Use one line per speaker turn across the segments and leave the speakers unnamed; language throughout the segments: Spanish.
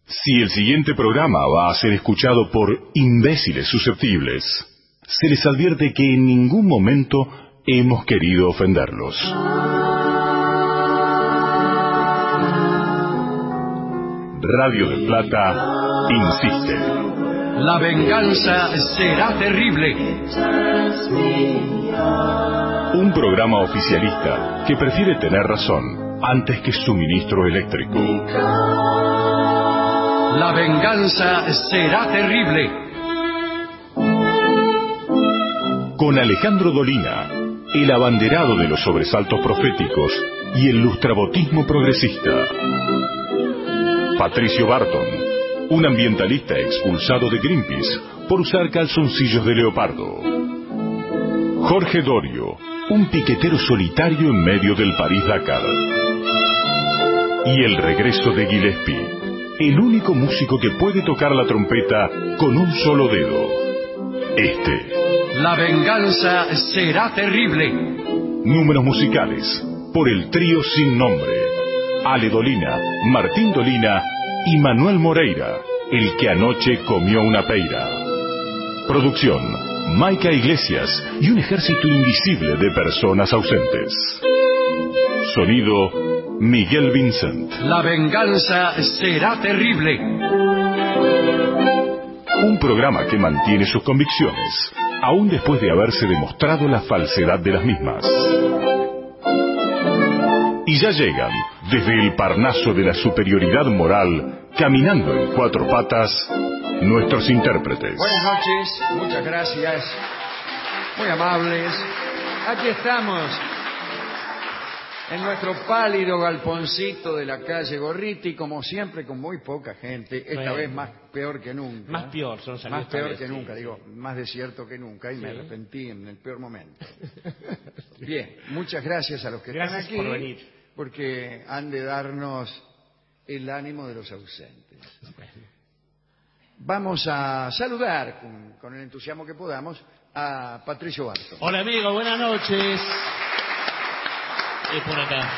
Si el siguiente programa va a ser escuchado por imbéciles susceptibles, se les advierte que en ningún momento hemos querido ofenderlos. Radio del Plata insiste.
La venganza será terrible.
Un programa oficialista que prefiere tener razón antes que suministro eléctrico.
La venganza será terrible.
Con Alejandro Dolina, el abanderado de los sobresaltos proféticos y el lustrabotismo progresista. Patricio Barton, un ambientalista expulsado de Greenpeace por usar calzoncillos de leopardo. Jorge Dorio, un piquetero solitario en medio del París-Dakar. Y el regreso de Gillespie, el único músico que puede tocar la trompeta con un solo dedo.
La venganza será terrible.
Números musicales por el trío sin nombre. Ale Dolina, Martín Dolina y Manuel Moreira, el que anoche comió una peira. Producción, Maica Iglesias y un ejército invisible de personas ausentes. Sonido, Miguel Vincent.
La venganza será terrible.
Un programa que mantiene sus convicciones, aún después de haberse demostrado la falsedad de las mismas. Y ya llegan, desde el Parnaso de la superioridad moral, caminando en cuatro patas, nuestros intérpretes.
Buenas noches, muchas gracias, muy amables. Aquí estamos, en nuestro pálido galponcito de la calle Gorriti, como siempre, con muy poca gente, esta vez más peor que nunca.
Más peor,
más peor que nunca, digo, más desierto que nunca, y me arrepentí en el peor momento. Bien, muchas gracias a los que están aquí,
por venir,
porque han de darnos el ánimo de los ausentes. Vamos a saludar con el entusiasmo que podamos a Patricio Barton.
Hola amigo, buenas noches. Es por acá.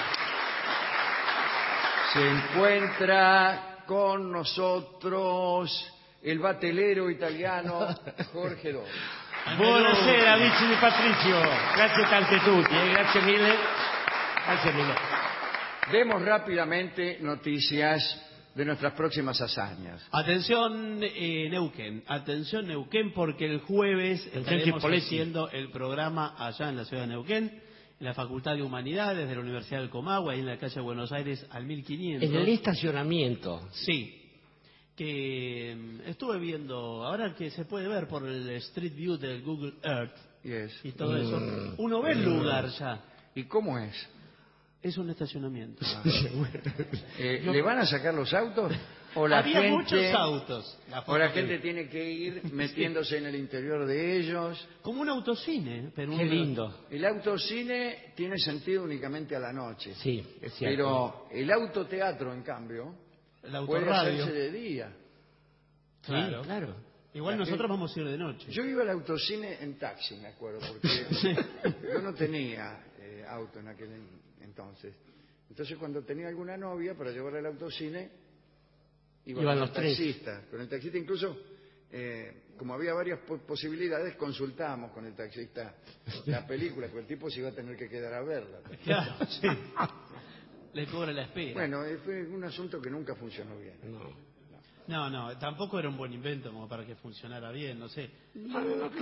Se encuentra con nosotros el batelero italiano Jorge Dorio.
Buonasera amici di Patricio. Grazie tante tutti, grazie mille. Grazie mille.
Demos rápidamente noticias de nuestras próximas hazañas.
Atención Neuquén, porque el jueves estaremos haciendo el programa allá en la ciudad de Neuquén, en la Facultad de Humanidades de la Universidad del Comahue, ahí en la calle Buenos Aires al 1500.
En el estacionamiento.
Sí, que estuve viendo, ahora que se puede ver por el Street View del Google Earth y todo eso, uno ve el lugar ya.
¿Y cómo es?
Es un estacionamiento.
¿Le van a sacar los autos? ¿O la
Había
gente,
muchos autos.
¿O la gente tiene que ir metiéndose en el interior de ellos?
Como un autocine. Pero
Qué lindo.
El autocine tiene sentido únicamente a la noche.
Sí, es cierto.
Pero el autoteatro, en cambio, puede hacerse de día.
Claro, claro. Igual nosotros vamos a ir de noche.
Yo iba al autocine en taxi, me acuerdo, porque yo no tenía auto en aquel entonces. Entonces, cuando tenía alguna novia para llevarla al autocine, iban los taxistas. Con el taxista incluso, como había varias posibilidades, consultábamos con el taxista la película, porque el tipo se iba a tener que quedar a verla.
Claro, sí. Le cobra la espera.
Bueno, fue un asunto que nunca funcionó bien.
No, tampoco era un buen invento como para que funcionara bien, no sé.
No.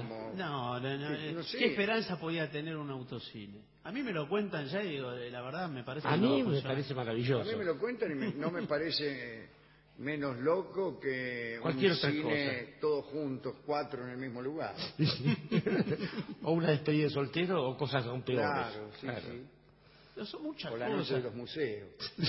¿Qué esperanza podía tener un autocine? A mí me lo cuentan ya y digo, la verdad me parece...
A mí me parece maravilloso.
A mí me lo cuentan y no me parece menos loco que
cualquier
un
otra
cine todos juntos, 4 en el mismo lugar.
O una despedida de soltero o cosas aún peores.
Claro, sí.
No son muchas
o la
cosas.
noche de los museos.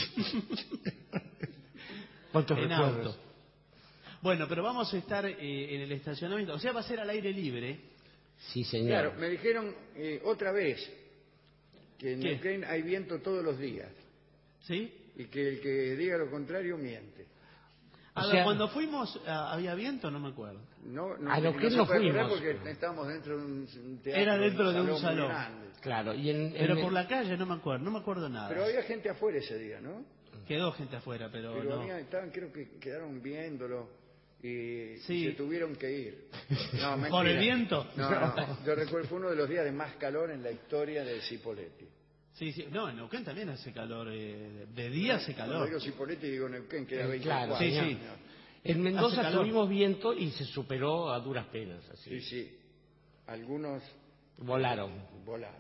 ¿Cuántos
en
recuerdos?
auto. Bueno, pero vamos a estar en el estacionamiento. O sea, va a ser al aire libre.
Sí, señor.
Claro, me dijeron otra vez que en Neuquén hay viento todos los días.
¿Sí?
Y que el que diga lo contrario miente.
Cuando fuimos, ¿había viento? No me acuerdo.
A Neuquén no fuimos.
Porque estábamos dentro de un teatro.
Era dentro de un salón.
Grande.
Claro.
Pero por la calle no me acuerdo nada.
Pero había gente afuera ese día, ¿no?
Quedó gente afuera, pero no.
Creo que quedaron viéndolo y
Sí.
se tuvieron que ir. No, mentira.
¿Por el viento?
No. Yo recuerdo, fue uno de los días de más calor en la historia de Cipolletti.
Sí. No, en Neuquén también hace calor. De día hace
Cuando
calor.
digo Cipolletti digo Neuquén, queda 20
Claro,
cuadras.
sí.
En Mendoza
Hace calor.
tuvimos viento y se superó a duras penas. Así.
Sí. Algunos
Volaron.
volaron.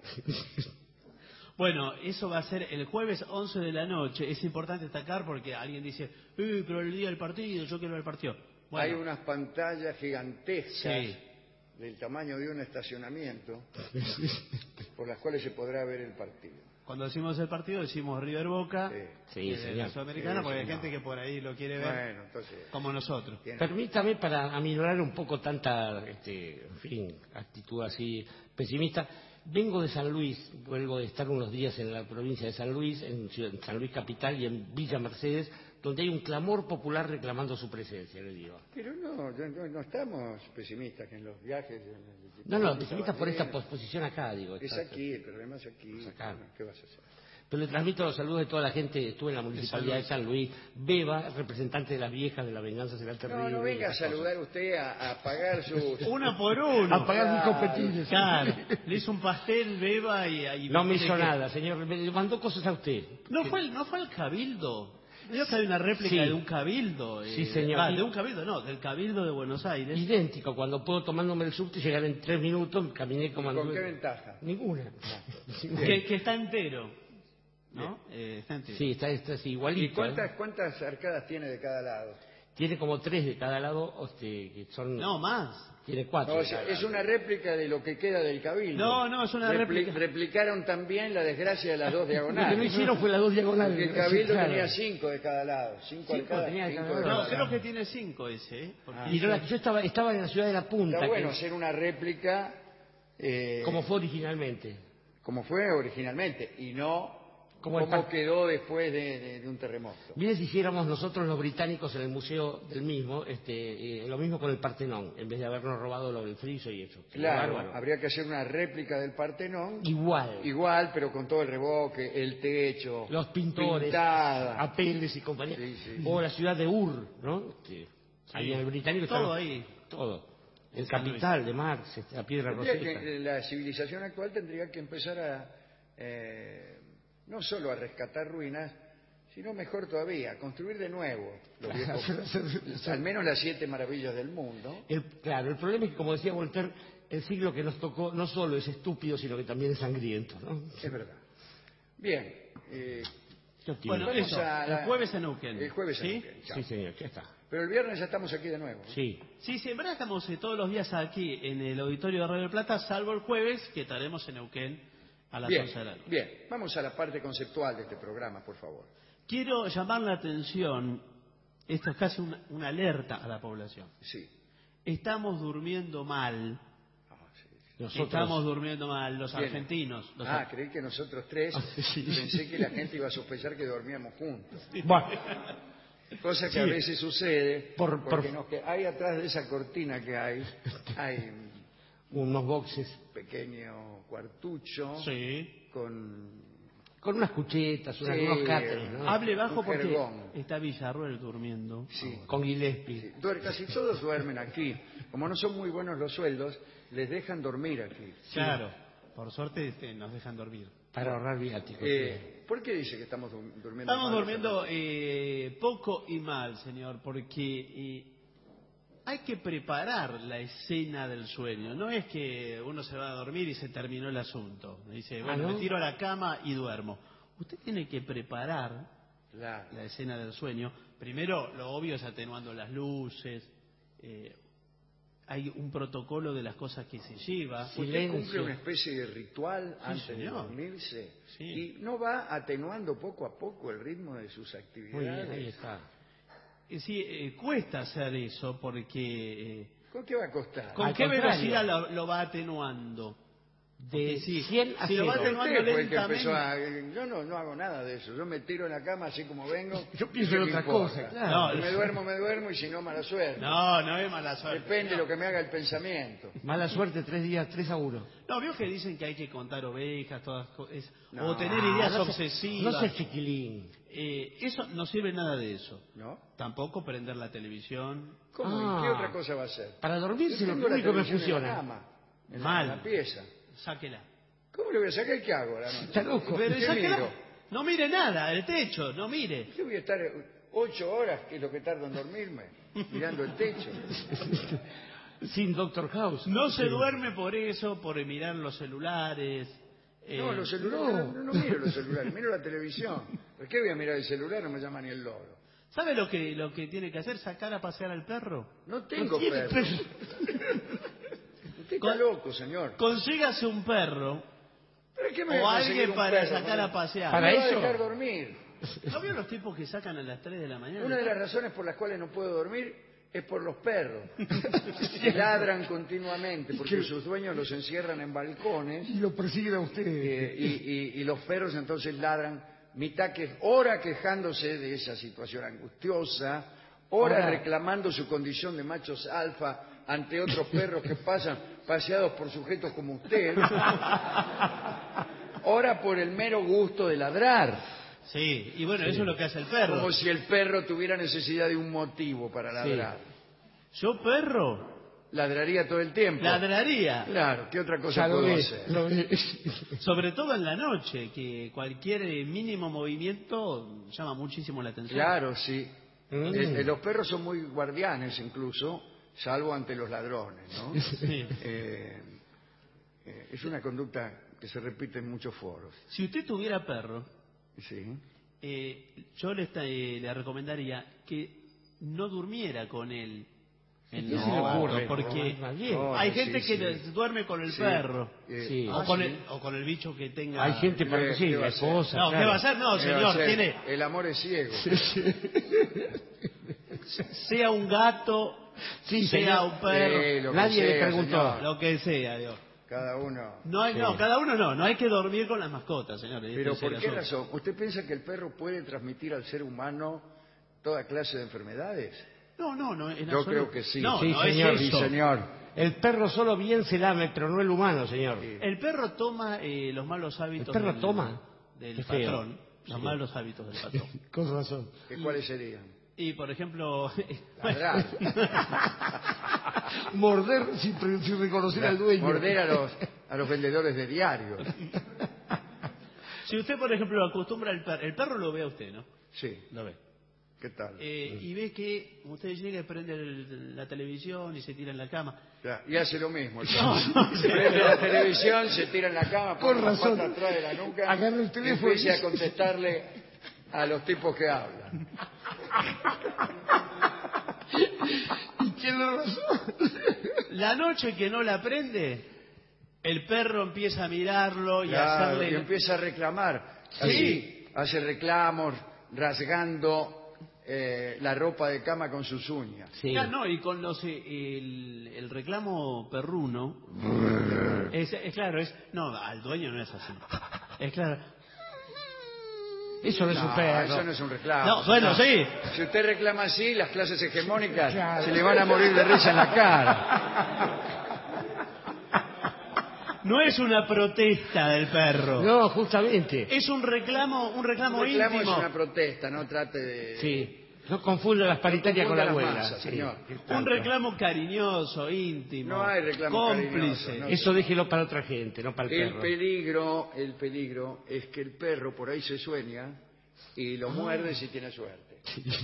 Bueno, eso va a ser el jueves 11 de la noche. Es importante destacar porque alguien dice, pero el día del partido, yo quiero ver el partido. Bueno,
Hay unas pantallas gigantescas
Sí.
del tamaño de un estacionamiento por las cuales se podrá ver el partido.
cuando decimos el partido decimos River Boca,
Sí,
la
señor.
Sudamericana,
Sí,
porque hay
señor.
gente que por ahí lo quiere ver
Bueno, entonces...
como nosotros.
Permítame, para aminorar un poco tanta, en fin, actitud así pesimista. Vengo de San Luis, vuelvo de estar unos días en la provincia de San Luis, en San Luis Capital y en Villa Mercedes, donde hay un clamor popular reclamando su presencia, le digo.
Pero no estamos pesimistas que en los viajes...
No, pesimistas por esta posposición acá, digo.
Es aquí, el problema es aquí.
Es acá.
Bueno, ¿qué vas a hacer?
Pero le transmito los saludos de toda la gente. Estuve en la municipalidad de San Luis. Beba, representante de las viejas de la venganza será terrible.
No venga a saludar usted a pagar sus...
Uno por uno.
A pagar mis competidores.
Claro, le hizo un pastel, Beba, y
No me
dice
hizo
que-
nada, señor. Me mandó cosas a usted.
¿No fue al Cabildo? Yo que hay una réplica
Sí.
de un Cabildo.
Sí, señor.
De un Cabildo, no, del Cabildo de Buenos Aires.
Idéntico. Cuando puedo tomándome el subte llegar en 3 minutos, caminé como...
¿Con qué ventaja?
Ninguna.
que está entero. ¿No? Está entero.
Sí, está así,
¿Y
igualito.
cuántas arcadas tiene de cada lado?
Tiene como 3 de cada lado, que son...
No, más.
Tiene 4.
O sea, es una réplica de lo que queda del Cabildo.
No, es una réplica.
Replicaron también la desgracia de las dos
Lo que
diagonales.
no hicieron fue las 2 diagonales.
Porque el Cabildo
Sí, claro.
tenía 5 de cada lado. 5
Cinco
arcadas,
tenía de
5
cada
de
lado.
cada
No,
lado.
creo que tiene 5 ese, ¿eh? Porque
Y yo estaba en la ciudad de La Punta,
Está bueno
que-
hacer una réplica
como fue originalmente.
como fue originalmente y no
Como el
como
par-
quedó después de un terremoto.
Mire si hiciéramos nosotros los británicos en el museo del mismo, lo mismo con el Partenón, en vez de habernos robado lo del friso y eso.
Claro,
Bárbaro.
habría que hacer una réplica del Partenón,
Igual.
pero con todo el revoque, el techo,
Los pintores,
pintada.
Apeles y compañía.
Sí.
O la ciudad de Ur, ¿no? Ahí en el británico
todo
estaba-
ahí.
Todo. El
San Luis.
capital de Marx, la piedra
Tendría
roseta.
la civilización actual tendría que empezar a no solo a rescatar ruinas, sino mejor todavía, a construir de nuevo los viejos, al menos las 7 maravillas del mundo.
Claro, el problema es que, como decía Voltaire, el siglo que nos tocó no solo es estúpido, sino que también es sangriento, ¿no?
Es verdad. Bien,
Bueno,
vamos
eso,
a
el jueves en Neuquén.
el jueves en
¿Sí?
Neuquén, chao.
Sí, señor, ya está.
Pero el viernes ya estamos aquí de nuevo.
Sí.
Sí, en verdad estamos todos los días aquí en el auditorio de Radio del Plata, salvo el jueves, que estaremos en Neuquén a las 11 de la noche.
Bien, vamos a la parte conceptual de este programa, por favor.
Quiero llamar la atención, esto es casi una alerta a la población.
Sí.
Estamos durmiendo mal,
Nosotros...
estamos durmiendo mal, los
Bien.
argentinos.
Creí que nosotros tres, pensé que la gente iba a sospechar que dormíamos juntos.
Bueno,
Cosa que a veces sucede,
Por-
porque hay atrás de esa cortina que hay
unos boxes
un pequeño cuartucho
Sí.
con...
con unas cuchetas,
Sí,
unos cáteres, ¿no?
Hable bajo
Un
porque
jergón.
está Villarroel durmiendo.
Sí.
Con Gillespie.
Sí, casi todos duermen aquí. Como no son muy buenos los sueldos, les dejan dormir aquí.
Claro, por suerte nos dejan dormir.
Para ahorrar viáticos.
¿Por qué dice que estamos durmiendo
Estamos
mal?
durmiendo poco y mal, señor, porque hay que preparar la escena del sueño. No es que uno se va a dormir y se terminó el asunto. Dice, bueno,
¿no?
me tiro a la cama y duermo. Usted tiene que preparar
Claro.
la escena del sueño. Primero, lo obvio es atenuando las luces. Hay un protocolo de las cosas que se lleva.
Sí.
Usted
Silencio.
cumple una especie de ritual antes de
señor.
dormirse
Sí.
y no va atenuando poco a poco el ritmo de sus
Muy
actividades.
bien, ahí está.
Sí, cuesta hacer eso porque...
¿Con qué va a costar?
¿Con
Al
qué
contrario.
velocidad lo va atenuando?
de 100 a
si lo
0.
va atenuando
Usted fue el que
lentamente.
empezó a... Yo no hago nada de eso. Yo me tiro en la cama así como vengo.
Yo pienso en
¿qué me
otra
importa?
cosa, claro.
No,
Si me duermo y si no, mala suerte.
No es mala suerte.
Depende de lo que me haga el pensamiento.
Mala suerte, 3 días, 3-1.
No, vio que dicen que hay que contar ovejas,
No.
o tener ideas
no
obsesivas.
No seas chiquilín.
Eso no sirve nada de eso.
¿No?
Tampoco prender la televisión.
¿Cómo? ¿Y qué otra cosa va a hacer?
Para dormirse
Yo
lo
tengo la
único que me
televisión en la
funciona.
cama, en
Mal.
la pieza.
Sáquela.
¿Cómo le voy a sacar? ¿Qué hago a la noche?
Está loco.
Pero
¿Qué
sáquela.
miro?
No mire nada, el techo, no mire.
Yo voy a estar 8 horas, que es lo que tardo en dormirme, mirando el techo.
Sin Doctor House.
No se duerme por eso, por mirar los celulares.
No, los celulares, no miro los celulares, miro la televisión. ¿Por qué voy a mirar el celular? No me llama ni el loro.
¿Sabe lo que tiene que hacer? ¿Sacar a pasear al perro?
No tengo
tiene
perro. Usted está loco, señor.
Consígase un perro
¿Pero qué me
o
voy a conseguir
alguien
un
para
perro?
sacar a pasear.
Para
Me va a
eso.
dejar dormir.
¿No vio los tipos que sacan a las 3 de la mañana?
Una de las razones por las cuales no puedo dormir es por los perros. Que ladran continuamente porque sus dueños los encierran en balcones
Y lo persiguen a usted.
y los perros entonces ladran hora quejándose de esa situación angustiosa, hora
Ahora.
reclamando su condición de machos alfa ante otros perros que pasan paseados por sujetos como usted, hora por el mero gusto de ladrar.
Sí, y bueno, eso es lo que hace el perro.
Como si el perro tuviera necesidad de un motivo para ladrar.
Yo, perro,
Ladraría todo el tiempo.
ladraría.
Claro, ¿qué otra cosa
Ya lo
puedo
ve,
hacer?
lo ve.
Sobre todo en la noche, que cualquier mínimo movimiento llama muchísimo la atención.
Claro, sí. Los perros son muy guardianes incluso, salvo ante los ladrones, ¿no?
Sí.
Es una conducta que se repite en muchos foros.
Si usted tuviera perro,
Sí.
yo le recomendaría que no durmiera con él en
¿Qué
los
se le ocurre?
autos, porque
Más bien.
No,
hay
sí,
gente que
sí.
duerme con el
Sí.
perro.
Sí.
O con el bicho que tenga.
Hay gente para que sí,
¿Qué va a
la
hacer?
esposa.
No, ¿qué
claro.
va a hacer? No,
¿Qué va a
señor,
hacer?
tiene.
El amor es ciego.
Sea un gato,
Sí,
sea
señor.
un perro,
Lo que
Nadie le
sea,
preguntó.
señor.
lo que sea, Dios.
Cada uno.
No hay, no, cada uno no hay que dormir con las mascotas, señor.
Pero
Este
¿por
es
qué
el asunto.
razón? ¿Usted piensa que el perro puede transmitir al ser humano toda clase de enfermedades?
No, en
Yo
absoluto.
creo que sí.
No,
Sí,
no
señor,
es
Sí,
eso.
señor.
El perro solo bien se lame, pero no el humano, señor.
El perro toma los malos hábitos.
¿El perro toma?
Del
Qué feo.
patrón. Los
Sí.
malos hábitos del patrón.
Con razón.
¿Cuáles serían?
Y por ejemplo,
Ladrar.
Morder sin reconocer al dueño.
Morder a los vendedores de diarios.
si usted por ejemplo acostumbra el perro lo ve a usted, ¿no?
Sí.
Lo ve.
¿Qué tal?
Y ve que usted llega y prende la televisión y se tira en la cama.
Ya, y hace lo mismo.
No.
Se prende la televisión, se tira en la cama, pone
Con
la
razón.
pata atrás de la nuca
Agarra el
y
teléfono
empieza
y-
a contestarle a los tipos que hablan.
¿Y tiene razón?
La noche que no la prende, el perro empieza a mirarlo y a
Claro,
hacerle...
y empieza a reclamar. Así, hace reclamos, rasgando la ropa de cama con sus uñas.
Sí.
Ah, no, y con el reclamo perruno, es claro, no, al dueño no es así. Es claro.
Eso no es un
No,
perro.
eso no es un reclamo.
No, bueno, sí.
Si usted reclama así, las clases hegemónicas
Claro.
se le van a morir de risa en la cara.
No es una protesta del perro.
No, justamente.
Es un reclamo
Un reclamo
íntimo.
es una protesta, no trate de...
Sí. No confunda las paritarias con la
confunda las
huelga.
masas,
Sí.
señor.
Un reclamo cariñoso, íntimo.
No hay reclamo
cómplice.
cariñoso, no.
Eso déjelo para otra gente, no para el
El
perro.
peligro es que el perro por ahí se sueña y lo muerde si tiene suerte.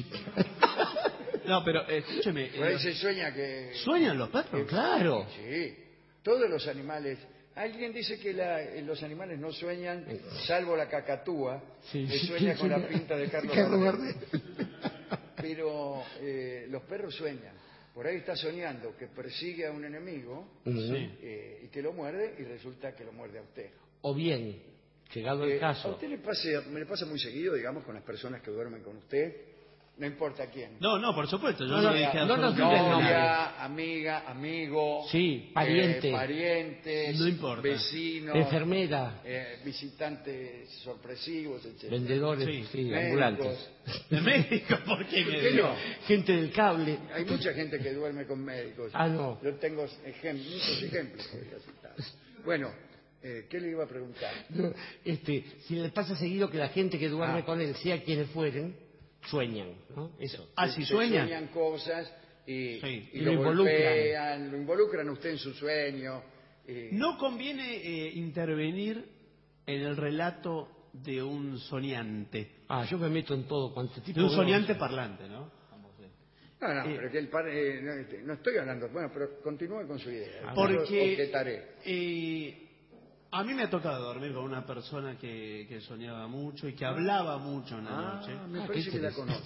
No, pero escúcheme.
Por ahí se sueña que...
¿Sueñan los perros?
Claro.
Sí, todos los animales... Alguien dice que los animales no sueñan, salvo la cacatúa,
Sí,
que
sí,
sueña
sí,
con
sí.
la pinta de Carlos
Carlos
Gardel. Pero los perros sueñan. Por ahí está soñando que persigue a un enemigo y que lo muerde y resulta que lo muerde a usted.
O bien, llegado el
¿A
caso.
usted me le pasa muy seguido, digamos, con las personas que duermen con usted No importa quién.
No, por supuesto. Yo
No,
no dije
no nos
absolutamente
diga el nombre.
Novia, amiga, amigo.
Sí, pariente.
Parientes.
No importa.
Vecinos.
Enfermera,
Visitantes sorpresivos, etc.
vendedores,
Sí.
sí,
Médicos.
ambulantes.
¿De médico? ¿Por qué
¿Por
me
qué
digo?
no?
Gente del cable.
Hay mucha gente que duerme con médicos.
Ah, no.
Yo tengo muchos ejemplos. Podría citar. Bueno, ¿qué le iba a preguntar?
No, si le pasa seguido que la gente que duerme con él, sea quienes fueren, sueñan, ¿no? Eso.
Ah, si
Se
sueña.
sueñan cosas y,
Sí.
y
Y
lo
lo involucran.
golpean, lo involucran usted en su sueño.
No conviene intervenir en el relato de un soñante.
Ah, yo me meto en todo cuanto tipo
De un
de-
soñante parlante, ¿no?
No, pero que no estoy hablando. Bueno, pero continúe con su idea.
Porque
Objetaré.
a mí me ha tocado dormir con una persona que soñaba mucho y que hablaba mucho en la noche.
Me
Ah,
parece
qué
que la conozco.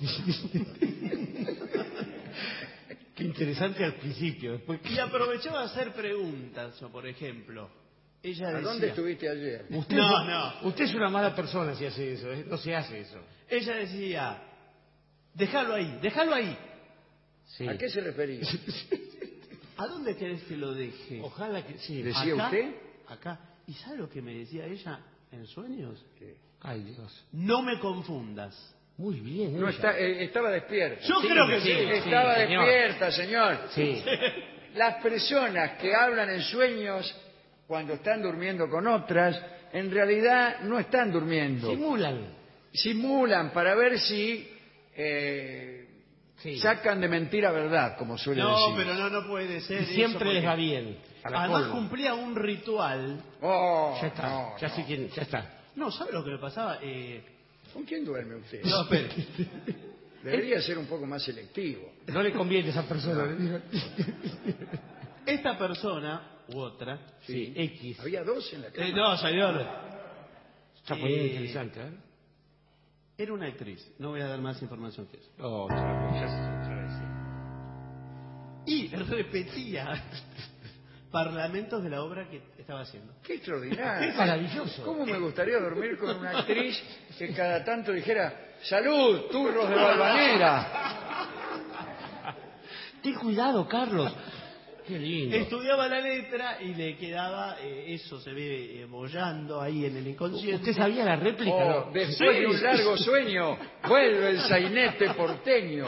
Qué interesante al principio. Después...
Y aprovechaba a hacer preguntas, o por ejemplo, ella
¿A
decía...
dónde estuviste ayer?
No.
Usted es una mala persona si hace eso, ¿eh? No se hace eso.
Ella decía, déjalo ahí.
Sí.
¿A qué se refería?
¿A dónde querés que lo deje?
Ojalá que sí.
¿Decía
¿Acá?
usted?
Acá. ¿Y sabe lo que me decía ella en sueños?
Ay, Dios.
No me confundas.
Muy bien.
No
ella.
estaba despierta.
Yo creo que sí.
Estaba
señor.
despierta, señor.
Sí.
Las personas que hablan en sueños cuando están durmiendo con otras, en realidad no están durmiendo.
Simulan.
Simulan para ver si
Sí.
sacan de mentira verdad, como suele
No,
decir.
pero no puede ser.
Y
eso
siempre les
porque
va bien. A la
Además
colma.
cumplía un ritual.
Oh,
Ya está.
no,
ya
no.
sé quién. Ya está.
No, ¿sabe lo que me pasaba?
¿Con quién duerme usted?
No, espere.
Debería ser un poco más selectivo.
No le conviene a esa persona.
Esta persona, u otra...
Sí, X.
Había dos en la cama.
no, señor.
Está poniendo interesante, ¿eh?
Era una actriz. No voy a dar más información que eso.
Oh, otra vez,
Y repetía parlamentos de la obra que estaba haciendo.
Qué extraordinario.
Qué maravilloso.
¿Cómo me gustaría dormir con una actriz que cada tanto dijera, salud, turros de Valvanera?
Ten cuidado, Carlos. Qué lindo.
Estudiaba la letra y le quedaba, eso se ve bollando ahí en el inconsciente.
¿Usted sabía la réplica?
Oh,
no?
después
Sí.
de un largo sueño, vuelve el sainete porteño.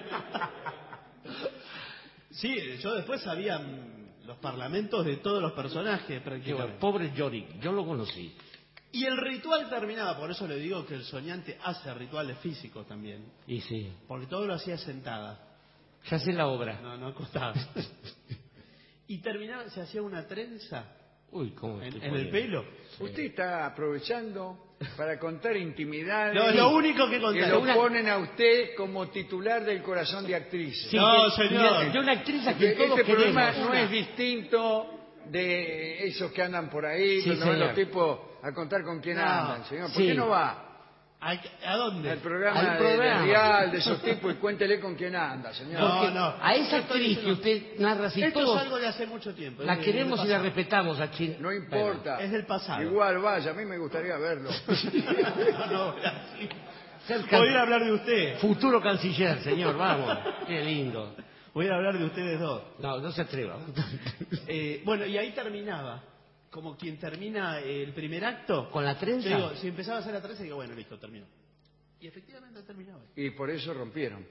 Sí, yo después sabía los parlamentos de todos los personajes
Qué
prácticamente.
bueno. Pobre Yorick, yo lo conocí.
Y el ritual terminaba, por eso le digo que el soñante hace rituales físicos también,
Y sí,
porque todo lo hacía sentada,
ya sé la obra.
no acostada. Y terminaba, se hacía una trenza
Uy, cómo
en
estoy
el
poniendo.
pelo.
Usted está aprovechando para contar intimidades
No, lo único que
que
conté.
lo ponen a usted como titular del corazón de actrices.
Sí,
No,
de-
señor.
De una actriz a quien
Este
todos
programa
queremos.
no es distinto de esos que andan por ahí,
Sí,
cuando van
señor.
los tipos a contar con quién
No,
andan, señor. ¿Por
sí.
qué no va
¿A dónde?
al programa,
Al programa.
de Real, de esos tipos, y cuéntele con quién anda, señor?
Porque
No.
a esa
Esto
actriz
dice
que
no.
usted narra así
Esto
todos
es algo de hace mucho tiempo.
la
es
queremos
del
y la
pasado.
respetamos a China.
No importa.
Es del pasado.
Igual vaya, a mí me gustaría verlo.
No, así.
Ser
Voy a ir a hablar de usted.
Futuro canciller, señor, vamos. Qué lindo.
Voy a ir a hablar de ustedes dos.
No se atreva.
Bueno, y ahí terminaba. Como quien termina el primer acto.
¿Con la trenza?
Yo digo, si empezaba a hacer la trenza, digo, bueno, listo, terminó. Y efectivamente terminaba.
Y por eso rompieron.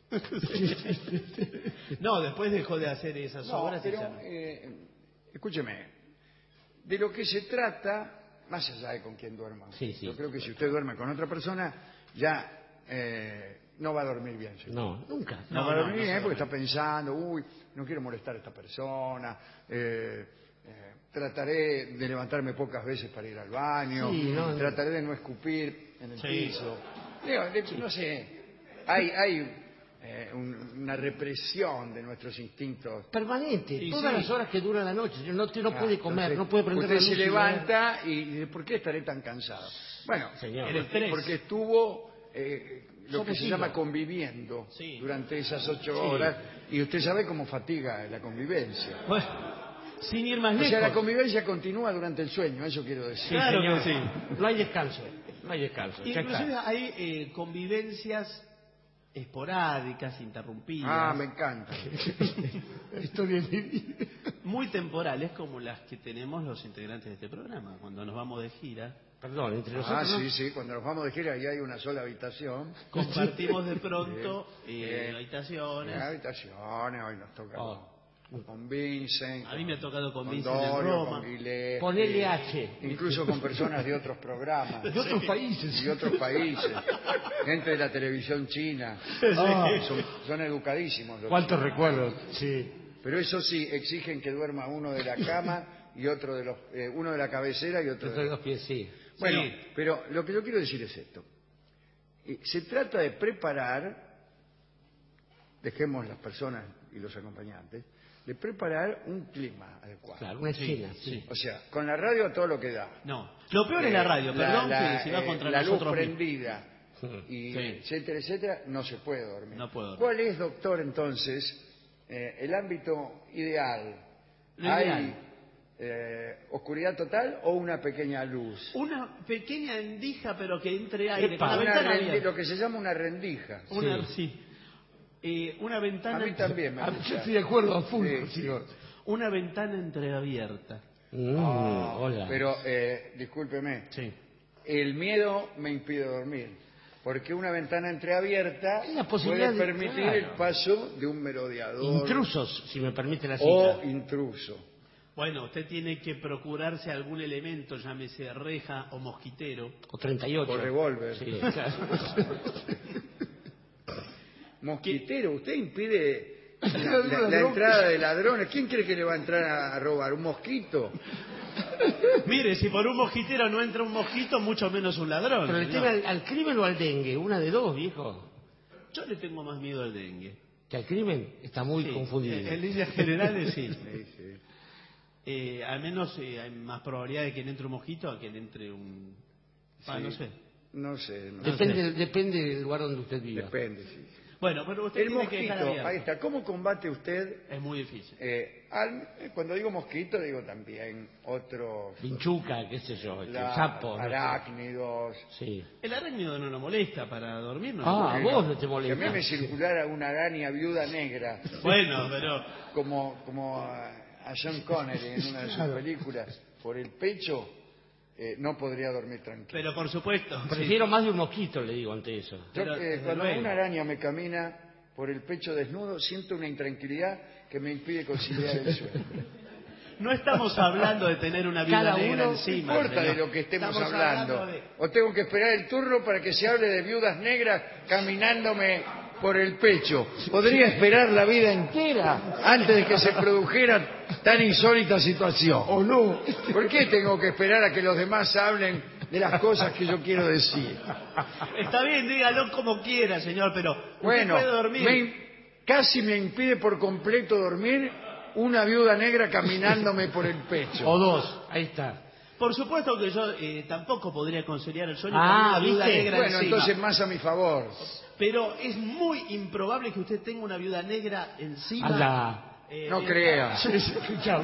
No, después dejó de hacer esas
No,
obras. y
pero,
ya no.
escúcheme, de lo que se trata, más allá de con quién duerma.
Sí, sí.
Yo creo que si usted duerme con otra persona, ya no va a dormir bien. ¿Sí?
No, nunca.
No,
No,
va a
no,
dormir
no
bien
se
porque está pensando, uy, no quiero molestar a esta persona, trataré de levantarme pocas veces para ir al baño,
Sí, no, no.
trataré de no escupir en el
Sí.
piso. Digo, no sé, hay una represión de nuestros instintos.
Permanente,
Sí,
todas
sí.
las horas que dura la noche. No puede comer,
Entonces,
no puede prender
usted
la luz.
se
y ver.
levanta y dice, ¿por qué estaré tan cansado? Bueno,
Señor.
El estrés.
porque estuvo lo que se
Sometido.
llama conviviendo
Sí.
durante esas 8 horas, y usted sabe cómo fatiga la convivencia.
Bueno, sin ir más
O
lejos.
sea, la convivencia continúa durante el sueño, eso quiero decir.
Sí,
Claro
señor.
que sí.
No hay descanso. No hay descanso. Ya
Inclusive
está.
hay convivencias esporádicas, interrumpidas.
Ah, me encanta.
Historia de...
Muy temporales como las que tenemos los integrantes de este programa. Cuando nos vamos de gira,
Perdón, entre
Ah,
nosotros...
sí, sí, cuando nos vamos de gira y hay una sola habitación.
compartimos de pronto
Bien.
habitaciones.
Habitaciones, hoy nos toca con Vincent.
A mí me ha tocado con
con
Vincent en
Dorio,
Roma.
con Guillet,
Ponele H.
incluso con personas de otros programas.
De otros países.
Y de otros países. Gente de la televisión china. Son educadísimos. Los
¿Cuántos
chinos.
recuerdos? Sí.
Pero eso sí, exigen que duerma uno de la cama y otro de uno de la cabecera y otro
Entre
de
los pies, sí.
Bueno,
Sí.
pero lo que yo quiero decir es esto. Se trata de preparar, dejemos las personas y los acompañantes, de preparar un clima adecuado.
Claro, una escena, sí.
O sea, con la radio a todo lo que da.
No, lo peor es la radio, perdón, que si va contra
la luz
nosotros mismos.
prendida, y
Sí.
etcétera, etcétera, no se puede dormir.
No puedo dormir.
¿Cuál es, doctor, entonces, el ámbito ideal?
Lo
¿Hay
ideal.
oscuridad total o una pequeña luz?
Una pequeña endija, pero que entre aire.
Epa,
con la
Una
ventana
rendi-
abierta.
lo que se llama una rendija.
Una
A
ventana.
mí también me
Yo
gusta.
estoy de acuerdo a full,
Sí.
señor.
Una ventana entreabierta.
Hola.
Pero, discúlpeme,
Sí.
el miedo me impide dormir, porque una ventana entreabierta
Hay la posibilidad
puede
de-
permitir
claro.
el paso de un merodeador
Intrusos, si me permite la cita.
o intruso.
Bueno, usted tiene que procurarse algún elemento, llámese reja o mosquitero.
O 38.
O revólver.
Sí, claro.
Mosquitero, usted impide la entrada de ladrones. ¿Quién cree que le va a entrar a robar? ¿Un mosquito?
Mire, si por un mosquitero no entra un mosquito, mucho menos un ladrón.
Pero le
señor.
teme al crimen o al dengue, una de dos, viejo.
Yo le tengo más miedo al dengue.
Que al crimen está muy
Sí,
confundido.
En líneas generales, sí.
Sí, sí.
Al menos hay más probabilidad de que le entre un mosquito a que le entre un...
Sí.
no sé.
No sé, no
Depende del lugar donde usted viva.
depende. Sí.
Bueno, pero usted
El
tiene que dejar
mosquito,
abierto.
ahí está. ¿Cómo combate usted?
Es muy difícil.
Cuando digo mosquito, digo también otros
Vinchuca, qué sé yo, sapo. no sé.
arácnidos.
Sí.
El arácnido no lo molesta para dormir, ¿no?
Ah, a vos no te
Que a
molesta.
mí me circulara una araña viuda negra,
Bueno, pero...
como a John Connery en una de sus películas, por el pecho, no podría dormir tranquilo.
Pero por supuesto.
Prefiero más de un mosquito, le digo, ante eso.
Yo,
pero, desde
cuando
luego.
una araña me camina por el pecho desnudo, siento una intranquilidad que me impide conciliar el sueño.
No estamos hablando de tener una vida
Cada
negra
uno-
encima.
No importa
señor.
de lo que estemos
Estamos
hablando.
de-
O tengo que esperar el turno para que se hable de viudas negras caminándome por el pecho. Podría esperar la vida entera antes de que se produjera tan insólita situación.
¿O no?
¿Por qué tengo que esperar a que los demás hablen de las cosas que yo quiero decir?
Está bien, dígalo como quiera, señor, pero usted
Bueno,
puede dormir.
casi me impide por completo dormir una viuda negra caminándome por el pecho.
O dos, ahí está.
Por supuesto que yo tampoco podría conciliar el sueño
Ah,
con una viuda
¿viste?
negra
Bueno,
encima.
entonces más a mi favor.
Pero es muy improbable que usted tenga una viuda negra encima.
Anda.
No crea.
Chao.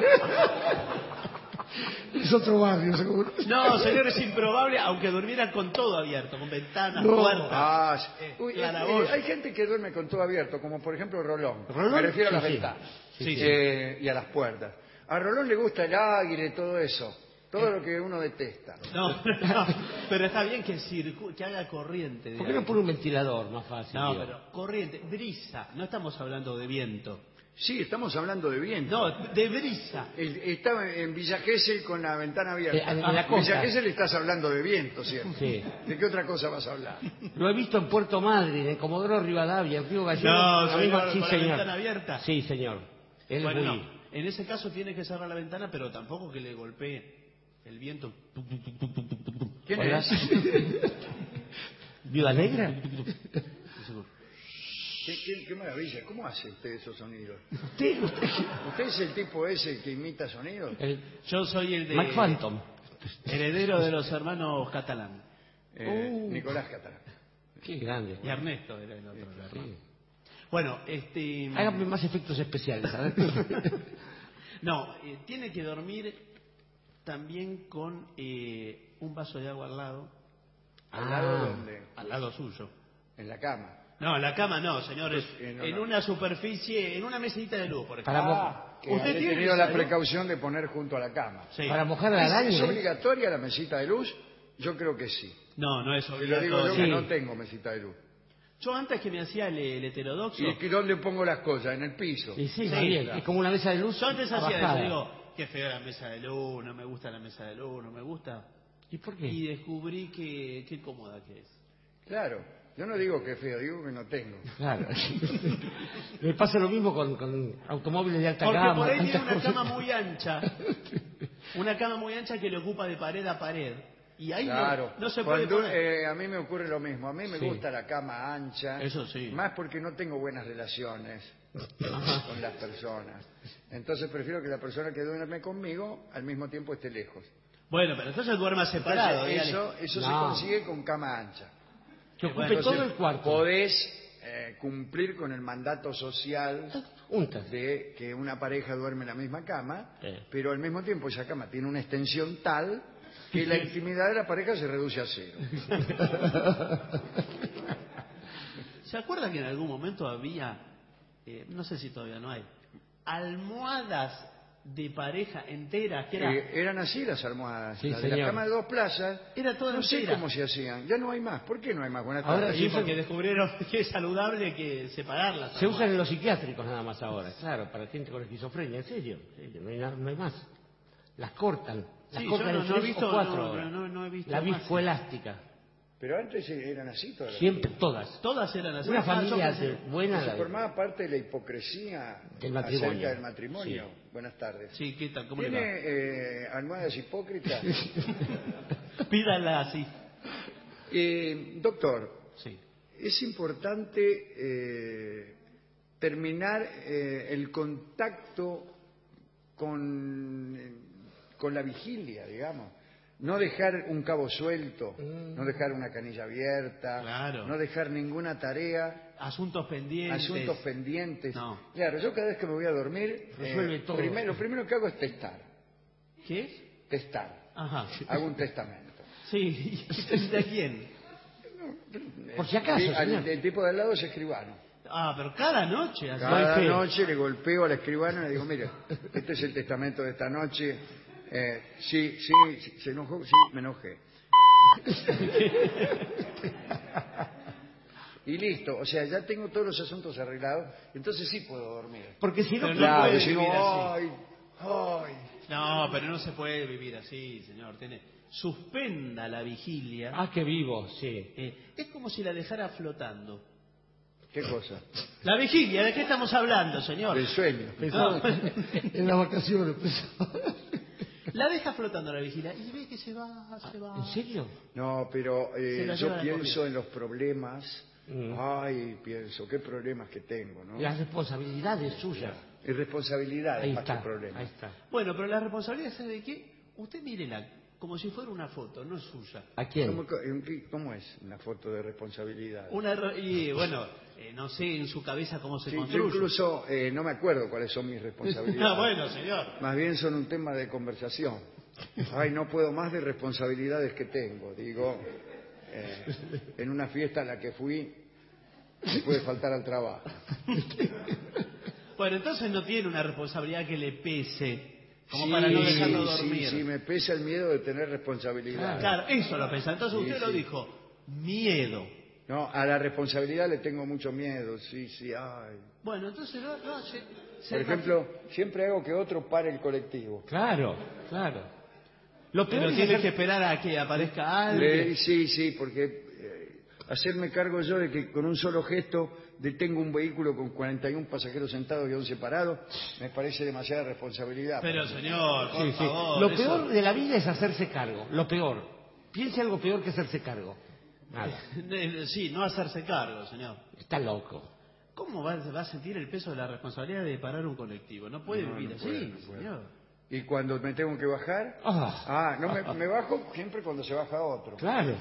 Es otro barrio, seguro.
No, señor, es improbable, aunque durmiera con todo abierto, con ventanas,
No.
puertas.
Ah, sí. Uy,
claraboya.
hay gente que duerme con todo abierto, como por ejemplo Rolón.
¿Rolón?
Me refiero a las
Sí, sí.
ventanas
Sí, sí.
y a las puertas. A Rolón le gusta el aire, todo eso. Todo lo que uno detesta.
No, pero está bien que que haga corriente.
¿Por qué no
digamos.
pone un ventilador más fácil?
No,
tío?
pero corriente, brisa. No estamos hablando de viento.
Sí, estamos hablando de viento.
No, de brisa.
Estaba en Villa Gesell con la ventana abierta.
En la
En
costa.
Villa Gesell estás hablando de viento siempre.
Sí.
¿De qué otra cosa vas a hablar?
Lo he visto en Puerto Madryn, en Comodoro Rivadavia, en Río Gallegos.
No,
Lo
señor,
mismo-
con
sí,
la
señor.
ventana abierta.
Sí, señor. Él
Bueno,
es muy...
no. En ese caso tiene que cerrar la ventana, pero tampoco que le golpee el viento.
¿Quién
Hola.
es?
¿Viuda negra?
Qué maravilla. ¿Cómo hace usted esos sonidos?
Usted.
¿Usted es el tipo ese que imita sonidos?
Yo soy el de
Mike Phantom.
heredero de los hermanos Catalán.
Nicolás Catalán.
Qué grande.
Y Ernesto era el otro hermano. Bueno,
Hágame más efectos especiales, ¿sabes?
no, tiene que dormir también con un vaso de agua al lado.
¿Al lado de dónde?
Al lado suyo.
En la cama.
No, en la cama no, señores. En una superficie, en una mesita de luz, por ejemplo.
¿Usted tiene tenido la precaución de poner junto a la cama?
Sí.
Para mojar la araña.
¿Es obligatoria la mesita de luz? Yo creo que sí.
No, no es
Y lo
obligatorio.
digo yo que no tengo mesita de luz.
Yo antes que me hacía el heterodoxo...
¿Y dónde pongo las cosas? ¿En el piso?
Sí, bien. Es como una mesa de luz.
Yo antes hacía
bajada.
eso, digo, qué feo la mesa de luz, no me gusta la mesa de luz, no me gusta.
¿Y por qué?
Y descubrí que qué cómoda que es.
Claro. Yo no digo que es feo, digo que no tengo.
Claro. Me pasa lo mismo con automóviles de alta
Porque
gama.
por ahí tiene
tantas
una
cosas.
cama muy ancha. Una cama muy ancha que le ocupa de pared a pared. Y ahí
Claro.
no se puede
Cuando,
poner.
a mí me ocurre lo mismo. A mí me gusta la cama ancha.
Eso sí.
Más porque no tengo buenas relaciones con las personas. Entonces prefiero que la persona que duerme conmigo al mismo tiempo esté lejos.
Bueno, pero entonces duerma separado.
Entonces, eso se
No.
consigue con cama ancha.
Que ocupe
Bueno,
todo el cuarto.
Podés cumplir con el mandato social
Juntas.
de que una pareja duerme en la misma cama,
Sí.
pero al mismo tiempo esa cama tiene una extensión tal que la intimidad de la pareja se reduce a cero.
¿Se acuerda que en algún momento había, no sé si todavía no hay, almohadas de pareja enteras? Que
Eran así las almohadas,
Sí,
las de la
señor.
cama de 2 plazas.
Era toda
no sé
entera.
cómo se hacían, ya no hay más. ¿Por qué no hay más? Buenas
Ahora
tardes.
Sí, porque descubrieron que es saludable que separarlas.
Se usan en los psiquiátricos nada más ahora, claro, para gente con esquizofrenia, en serio, no hay más. Las cortan, las
Sí,
cortan
yo
en
no he
3
visto-
o 4
no,
horas.
no he visto
La
más.
viscoelástica,
Pero antes eran así todas.
siempre, todas.
Todas eran así.
Una
Ah,
familia
yo pensé-
buena.
Se formaba parte de la hipocresía
Del matrimonio.
acerca del matrimonio.
Sí.
Buenas tardes.
Sí, ¿qué tal? ¿Cómo le
¿Tiene almohadas hipócritas?
va? Pídala así.
Doctor,
Sí.
es importante terminar el contacto con la vigilia, digamos. No dejar un cabo suelto, no dejar una canilla abierta,
Claro.
no dejar ninguna tarea,
Asuntos pendientes.
asuntos pendientes.
No.
Claro, yo cada vez que me voy a dormir,
Resuelve todo.
lo primero que hago es testar.
¿Qué es?
Testar.
Ajá.
Hago un testamento.
Sí. ¿De quién?
Por si acaso, señor.
El tipo de al lado es escribano.
Ah, pero cada noche. así.
Cada
Golpeo.
noche le golpeo al escribano y le digo, mire, este es el testamento de esta noche. Sí, se enojó, sí, me enojé. Y listo, o sea, ya tengo todos los asuntos arreglados, entonces sí puedo dormir.
Porque si no,
Pero no
Claro,
puede
si no,
vivir así.
ay.
No, pero no se puede vivir así, señor. Suspenda la vigilia.
ah, que vivo, sí.
Es como si la dejara flotando.
¿Qué cosa?
La vigilia, ¿de qué estamos hablando, señor?
Del sueño.
No.
En las vacaciones.
La deja flotando la vigilia y ve que se va.
¿En serio?
No, pero
Se la lleva
yo
la
pienso
corriente.
en los problemas.
Mm.
Ay, pienso, qué problemas que tengo, ¿no?
Las responsabilidades suyas.
Irresponsabilidades
Ahí
más
está,
que problemas.
ahí está.
Bueno, pero la responsabilidad, ¿sabe de qué? Usted mírela como si fuera una foto, no es suya.
¿A quién?
¿Cómo es una foto de responsabilidad?
Y bueno, no sé en su cabeza cómo se
Sí, yo
construye.
incluso no me acuerdo cuáles son mis responsabilidades.
Ah, bueno, señor.
Más bien son un tema de conversación. Ay, no puedo más de responsabilidades que tengo. Digo, en una fiesta a la que fui, me puede faltar al trabajo.
Bueno, entonces no tiene una responsabilidad que le pese, como
Sí,
para no dejarlo
sí,
dormir.
sí, me pesa el miedo de tener responsabilidad.
Claro, eso lo pesa. Entonces
Sí,
usted lo
sí.
dijo, miedo.
No, a la responsabilidad le tengo mucho miedo, sí, ay.
Bueno, entonces no,
Por ejemplo, siempre hago que otro pare el colectivo.
Claro, claro. Lo peor
Pero
es
tiene
hacer-
que esperar a que aparezca alguien.
Sí, porque hacerme cargo yo de que con un solo gesto detengo un vehículo con 41 pasajeros sentados y 11 parados, me parece demasiada responsabilidad.
Pero señor, por
Sí, sí.
favor.
Lo
eso-
peor de la vida es hacerse cargo. Lo peor. Piense algo peor que hacerse cargo. Nada.
Sí, no hacerse cargo, señor.
Está loco.
¿Cómo va a sentir el peso de la responsabilidad de parar un colectivo? No puede
No,
vivir
no
así,
puede, no puede.
señor.
Y cuando me tengo que bajar, me bajo siempre cuando se baja otro.
Claro.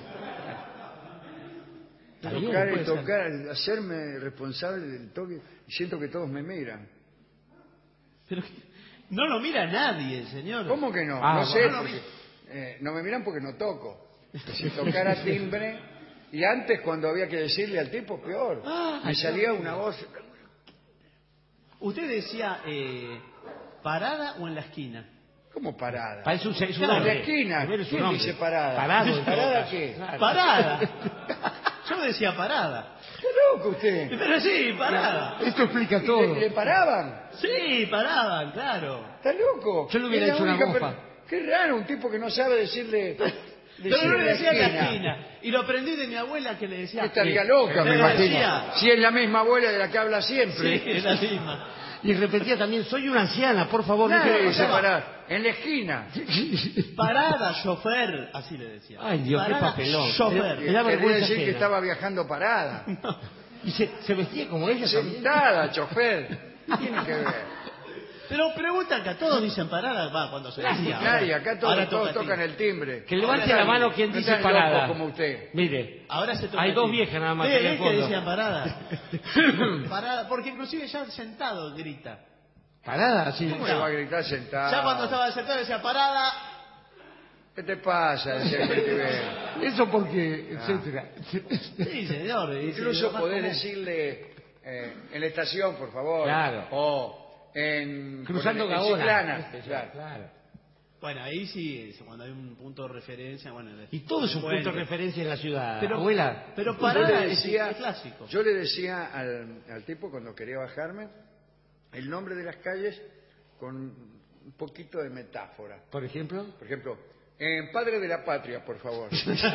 Está bien,
Tocar y
puede ser.
tocar, hacerme responsable del toque, y siento que todos me miran.
Pero no lo mira nadie, señor.
¿Cómo que no?
Ah,
No sé,
no,
porque no me miran porque no toco. Si tocara timbre, Y antes, cuando había que decirle al tipo, peor. Me salía una voz...
¿Usted decía parada o en la esquina?
¿Cómo parada?
Parece un
En la esquina. ¿Quién dice parada? ¿Parada qué?
Parada. Yo decía parada.
¡Qué loco usted!
Pero sí, parada.
Esto explica todo.
¿Le paraban?
Sí, paraban, claro.
¿Está loco?
Yo le hubiera
Es la
hecho una
única
mofa.
Qué raro, un tipo que no sabe decirle...
Pero yo le decía en la esquina. Y lo aprendí de mi abuela que le decía...
Estaría loca, me
Le
imagino.
decía.
Si es la misma abuela de la que habla siempre.
Sí, es la misma.
Y repetía también, soy una anciana, por favor. no
Nadie
quiero
dice
pasar".
parar. En la esquina.
Parada, chofer, así le decía.
Ay, Dios, qué
Parada,
papelón.
chofer.
Me da
Quería
vergüenza
decir que
ajena.
estaba viajando parada.
Y se vestía como ella también.
Sentada, chofer. ¿Qué tiene que ver?
Pero preguntan que a todos dicen parada, va, cuando se decía.
Nadie, acá
Ahora
todos
toca
tocan
timbre.
el timbre.
Que levante
Ahora
la mano quien
no
dice
están
parada.
locos como usted.
Mire,
Ahora se toca
hay dos
timbre.
viejas nada más
¿Ves
en el
que
fondo.
decían parada? Parada, porque inclusive ya sentado grita.
parada, así.
¿Cómo le va a gritar sentado?
Ya cuando estaba sentado decía parada.
¿Qué te pasa? Decía el cultivero.
Eso porque, etcétera.
Sí, señor. y
Incluso
además
podés
como-
decirle en la estación, por favor.
Claro.
O en...
Cruzando
en
Gaona.
Chiclana, claro.
Claro.
Bueno, ahí sí, cuando hay un punto de referencia, bueno...
Y todo es un
bueno.
punto de referencia en la ciudad.
Pero,
Abuela,
pero
Yo
parada
le decía,
es clásico.
yo le decía al tipo cuando quería bajarme el nombre de las calles con un poquito de metáfora.
por ejemplo.
Por ejemplo, en Padre de la Patria, por favor.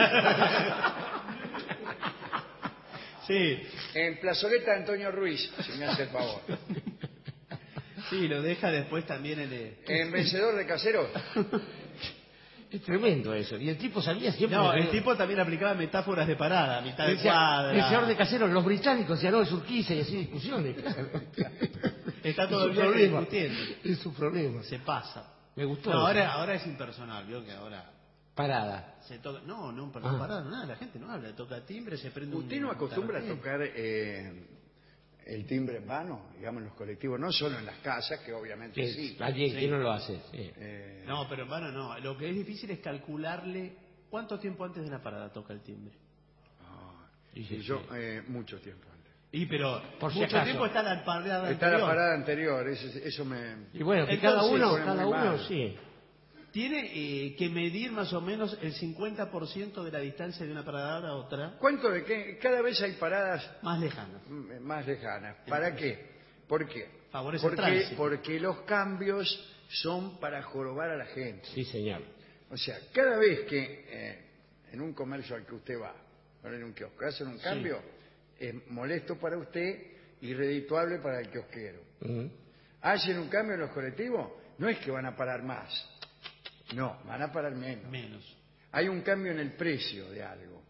Sí,
En Plazoleta Antonio Ruiz, si me hace el favor.
sí, lo deja después también
En Vencedor de Caseros.
Es tremendo eso. Y el tipo salía siempre.
No, el tipo también aplicaba metáforas de parada, mitad de
decía,
cuadra.
el señor de Caseros, los británicos decían, no, es Urquiza y así discusiones.
Está todo el
Es
día
su problema.
discutiendo.
Es su problema.
Se pasa.
Me gustó.
No,
eso.
ahora es impersonal, vio que ahora
Parada.
se toca. No, no,
Ah.
parada, nada, la gente no habla, toca timbre, se prende un.
¿Usted no acostumbra a
tarjeta.
tocar el timbre en mano, digamos, en los colectivos? No solo en las casas, que obviamente
Que
sí.
alguien
Sí.
que no lo hace. Sí.
No, pero en vano no. Lo que es difícil es calcularle cuánto tiempo antes de la parada toca el timbre.
Y
Y
sí,
yo,
sí.
mucho tiempo antes.
Y pero
Por si
mucho
acaso.
tiempo está la parada
Está
anterior.
la parada anterior, eso me...
Y bueno, que
Entonces,
cada
pone muy
uno,
mal.
sí.
Tiene que medir más o menos el 50% de la distancia de una parada a otra,
¿Cuánto de qué? Cada vez hay paradas
más lejana.
más lejanas. ¿Para qué? ¿Por qué?
Favorece el tránsito.
Porque los cambios son para jorobar a la gente.
Sí, señor.
O sea, cada vez que en un comercio al que usted va, o en un kiosco, hacen un cambio, es molesto para usted y redituable para el kiosquero.
Ujú.
Hacen un cambio en los colectivos, no es que van a parar más. No, van a parar menos.
Menos.
Hay un cambio en el precio de algo.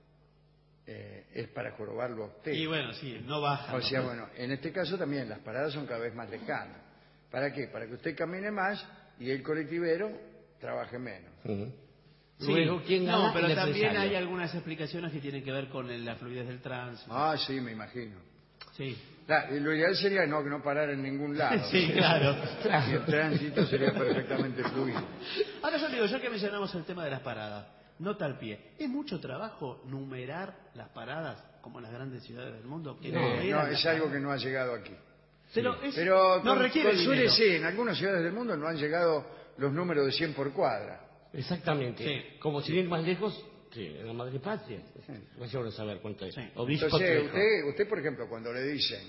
Es para jorobarlo a usted.
Y bueno, sí, no baja.
O sea, bueno, en este caso también las paradas son cada vez más lejanas. ¿Para qué? Para que usted camine más y el colectivero trabaje menos.
Ujú.
Sí.
Luego, ¿quién gana?
No, pero
El
también
empresario.
hay algunas explicaciones que tienen que ver con la fluidez del tránsito.
Ah, sí, me imagino.
Sí.
Lo ideal sería que no parar en ningún lado.
Sí, claro.
Y el tránsito sería perfectamente fluido.
Ahora yo digo, ya que mencionamos el tema de las paradas, nota al pie. ¿Es mucho trabajo numerar las paradas como en las grandes ciudades del mundo? Que numeran
No,
las
es algo
paradas?
que no ha llegado aquí.
Pero,
Pero
no requiere
suele
dinero.
ser, en algunas ciudades del mundo no han llegado los números de 100 por cuadra.
Exactamente.
Sí.
Como sin ir más lejos, sí, en la madre patria. No sé ahora saber cuánto es.
Sí.
Obispo
Entonces,
Trejo.
usted, por ejemplo, cuando le dicen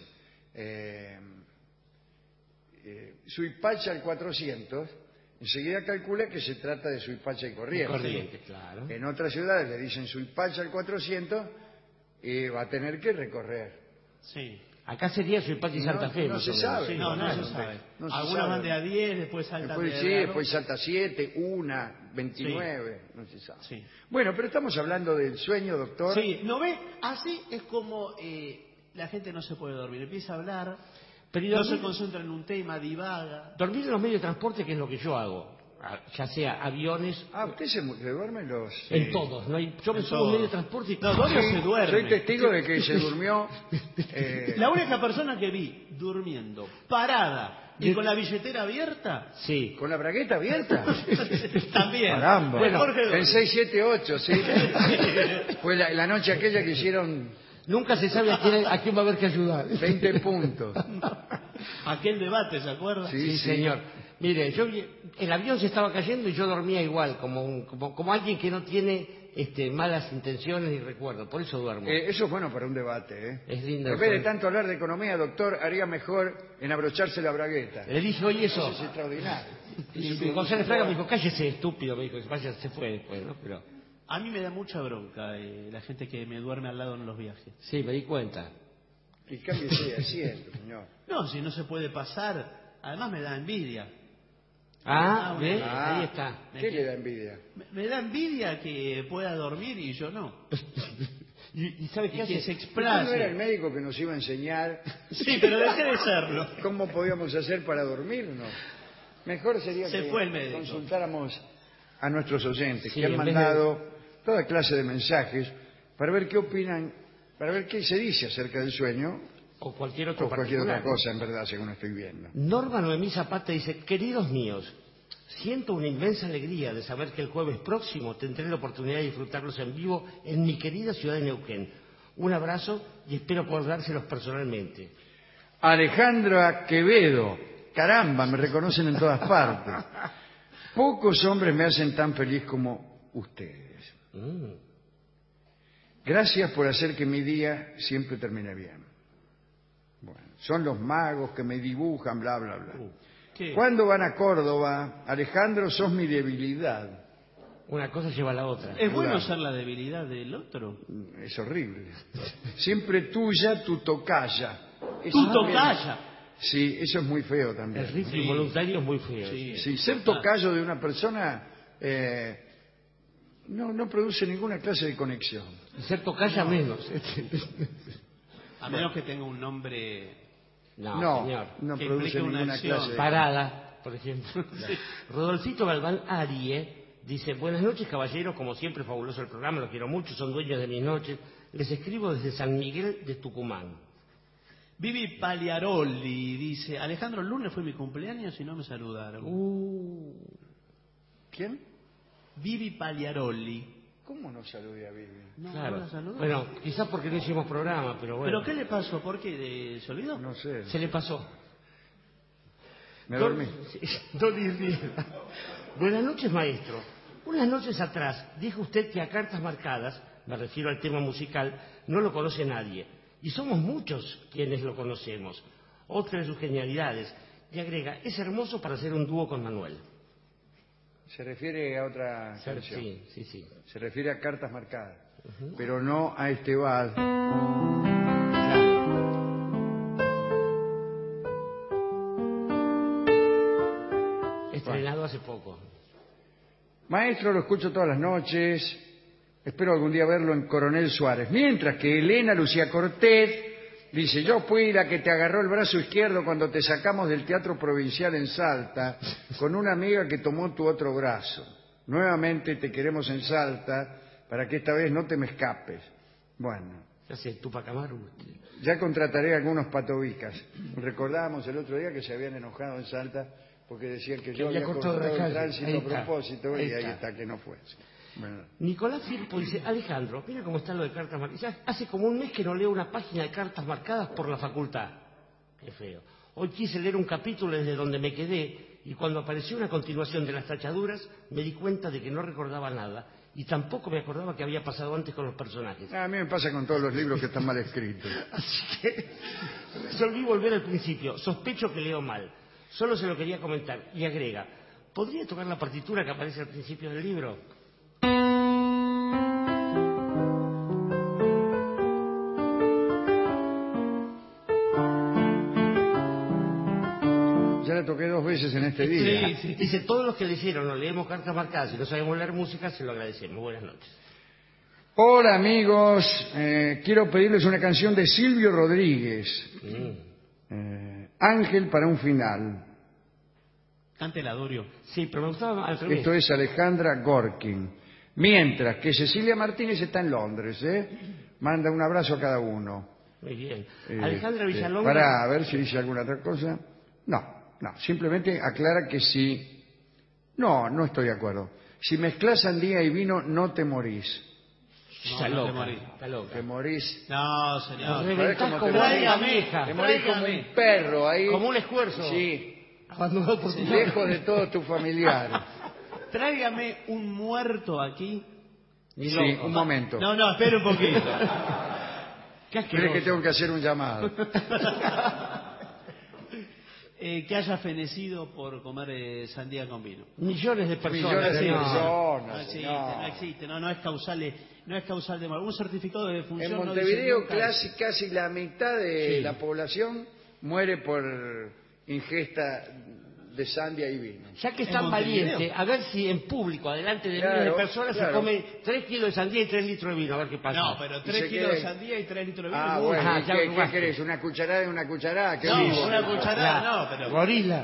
Suipacha al 400, enseguida calcula que se trata de Suipacha y Corrientes.
Corrientes, claro.
En otras ciudades le dicen Suipacha al 400 y va a tener que recorrer.
Sí.
Acá sería Suipacha y Santa Fe.
no
más
se
o menos.
sabe.
Sí,
No, no
claro.
se sabe.
No se
Algunas
sabe.
van de a 10, después saltan
Después
de
sí,
a
después salta 7, 1, 29, no se sabe.
Sí.
Bueno, pero estamos hablando del sueño, doctor.
Sí, ¿no ve? Así es como la gente no se puede dormir. Empieza a hablar,
Pero ¿y
no
dormir?
se concentra en un tema, divaga.
Dormir en los medios de transporte, que es lo que yo hago. ya sea aviones...
¿Usted se duerme los...?
En todos. No hay, yo me subo un medio de transporte y...
No, Dorio se duerme.
Soy testigo de que se durmió...
La única persona que vi durmiendo, parada y con la billetera abierta...
Sí.
¿Con la bragueta abierta?
También.
Caramba.
Bueno,
En 678, sí. Fue la noche aquella que hicieron...
Nunca se sabe a quién va a haber que ayudar.
20 puntos.
Aquel debate, ¿se acuerda?
Sí, señor. Mire, el avión se estaba cayendo y yo dormía igual, como alguien que no tiene malas intenciones ni recuerdos. Por eso duermo.
Eso es bueno para un debate, ¿eh?
Es lindo.
En vez de tanto hablar de economía, doctor, haría mejor en abrocharse la bragueta.
Le dije, oye, eso
es extraordinario.
Y González Fraga me dijo, cállese, estúpido. Me dijo, vaya, se fue después, ¿no? Pero...
A mí me da mucha bronca la gente que me duerme al lado en los viajes.
Sí, me di cuenta.
Y cámbiese de asiento, señor.
No, si no se puede pasar, además me da envidia.
¿Ve? Ahí está.
¿Qué le da envidia?
Me da envidia que pueda dormir y yo no.
¿Y sabe qué hace?
Que se
¿Usted
explaye.
no era el médico que nos iba a enseñar
Sí, pero dejé de serlo.
cómo podíamos hacer para dormirnos? Mejor sería
Se
que
fue el médico.
consultáramos a nuestros oyentes,
Sí,
que han
en vez
mandado toda clase de mensajes para ver qué opinan, para ver qué se dice acerca del sueño
O cualquier
o
otro
cualquier otra
particular.
cosa, en verdad, según estoy viendo.
Norma Noemí Zapata dice, queridos míos, siento una inmensa alegría de saber que el jueves próximo tendré la oportunidad de disfrutarlos en vivo en mi querida ciudad de Neuquén. Un abrazo y espero poder dárselos personalmente.
Alejandra Quevedo, caramba, me reconocen en todas partes. Pocos hombres me hacen tan feliz como ustedes. Gracias por hacer que mi día siempre termine bien. Bueno, son los magos que me dibujan, bla, bla, bla.
¿Qué?
¿Cuándo van a Córdoba? Alejandro, sos mi debilidad.
Una cosa lleva a la otra.
¿Es bueno ser la debilidad del otro?
Es horrible. Siempre tuya, tu tocaya. Eso
¡Tu
también-
tocaya!
Sí, eso es muy feo también.
El ritmo
Sí.
involuntario es muy feo.
Sí, ser tocayo de una persona no produce ninguna clase de conexión.
Y ser tocaya menos.
A menos que tenga un nombre...
No, señor.
no
Que
produce
implique una
ninguna
acción.
clase de...
Parada, por ejemplo. Rodolfito Galván Arie dice, buenas noches caballeros, como siempre fabuloso el programa, lo quiero mucho, son dueños de mis noches. Les escribo desde San Miguel de Tucumán.
Vivi Pagliaroli dice, Alejandro, el lunes fue mi cumpleaños y no me saludaron.
¿Quién?
Vivi Pagliaroli.
¿Cómo no saludé a Vivi?
No,
Claro.
no la saludó.
Bueno, quizás porque no hicimos programa, pero bueno.
¿Pero qué le pasó? ¿Por qué? ¿Se olvidó?
No sé,
Se le pasó.
me dormí.
Don Irriera. Buenas noches, maestro. Unas noches atrás dijo usted que a cartas marcadas, me refiero al tema musical, no lo conoce nadie. Y somos muchos quienes lo conocemos. Otra de sus genialidades. Y agrega, es hermoso para hacer un dúo con Manuel.
Se refiere a otra canción.
Sí.
Se refiere a cartas marcadas. Pero no a este vals.
Estrenado hace poco.
Maestro, lo escucho todas las noches. Espero algún día verlo en Coronel Suárez. Mientras que Elena Lucía Cortés dice, yo fui la que te agarró el brazo izquierdo cuando te sacamos del Teatro Provincial en Salta con una amiga que tomó tu otro brazo. Nuevamente te queremos en Salta para que esta vez no te me escapes. Bueno,
Ya sé, Tupac Amaru.
ya contrataré algunos patobicas. Recordábamos el otro día que se habían enojado en Salta porque decían que yo
había
había
cortado
cortado
la
el
calle.
tránsito
Ahí
a
está.
propósito
Ahí
y ahí
está.
está que no fue. Bueno.
Nicolás Firpo dice, Alejandro, mira cómo está lo de cartas marcadas. Hace como un mes que no leo una página de cartas marcadas por la facultad. Qué feo. Hoy quise leer un capítulo desde donde me quedé y cuando apareció una continuación de las tachaduras me di cuenta de que no recordaba nada y tampoco me acordaba que había pasado antes con los personajes.
A mí me pasa con todos los libros que están mal escritos.
Así que resolví volver al principio. Sospecho que leo mal. Solo se lo quería comentar. Y agrega, ¿podría tocar la partitura que aparece al principio del libro?
Ya la toqué 2 veces en este día.
Sí.
Dice, todos los que leyeron o leemos cartas marcadas y no sabemos leer música, se lo agradecemos. Buenas noches.
Hola amigos, quiero pedirles una canción de Silvio Rodríguez. Ángel para un final.
Cántela, Dorio.
Sí, pero me gustaba al revés.
Esto es Alejandra Gorkin. Mientras que Cecilia Martínez está en Londres, manda un abrazo a cada uno.
Muy bien. Alejandra Villalonga.
Para ver si dice alguna otra cosa. No, simplemente aclara que si... No estoy de acuerdo. Si mezclas sandía y vino, no te morís.
No te morís.
Está loca.
Te morís.
No, señor.
Reventás como
morís?
una abeja.
Te morís como un perro ahí.
Como un esfuerzo.
Sí,
Abandonado por
lejos de todos tus familiares.
Tráigame un muerto aquí.
Sí, un momento.
No, espere un poquito.
Qué
¿Crees que tengo que hacer un llamado?
Que haya fenecido por comer sandía con vino.
Millones de personas.
Millones de
señor.
personas.
No existe, no es causal de muerte. Un certificado de defunción.
En
no
Montevideo
dice nunca
casi la mitad de la población muere por ingesta de sandia y vino.
Ya que es
En
tan
Montevideo.
valiente, a ver si en público, adelante de
Claro,
miles de personas,
claro.
se come 3 kilos de sandía y 3 litros de vino, a ver qué pasa.
No, pero 3
se
kilos
quede-
de sandía y 3 litros de vino.
Ah,
es mucho.
bueno,
Ajá,
¿y
ya
¿qué
probaste.
querés? ¿Una cucharada y una cucharada? ¿Qué
No,
vivo?
una cucharada no, pero...
Gorila.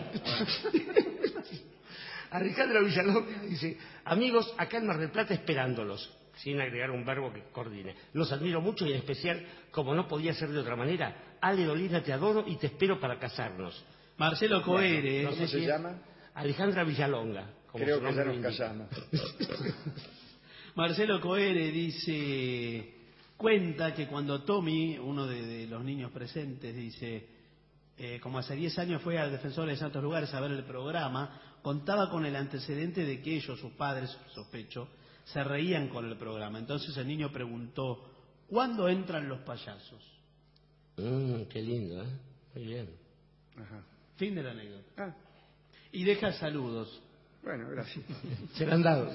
Alejandra Villalonga dice: amigos, acá en Mar del Plata esperándolos, sin agregar un verbo que coordine. Los admiro mucho y en especial, como no podía ser de otra manera, Ale Dolina, te adoro y te espero para casarnos.
Marcelo Coere.
¿Cómo se llama?
Alejandra Villalonga. Como
Creo
su
que ya
nombre
nos
lo indica.
casamos.
Marcelo Coere dice, cuenta que cuando Tommy, uno de los niños presentes, dice, como hace 10 años fue al Defensor de Santos Lugares a ver el programa, contaba con el antecedente de que ellos, sus padres, sospecho, se reían con el programa. Entonces el niño preguntó, ¿cuándo entran los payasos?
Qué lindo, ¿eh? Muy bien.
Ajá.
Fin de la anécdota.
Ah,
Y deja saludos.
bueno, gracias.
Se le han dado.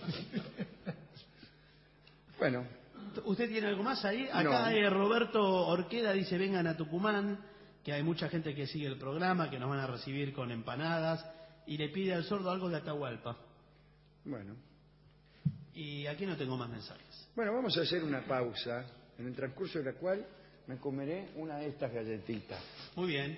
Bueno,
¿Usted tiene algo más ahí? Acá
No.
Roberto Orqueda dice, vengan a Tucumán, que hay mucha gente que sigue el programa, que nos van a recibir con empanadas, y le pide al sordo algo de Atahualpa.
bueno.
Y aquí no tengo más mensajes.
Bueno, vamos a hacer una pausa, en el transcurso de la cual me comeré una de estas galletitas.
Muy bien.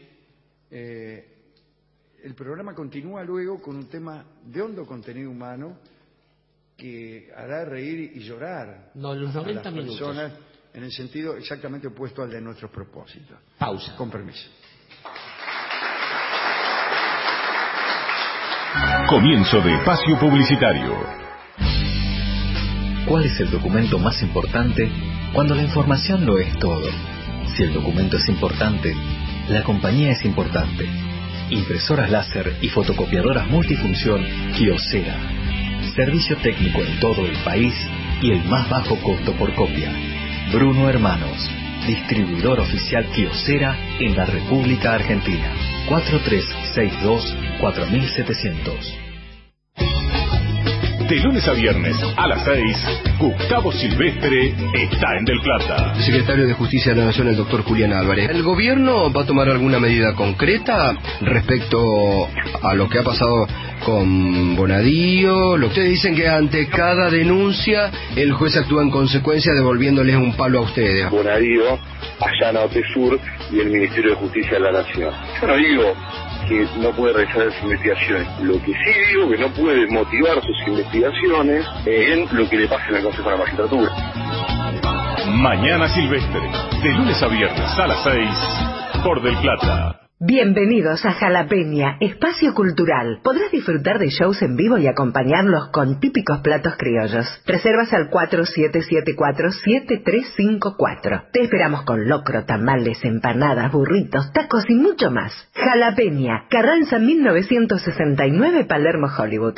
El programa continúa luego con un tema de hondo contenido humano que hará reír y llorar
No, los 90
a las
minutos.
personas en el sentido exactamente opuesto al de nuestros propósitos.
Pausa.
Con permiso.
Comienzo de espacio publicitario.
¿Cuál es el documento más importante cuando la información lo es todo? Si el documento es importante, la compañía es importante. Impresoras láser y fotocopiadoras multifunción Kyocera. Servicio técnico en todo el país y el más bajo costo por copia. Bruno Hermanos, distribuidor oficial Kyocera en la República Argentina. 4362-4700.
De lunes a viernes a las 6, Gustavo Silvestre está en Del Plata.
El secretario de Justicia de la Nación, el doctor Julián Álvarez. ¿El gobierno va a tomar alguna medida concreta respecto a lo que ha pasado con Bonadío? Ustedes dicen que ante cada denuncia el juez actúa en consecuencia devolviéndoles un palo a ustedes.
Bonadío allana Otesur y el Ministerio de Justicia de la Nación. Yo no digo que no puede realizar sus investigaciones. Lo que sí digo que no puede motivar sus investigaciones en lo que le pase en el Consejo de la Magistratura.
Mañana Silvestre, de lunes a viernes a las 6, por Del Plata.
Bienvenidos a Jalapeña, espacio cultural. Podrás disfrutar de shows en vivo y acompañarlos con típicos platos criollos. Reservas al 4774-7354. Te esperamos con locro, tamales, empanadas, burritos, tacos y mucho más. Jalapeña, Carranza 1969, Palermo, Hollywood.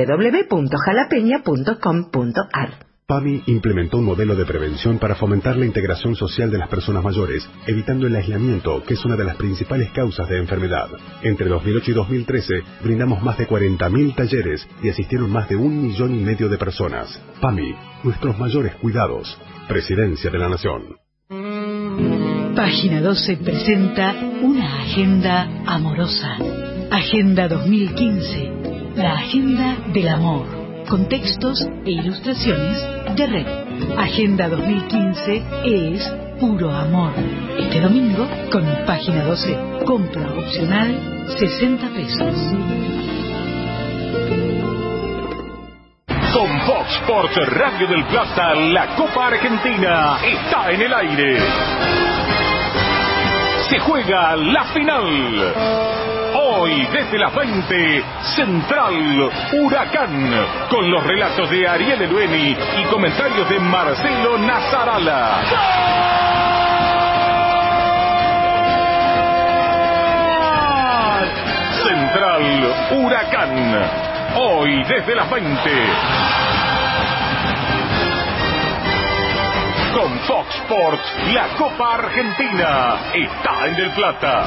www.jalapeña.com.ar.
PAMI implementó un modelo de prevención para fomentar la integración social de las personas mayores, evitando el aislamiento, que es una de las principales causas de enfermedad. Entre 2008 y 2013, brindamos más de 40.000 talleres y asistieron más de 1,5 millones de personas. PAMI, nuestros mayores cuidados. Presidencia de la Nación.
Página 12 presenta una agenda amorosa. Agenda 2015. La agenda del amor. Con textos e ilustraciones de Red. Agenda 2015 es puro amor. Este domingo, con Página 12, compra opcional 60 pesos.
Fox Sports Radio del Plata, la Copa Argentina está en el aire. Se juega la final. Hoy, desde las 20, Central Huracán, con los relatos de Ariel Elueni y comentarios de Marcelo Nazarala. ¡Gol! Central Huracán, hoy desde las 20. Con Fox Sports, la Copa Argentina está en Del Plata.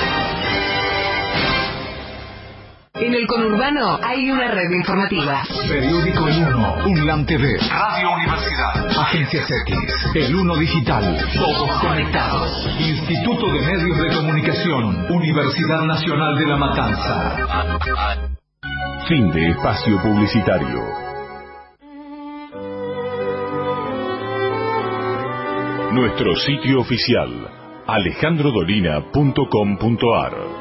En el conurbano hay una red informativa.
Periódico El Uno, UNLAM TV, Radio Universidad, Agencias X, El Uno Digital, todos conectados. Instituto de Medios de Comunicación, Universidad Nacional de La Matanza.
Fin de espacio publicitario. Nuestro sitio oficial, alejandrodolina.com.ar.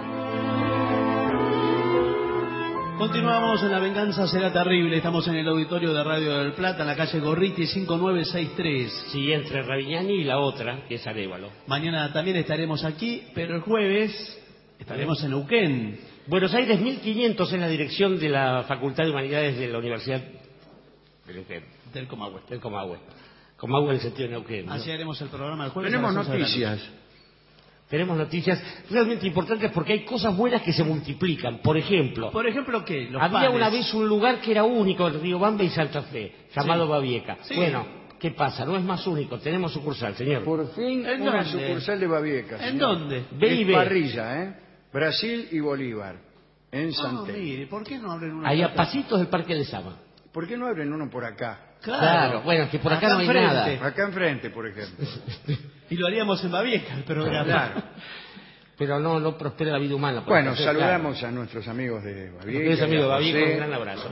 Continuamos en La Venganza Será Terrible. Estamos en el auditorio de Radio del Plata, en la calle Gorriti 5963.
Sí, entre Ravignani y la otra, que es Arévalo.
Mañana también estaremos aquí, pero el jueves estaremos en Neuquén.
Buenos Aires 1500 en la dirección de la Facultad de Humanidades de la Universidad de Neuquén.
Del Comahue.
Del Comahue. Comahue en el sentido de Neuquén, ¿no?
Así haremos el programa el jueves.
Tenemos noticias.
Tenemos noticias realmente importantes porque hay cosas buenas que se multiplican. Por ejemplo,
¿qué?
Había una vez un lugar que era único en Riobamba y Santa Fe, llamado Babieca.
Sí.
Bueno, ¿qué pasa? No es más único, tenemos sucursal, señor.
Por fin
¿En
una
dónde?
sucursal de Babieca.
¿En
señor.
dónde?
B&B.
Parrilla, Brasil y Bolívar, en Santelmo.
Mire, ¿por qué no abren una?
Ahí a pasitos del Parque de Sama.
¿Por qué no abren uno por acá?
Claro.
Bueno, que por acá no hay
enfrente.
nada.
Acá enfrente, por ejemplo.
Y lo haríamos en Babieca, el programa.
Claro.
Pero no prospera la vida humana.
Bueno,
Entonces,
saludamos a nuestros amigos de
claro.
Babieca.
Queridos amigos de Babieca,
José,
un gran abrazo.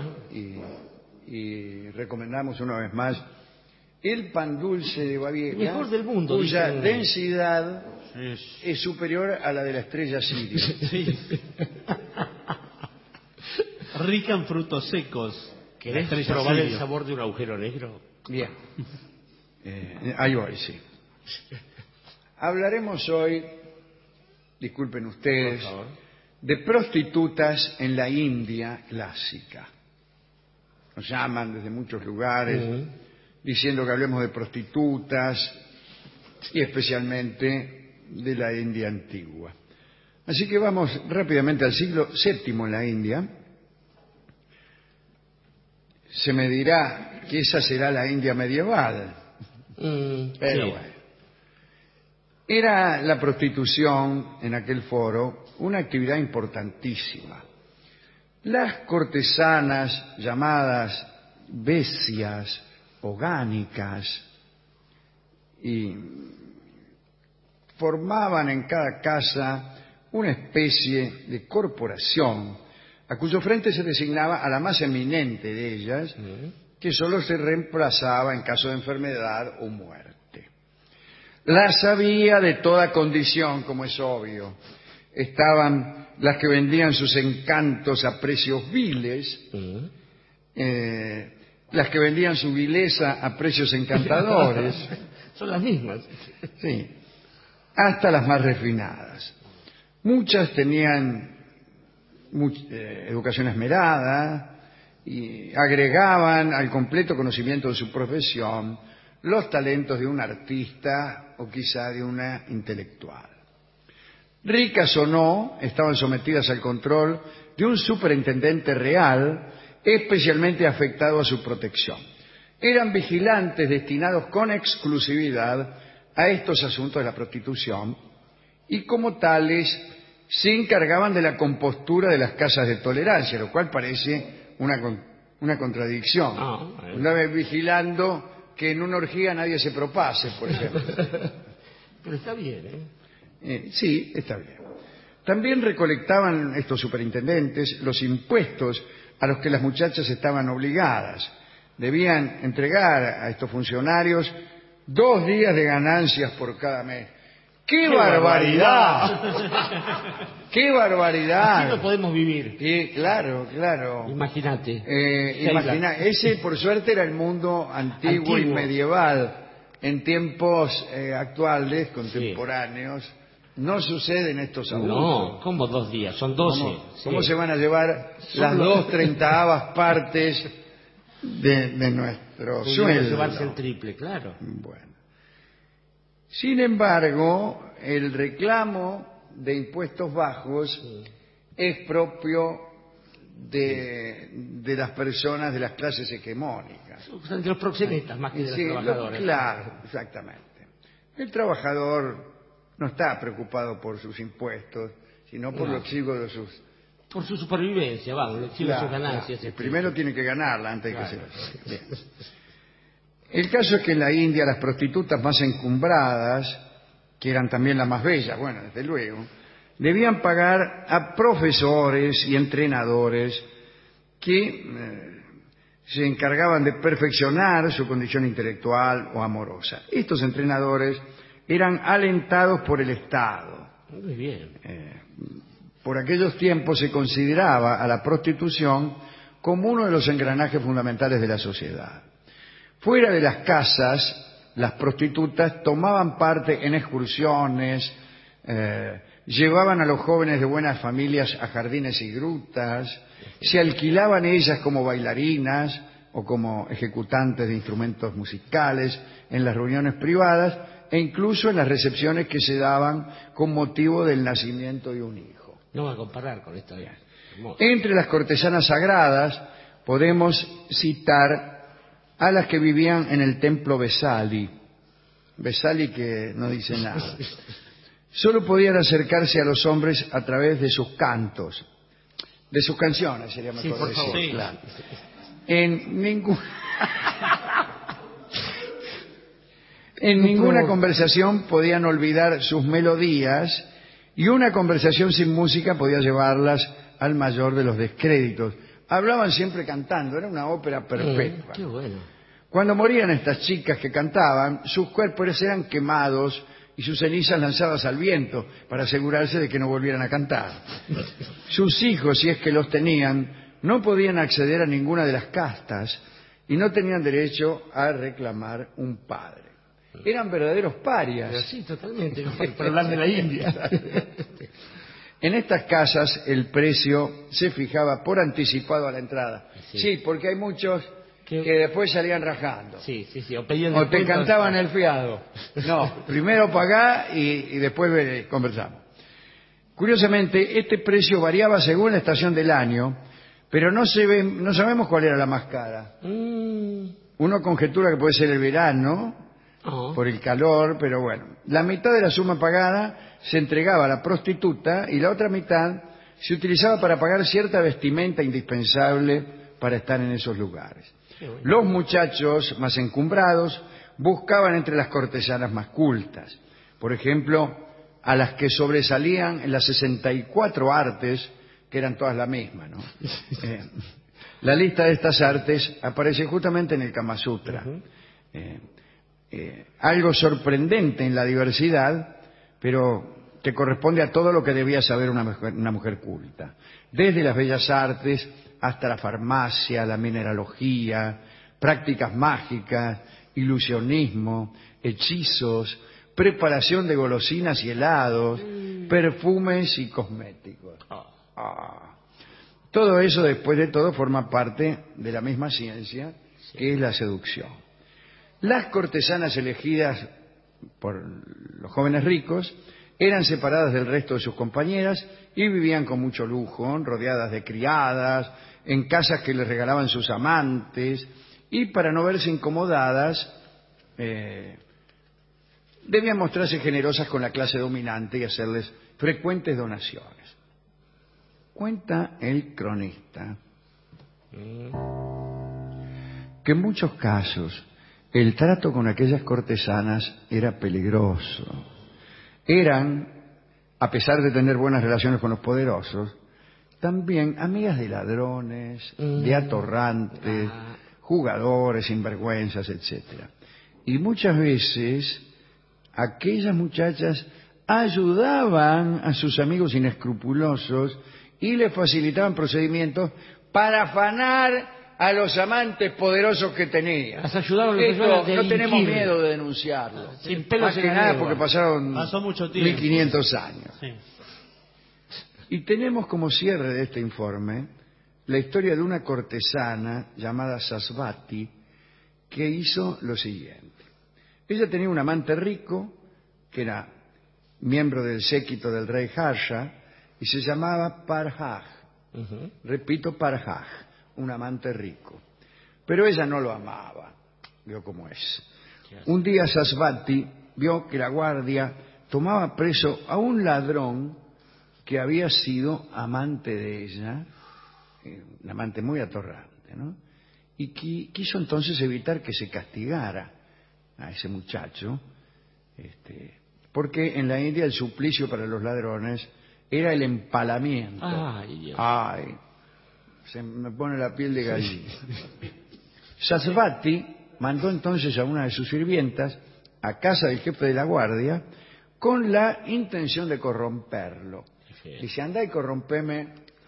y recomendamos una vez más el pan dulce de Babieca.
El mejor del mundo,
cuya
dicen.
densidad es superior a la de la estrella Sirio.
Sí. Rica en frutos secos.
¿Querés
Estrella
probar
Sirio.
el sabor de un agujero negro?
Bien. Ahí voy, sí. Hablaremos hoy, disculpen ustedes,
Por favor,
de prostitutas en la India clásica. Nos llaman desde muchos lugares diciendo que hablemos de prostitutas y especialmente de la India antigua. Así que vamos rápidamente al siglo VII en la India. Se me dirá que esa será la India medieval. Pero
sí.
bueno. Era la prostitución en aquel foro una actividad importantísima. Las cortesanas llamadas bestias orgánicas y formaban en cada casa una especie de corporación a cuyo frente se designaba a la más eminente de ellas, que solo se reemplazaba en caso de enfermedad o muerte. Las había de toda condición, como es obvio. Estaban las que vendían sus encantos a precios viles, las que vendían su vileza a precios encantadores.
Son las mismas.
Sí, hasta las más refinadas. Muchas tenían educación esmerada y agregaban al completo conocimiento de su profesión los talentos de un artista o quizá de una intelectual. Ricas o no, estaban sometidas al control de un superintendente real especialmente afectado a su protección. Eran vigilantes destinados con exclusividad a estos asuntos de la prostitución y como tales se encargaban de la compostura de las casas de tolerancia, lo cual parece una contradicción. Una vez vigilando que en una orgía nadie se propase, por ejemplo.
Pero está bien,
Sí, está bien. También recolectaban estos superintendentes los impuestos a los que las muchachas estaban obligadas. Debían entregar a estos funcionarios 2 días de ganancias por cada mes. ¡Qué barbaridad! ¡Qué barbaridad!
Así no podemos vivir.
Claro.
Imagínate.
Ese, por suerte, era el mundo antiguo y medieval. En tiempos actuales, contemporáneos, no suceden estos abusos.
No, ¿cómo 2 días? Son 12.
¿Cómo se van a llevar las 2/30 partes de nuestro sueldo?
Llevarse el triple, claro.
Bueno. Sin embargo, el reclamo de impuestos bajos es propio de las personas de las clases hegemónicas.
De los proxenetas más que de los trabajadores.
Claro, exactamente. El trabajador no está preocupado por sus impuestos, sino por lo exiguo de sus...
Por su supervivencia, vamos, lo exiguo de sus ganancias.
Primero tiene que ganarla antes de que se la... Bien. El caso es que en la India las prostitutas más encumbradas, que eran también las más bellas, bueno, desde luego, debían pagar a profesores y entrenadores que se encargaban de perfeccionar su condición intelectual o amorosa. Estos entrenadores eran alentados por el Estado.
Muy bien.
Por aquellos tiempos se consideraba a la prostitución como uno de los engranajes fundamentales de la sociedad. Fuera de las casas, las prostitutas tomaban parte en excursiones, llevaban a los jóvenes de buenas familias a jardines y grutas, se alquilaban ellas como bailarinas o como ejecutantes de instrumentos musicales en las reuniones privadas e incluso en las recepciones que se daban con motivo del nacimiento de un hijo.
No va a comparar con esta.
Entre las cortesanas sagradas podemos citar a las que vivían en el templo Vesali. Vesali, que no dice nada. Solo podían acercarse a los hombres a través de sus cantos, de sus canciones, sería mejor decir.
Sí.
Claro. En ninguna conversación podían olvidar sus melodías y una conversación sin música podía llevarlas al mayor de los descréditos. Hablaban siempre cantando, era una ópera perpetua.
Qué bueno.
Cuando morían estas chicas que cantaban, sus cuerpos eran quemados y sus cenizas lanzadas al viento para asegurarse de que no volvieran a cantar. Sus hijos, si es que los tenían, no podían acceder a ninguna de las castas y no tenían derecho a reclamar un padre. Eran verdaderos parias.
Sí, totalmente, para hablar de la India.
En estas casas el precio se fijaba por anticipado a la entrada. Sí, porque hay muchos que después salían rajando.
Sí.
O te cantaban el fiado. No, primero pagá y después conversamos. Curiosamente, este precio variaba según la estación del año, pero no sabemos cuál era la más cara. Uno conjetura que puede ser el verano, por el calor, pero bueno. La mitad de la suma pagada se entregaba a la prostituta y la otra mitad se utilizaba para pagar cierta vestimenta indispensable para estar en esos lugares. Los muchachos más encumbrados buscaban entre las cortesanas más cultas. Por ejemplo, a las que sobresalían en las 64 artes, que eran todas la misma, ¿no? La lista de estas artes aparece justamente en el Kama Sutra. Algo sorprendente en la diversidad, pero que corresponde a todo lo que debía saber una mujer culta. Desde las bellas artes hasta la farmacia, la mineralogía, prácticas mágicas, ilusionismo, hechizos, preparación de golosinas y helados, perfumes y cosméticos. Todo eso, después de todo, forma parte de la misma ciencia, que es la seducción. Las cortesanas elegidas por los jóvenes ricos eran separadas del resto de sus compañeras y vivían con mucho lujo, rodeadas de criadas, en casas que les regalaban sus amantes, y para no verse incomodadas, debían mostrarse generosas con la clase dominante y hacerles frecuentes donaciones. Cuenta el cronista que en muchos casos el trato con aquellas cortesanas era peligroso. Eran, a pesar de tener buenas relaciones con los poderosos, también amigas de ladrones, de atorrantes, jugadores, sinvergüenzas, etc. Y muchas veces aquellas muchachas ayudaban a sus amigos inescrupulosos y les facilitaban procedimientos para afanar a los amantes poderosos que tenían.
Las ayudaron
no tenemos miedo de denunciarlo.
Sin pelos
más que nada porque pasó
mucho tiempo.
1500 años.
Sí.
Y tenemos como cierre de este informe la historia de una cortesana llamada Sasvati que hizo lo siguiente. Ella tenía un amante rico que era miembro del séquito del rey Harsha y se llamaba Parhaj. Repito, Parhaj, un amante rico. Pero ella no lo amaba, vio cómo es. Un día Sasvati vio que la guardia tomaba preso a un ladrón que había sido amante de ella, un amante muy atorrante, ¿no? Y quiso entonces evitar que se castigara a ese muchacho, porque en la India el suplicio para los ladrones era el empalamiento.
Ay, Dios.
Ay, se me pone la piel de gallina. Sasvati mandó entonces a una de sus sirvientas a casa del jefe de la guardia con la intención de corromperlo. Dice, anda y corrompeme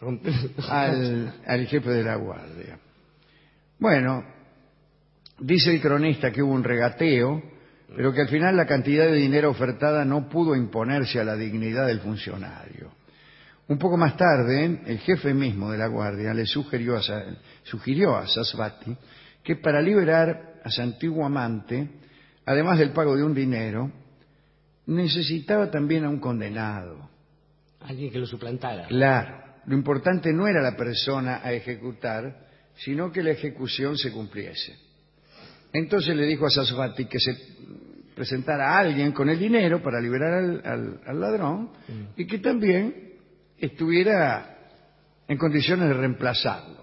al jefe de la guardia. Bueno, dice el cronista que hubo un regateo, pero que al final la cantidad de dinero ofertada no pudo imponerse a la dignidad del funcionario. Un poco más tarde, el jefe mismo de la guardia le sugirió a Sasvati que para liberar a su antiguo amante, además del pago de un dinero, necesitaba también a un condenado.
Alguien que lo suplantara.
Claro, lo importante no era la persona a ejecutar, sino que la ejecución se cumpliese. Entonces le dijo a Sasvati que se presentara a alguien con el dinero para liberar al ladrón y que también estuviera en condiciones de reemplazarlo.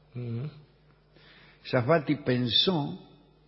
Sasvati pensó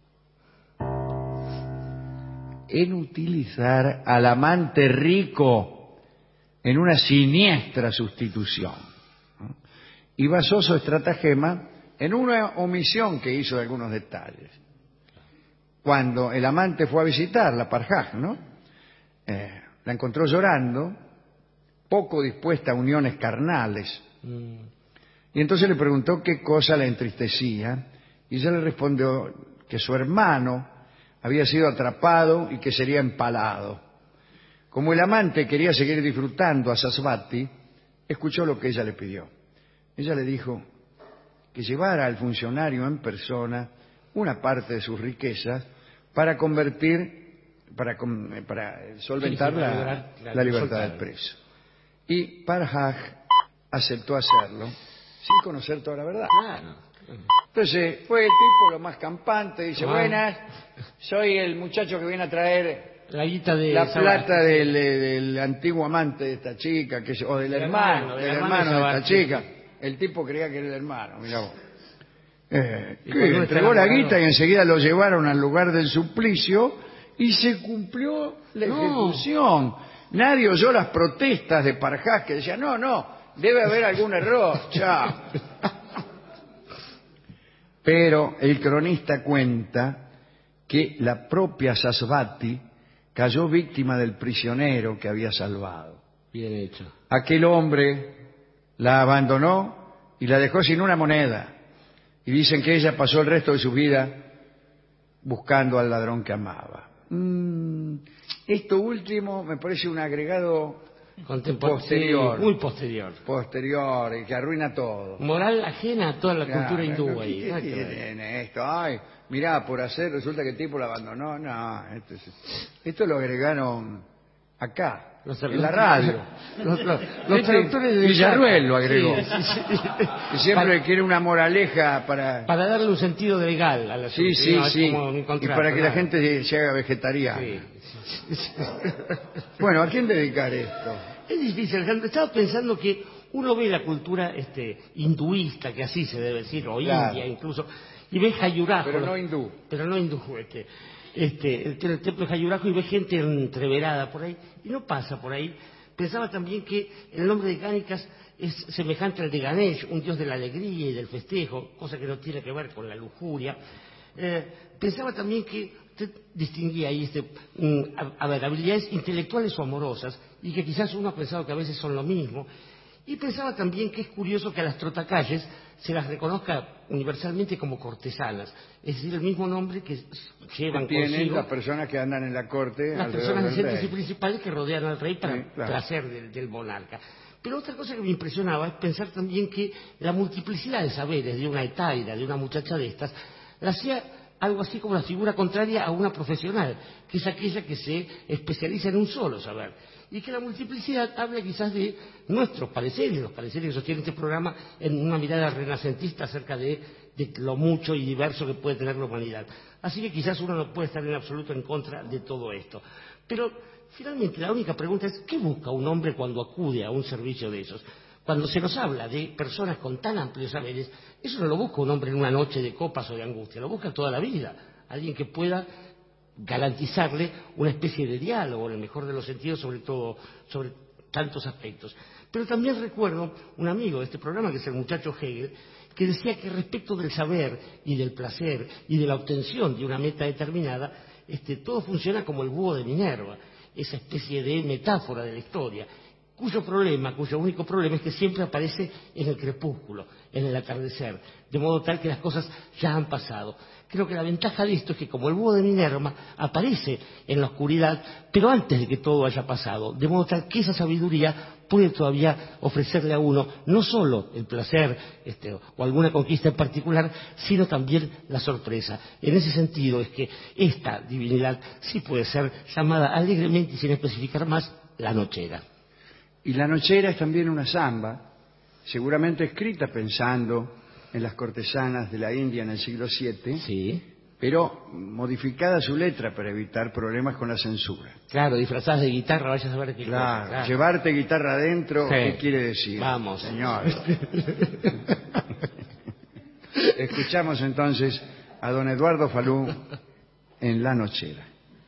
en utilizar al amante rico en una siniestra sustitución, ¿no? Y basó su estratagema en una omisión que hizo de algunos detalles. Cuando el amante fue a visitarla, Parhaj, ¿no? La encontró llorando, poco dispuesta a uniones carnales. Y entonces le preguntó qué cosa la entristecía, y ella le respondió que su hermano había sido atrapado y que sería empalado. Como el amante quería seguir disfrutando a Sasvati, escuchó lo que ella le pidió. Ella le dijo que llevara al funcionario en persona una parte de sus riquezas para solventar la libertad del preso. Y Parhaj aceptó hacerlo sin conocer toda la verdad.
Claro.
Entonces fue el tipo lo más campante, dice, buenas, soy el muchacho que viene a traer la plata del antiguo amante de esta chica, o del hermano de esta chica. El tipo creía que era el hermano, mirá vos. Entregó la guita y enseguida lo llevaron al lugar del suplicio y se cumplió la ejecución. Nadie oyó las protestas de Parhaj que decían, no, debe haber algún error, chao. Pero el cronista cuenta que la propia Sasvati cayó víctima del prisionero que había salvado.
Bien hecho.
Aquel hombre la abandonó y la dejó sin una moneda. Y dicen que ella pasó el resto de su vida buscando al ladrón que amaba. Esto último me parece un agregado posterior.
Muy posterior.
Posterior, y que arruina todo.
Moral ajena a toda la cultura hindú ahí.
¿Qué tiene esto? Ay, mirá, por hacer resulta que el tipo la abandonó. No, esto lo agregaron acá. En la radio.
Los traductores de
Villarruel lo agregó. Y siempre quiere una moraleja para
darle un sentido legal a la
sí. Y para que la gente se haga vegetariana. Bueno, ¿a quién dedicar esto?
Es difícil, Alejandro. Estaba pensando que uno ve la cultura hinduista, que así se debe decir, o india incluso, y ve Jayurajo.
Pero no hindú.
El templo de Jayurajo, y ve gente entreverada por ahí, y no pasa por ahí. Pensaba también que el nombre de Gánicas es semejante al de Ganesh, un dios de la alegría y del festejo, cosa que no tiene que ver con la lujuria. Pensaba también que usted distinguía ahí habilidades intelectuales o amorosas, y que quizás uno ha pensado que a veces son lo mismo, y pensaba también que es curioso que a las trotacalles se las reconozca universalmente como cortesanas, es decir, el mismo nombre que llevan
tienen
consigo
las personas que andan en la corte,
las
alrededor
personas
del
decentes y
rey.
principales que rodean al rey para
Sí, claro.
placer del monarca. Pero otra cosa que me impresionaba es pensar también que la multiplicidad de saberes de una hetaira, de una muchacha de estas, la hacía algo así como la figura contraria a una profesional, que es aquella que se especializa en un solo saber. Y que la multiplicidad habla quizás de nuestros pareceres, los pareceres que sostienen este programa en una mirada renacentista acerca de lo mucho y diverso que puede tener la humanidad. Así que quizás uno no puede estar en absoluto en contra de todo esto. Pero finalmente la única pregunta es, ¿qué busca un hombre cuando acude a un servicio de esos? Cuando se nos habla de personas con tan amplios saberes, eso no lo busca un hombre en una noche de copas o de angustia, lo busca toda la vida. Alguien que pueda garantizarle una especie de diálogo, en el mejor de los sentidos, sobre tantos aspectos. Pero también recuerdo un amigo de este programa, que es el muchacho Hegel, que decía que respecto del saber y del placer y de la obtención de una meta determinada, todo funciona como el búho de Minerva, esa especie de metáfora de la historia, cuyo único problema es que siempre aparece en el crepúsculo, en el atardecer, de modo tal que las cosas ya han pasado. Creo que la ventaja de esto es que como el búho de Minerva aparece en la oscuridad, pero antes de que todo haya pasado, de modo tal que esa sabiduría puede todavía ofrecerle a uno no solo el placer o alguna conquista en particular, sino también la sorpresa. En ese sentido es que esta divinidad sí puede ser llamada alegremente y sin especificar más, la nochera.
Y la nochera es también una samba, seguramente escrita pensando en las cortesanas de la India en el siglo VII,
sí,
pero modificada su letra para evitar problemas con la censura.
Claro, disfrazadas de guitarra, vayas a ver qué cosa.
Claro, llevarte guitarra adentro,
sí.
¿Qué quiere decir?
Vamos.
Señor. Escuchamos entonces a don Eduardo Falú en La Nochera.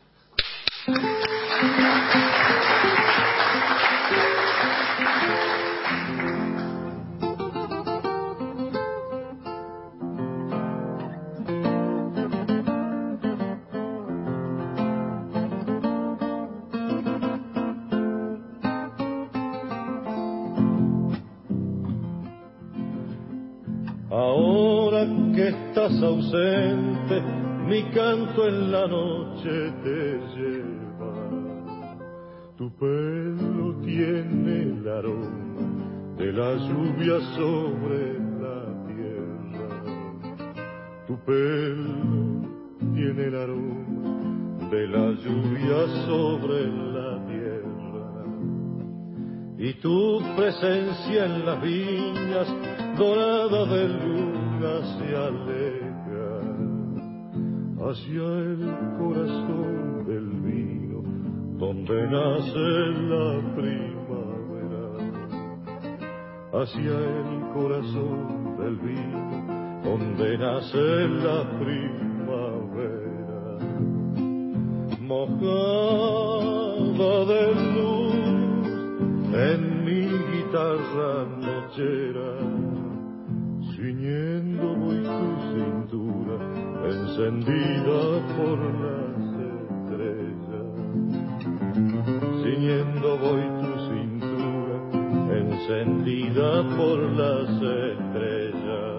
Ahora que estás ausente, mi canto en la noche te lleva. Tu pelo tiene el aroma de la lluvia sobre la tierra. Tu pelo tiene el aroma de la lluvia sobre la tierra. Y tu presencia en las viñas dorada de luna se aleja hacia el corazón del vino donde nace la primavera, hacia el corazón del vino donde nace la primavera, mojada de luz en mi guitarra nochera. Ciñendo voy tu cintura, encendida por las estrellas. Ciñendo voy tu cintura, encendida por las estrellas.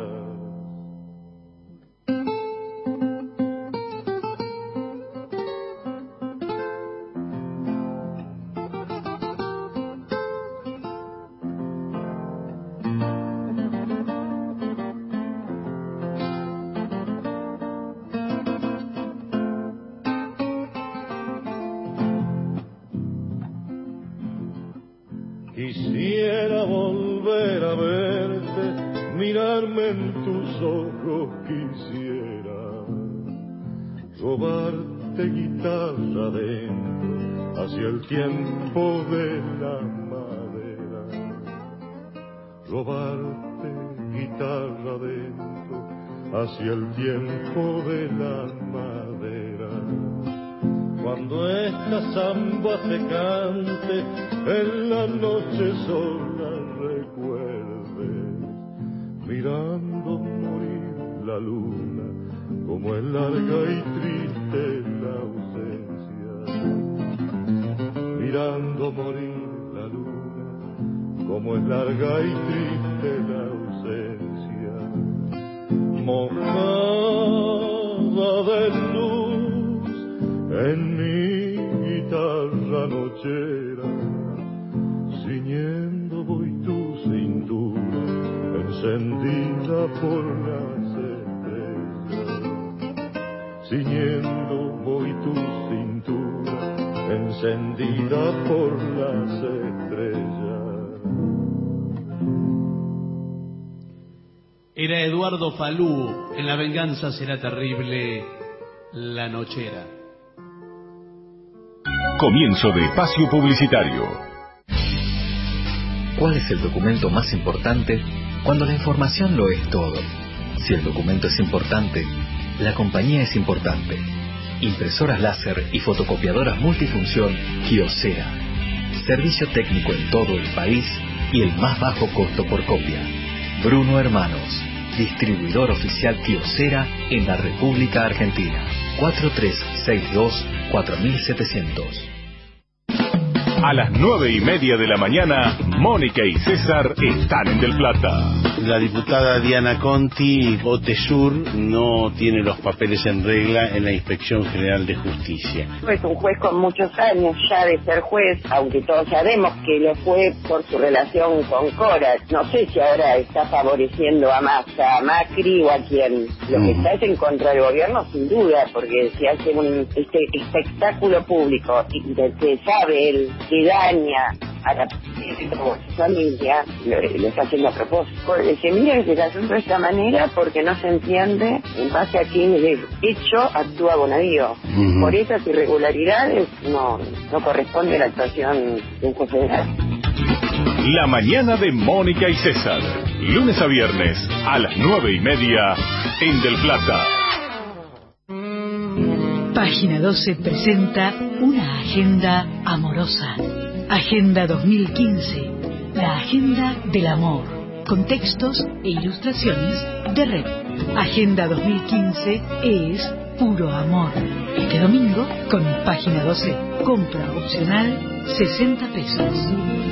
Quisiera volver a verte, mirarme en tus ojos, quisiera robarte guitarra adentro, hacia el tiempo de la madera. Robarte guitarra adentro, hacia el tiempo de la madera. Cuando esta samba te cante, en la noche sola recuerdes, mirando morir la luna, como es larga y triste la ausencia. Mirando morir la luna, como es larga y triste la ausencia. Mojada de luz en mi guitarra nochera, ciñendo voy tu cintura, encendida por las estrellas. Ciñendo voy tu cintura, encendida por las estrellas.
Era Eduardo Falú, en La venganza será terrible, La nochera.
Comienzo de espacio publicitario.
¿Cuál es el documento más importante cuando la información lo es todo? Si el documento es importante, la compañía es importante. Impresoras láser y fotocopiadoras multifunción Kyocera. Servicio técnico en todo el país y el más bajo costo por copia. Bruno Hermanos, distribuidor oficial Kyocera en la República Argentina. 4362-4700.
A las 9:30 de la mañana, Mónica y César están en Del Plata.
La diputada Diana Conti, Otesur, no tiene los papeles en regla en la Inspección General de Justicia.
Es un juez con muchos años ya de ser juez, aunque todos sabemos que lo fue por su relación con Cora. No sé si ahora está favoreciendo a Massa, a Macri o a quien. Lo que está es en contra del gobierno, sin duda, porque si hace un espectáculo público y que sabe él que daña a la familia, lo está haciendo a propósito. Se mira el asunto de esta manera porque no se entiende en base a qué hecho actúa Bonadío. Por esas irregularidades no corresponde la actuación de un juez federal.
La mañana de Mónica y César, lunes a viernes a las 9:30 en Del Plata.
Página 12 presenta una agenda amorosa. Agenda 2015, la agenda del amor, con textos e ilustraciones de Red. Agenda 2015 es puro amor. Este domingo, con Página 12, compra opcional 60 pesos.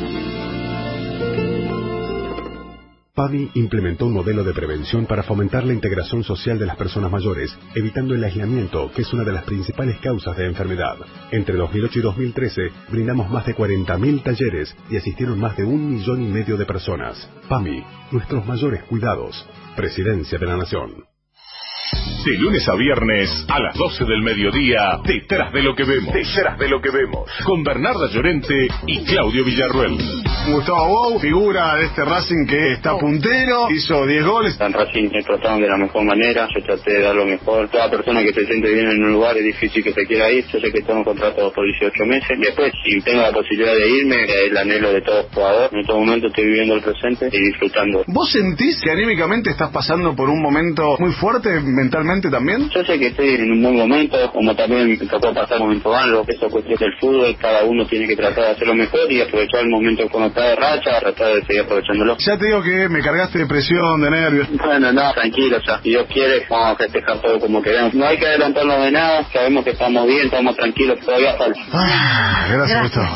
PAMI implementó un modelo de prevención para fomentar la integración social de las personas mayores, evitando el aislamiento, que es una de las principales causas de enfermedad. Entre 2008 y 2013, brindamos más de 40.000 talleres y asistieron más de 1,5 millones de personas. PAMI, nuestros mayores cuidados. Presidencia de la Nación.
De lunes a viernes a las 12 del mediodía, Detrás de lo que vemos. Detrás de lo que vemos. Con Bernarda Llorente y Claudio Villarruel.
Gustavo Bou, figura de este Racing que está puntero, hizo 10 goles.
En Racing me trataron de la mejor manera, yo traté de dar lo mejor. Toda persona que se siente bien en un lugar es difícil que se quiera ir. Yo sé que tengo contrato por 18 meses. Después, si tengo la posibilidad de irme, es el anhelo de todo jugador. En este momento estoy viviendo el presente y disfrutando.
¿Vos sentís que anímicamente estás pasando por un momento muy fuerte mentalmente también?
Yo sé que estoy en un buen momento, como también me tocó pasar momentos malos. Eso cuestión del fútbol, cada uno tiene que tratar de hacer lo mejor y aprovechar el momento cuando está de racha, tratar de seguir aprovechándolo.
Ya te digo que me cargaste de presión, de nervios.
Bueno, no, tranquilo, ya. Si Dios quiere, vamos a festejar todo como queramos. No hay que adelantarnos de nada, sabemos que estamos bien, estamos tranquilos, todavía falta.
Gracias, Gustavo.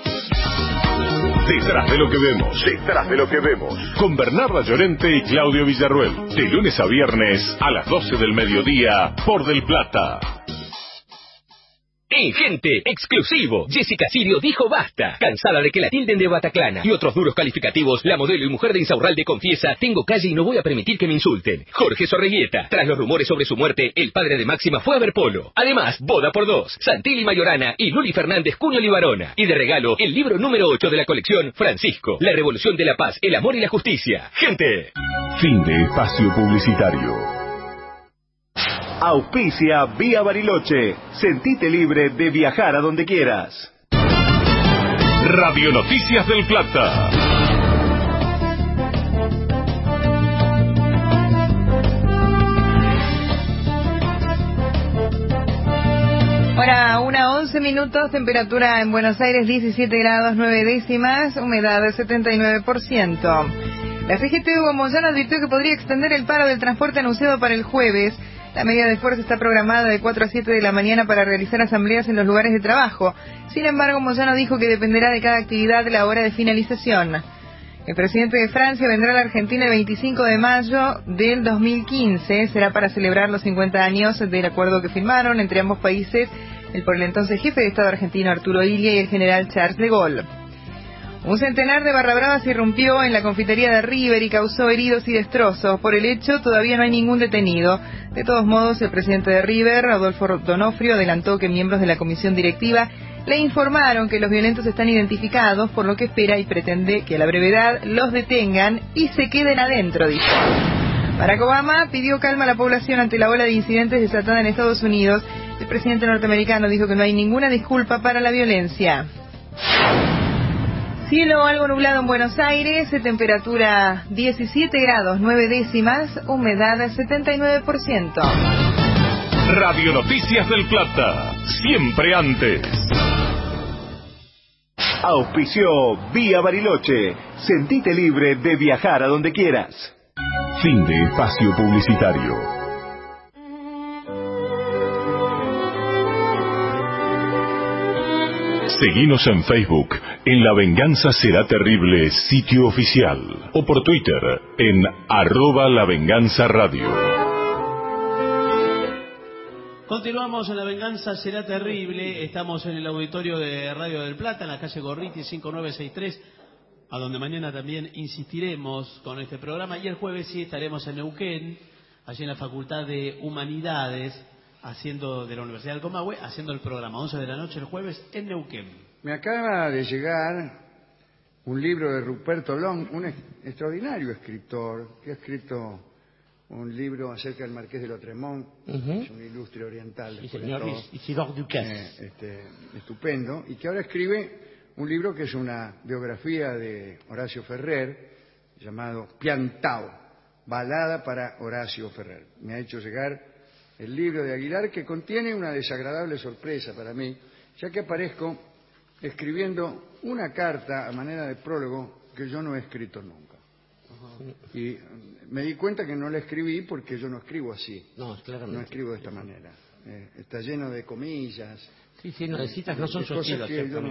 Detrás de lo que vemos, detrás de lo que vemos. Con Bernarda Llorente y Claudio Villarruel. De lunes a viernes a las 12 del mediodía por Del Plata.
En Gente, exclusivo, Jessica Sirio dijo basta. Cansada de que la tilden de Bataclana y otros duros calificativos, la modelo y mujer de Insaurralde confiesa: tengo calle y no voy a permitir que me insulten. Jorge Sorreguieta, tras los rumores sobre su muerte, el padre de Máxima fue a ver polo. Además, boda por dos, Santilli Mayorana y Luli Fernández Cuño Libarona. Y de regalo, el libro número 8 de la colección, Francisco, la revolución de la paz, el amor y la justicia. Gente.
Fin de espacio publicitario.
Auspicia Vía Bariloche. Sentite libre de viajar a donde quieras.
Radio Noticias del Plata.
Ahora, 1:11, temperatura en Buenos Aires 17 grados 9 décimas, humedad del 79%. La CGT de Hugo Moyano advirtió que podría extender el paro del transporte anunciado para el jueves. La medida de fuerza está programada de 4 a 7 de la mañana para realizar asambleas en los lugares de trabajo. Sin embargo, Moyano dijo que dependerá de cada actividad la hora de finalización. El presidente de Francia vendrá a la Argentina el 25 de mayo del 2015. Será para celebrar los 50 años del acuerdo que firmaron entre ambos países el por el entonces jefe de Estado argentino Arturo Illia y el general Charles de Gaulle. Un centenar de barra bravas irrumpió en la confitería de River y causó heridos y destrozos. Por el hecho, todavía no hay ningún detenido. De todos modos, el presidente de River, Rodolfo Donofrio, adelantó que miembros de la comisión directiva le informaron que los violentos están identificados, por lo que espera y pretende que a la brevedad los detengan y se queden adentro, dijo. Barack Obama pidió calma a la población ante la ola de incidentes desatada en Estados Unidos. El presidente norteamericano dijo que no hay ninguna disculpa para la violencia. Cielo algo nublado en Buenos Aires, temperatura 17 grados 9 décimas, humedad 79%.
Radio Noticias del Plata, siempre antes.
Auspició Vía Bariloche. Sentite libre de viajar a donde quieras.
Fin de espacio publicitario. Seguinos en Facebook, en La Venganza Será Terrible, sitio oficial, o por Twitter, en @lavenganzaradio.
Continuamos en La Venganza Será Terrible. Estamos en el auditorio de Radio del Plata, en la calle Gorriti 5963, a donde mañana también insistiremos con este programa. Y el jueves sí estaremos en Neuquén, allí en la Facultad de Humanidades, de la Universidad del Comahue, haciendo el programa 11 de la noche el jueves en Neuquén.
Me acaba de llegar un libro de Ruperto Long, un extraordinario escritor que ha escrito un libro acerca del Marqués de Lautréamont, es un ilustre oriental,
Isidore Ducasse,
estupendo, y que ahora escribe un libro que es una biografía de Horacio Ferrer, llamado Piantao, balada para Horacio Ferrer. Me ha hecho llegar el libro de Aguilar, que contiene una desagradable sorpresa para mí, ya que aparezco escribiendo una carta a manera de prólogo que yo no he escrito nunca. Y me di cuenta que no la escribí porque yo no escribo así.
No, claramente.
No escribo de esta manera. Está lleno de comillas.
Sí, no, las citas no son su estilo,
que yo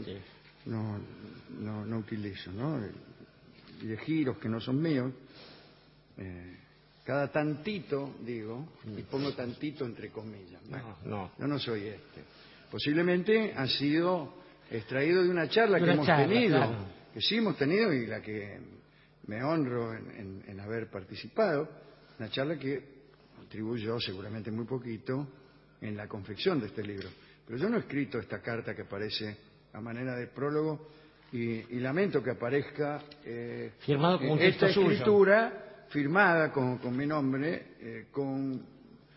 no utilizo, ¿no? Y de giros que no son míos. Cada tantito, digo, y pongo tantito entre comillas. Bueno, no soy este. Posiblemente ha sido extraído de una charla que hemos tenido, claro. Que sí hemos tenido y la que me honro en haber participado, una charla que contribuyó seguramente muy poquito en la confección de este libro. Pero yo no he escrito esta carta que aparece a manera de prólogo y lamento que aparezca
firmado con un texto
esta escritura firmada con mi nombre, con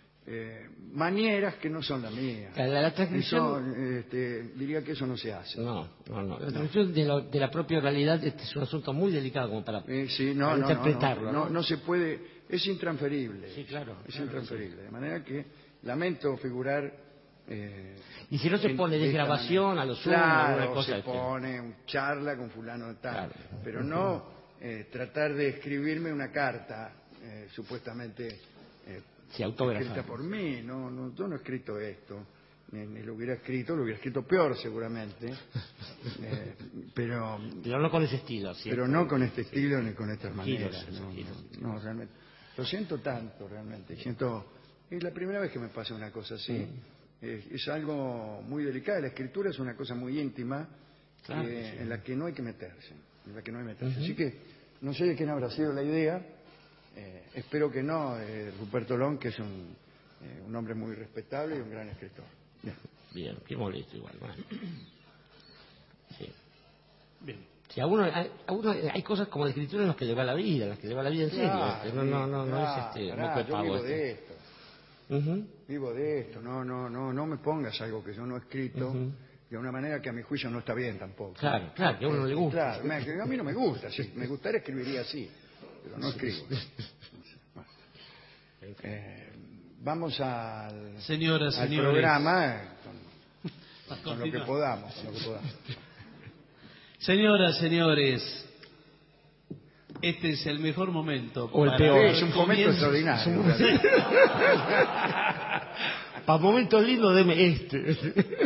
manieras que no son las mías.
La transcripción...
diría que eso no se hace.
No. La transcripción de la propia oralidad es un asunto muy delicado como para interpretarlo.
No se puede, es intransferible.
Sí, claro.
Es intransferible. De manera que lamento figurar...
y si no se pone desgrabación a lo sumo, alguna cosa...
se pone un charla con fulano de tal. Claro. Pero no tratar de escribirme una carta supuestamente... escrita por mí, yo no he escrito esto, ni lo hubiera escrito peor seguramente, pero
no con ese estilo, ¿cierto?
Pero no con este estilo ni con estas maneras, no, realmente, lo siento tanto, realmente, es la primera vez que me pasa una cosa así, es algo muy delicado, la escritura es una cosa muy íntima, en la que no hay que meterse, así que no sé de quién habrá sido la idea. Espero que no, Ruperto Long, que es un hombre muy respetable y un gran escritor.
Bien, qué molesto igual. Bueno. Sí. Bien. Si a uno hay cosas como la escritura en las que le va la vida, en serio. No es
yo vivo de esto. Vivo de esto, no me pongas algo que yo no he escrito. De una manera que a mi juicio no está bien tampoco.
Claro, que a uno no le gusta.
Claro, a mí no me gusta, si me gustara escribiría así. Pero no escribo. Vamos al programa con lo que podamos.
Señoras, señores, Este es el mejor momento.
O el peor.
Es un momento extraordinario.
Para momentos lindos, deme este.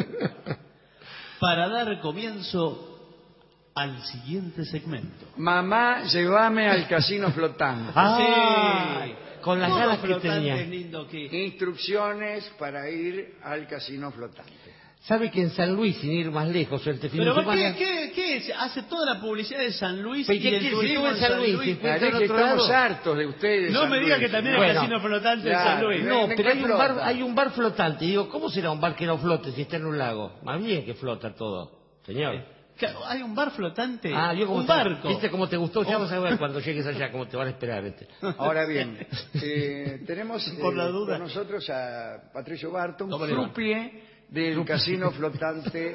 Para dar comienzo al siguiente segmento.
Mamá, llévame al casino flotante.
Sí.
Con las ganas que
Flotante,
tenía.
lindo que...
Instrucciones para ir al casino flotante.
¿Sabe que en San Luis, sin ir más lejos, este fin de
Pero
semana...
¿qué es? Hace toda la publicidad de San Luis
Pero
y
¿qué
el
quiere?
turismo
Si
en
estuve
San Luis.
si fue
Es
del
que
otro
estamos
lado.
hartos de ustedes.
No
San
me diga
Luis.
que también hay
Bueno,
casino flotante en
claro.
San Luis.
No,
¿En
pero
qué
hay
flota?
un bar flotante. Digo, ¿cómo será un bar que no flote si está en un lago? Más bien que flota todo, señor.
Hay un bar flotante.
Ah, yo como
un barco.
¿Viste cómo te gustó? Ya vas a ver cuando llegues allá cómo te van a esperar.
Ahora bien, tenemos
Por la duda.
con nosotros a Patricio Barton,
¿Cómo le va?
croupier del casino flotante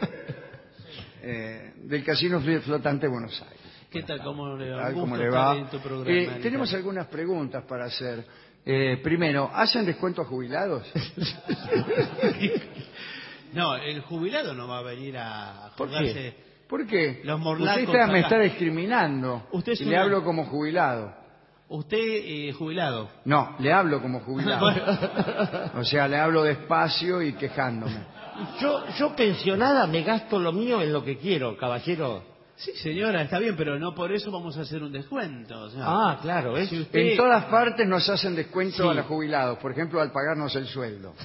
flotante Buenos Aires.
¿Qué tal? ¿Cómo le va?
Tal
Un
como
gusto
le
estar
va.
en tu programa,
Tenemos
Ricardo.
algunas preguntas para hacer. Primero, ¿hacen descuento a jubilados?
No, el jubilado no va a venir a
¿Por
jugarse.
qué? ¿Por qué?
Los morlacos
Usted me
acá.
está discriminando.
Usted es
y
una-
le hablo como jubilado.
Usted, jubilado.
No, le hablo como jubilado. O sea, le hablo despacio y quejándome.
Yo pensionada me gasto lo mío en lo que quiero, caballero.
Sí, señora, está bien, pero no por eso vamos a hacer un descuento. O sea,
Ah, claro, ¿ves?
si usted...
En todas partes nos hacen descuento
Sí.
a los jubilados, por ejemplo, al pagarnos el sueldo.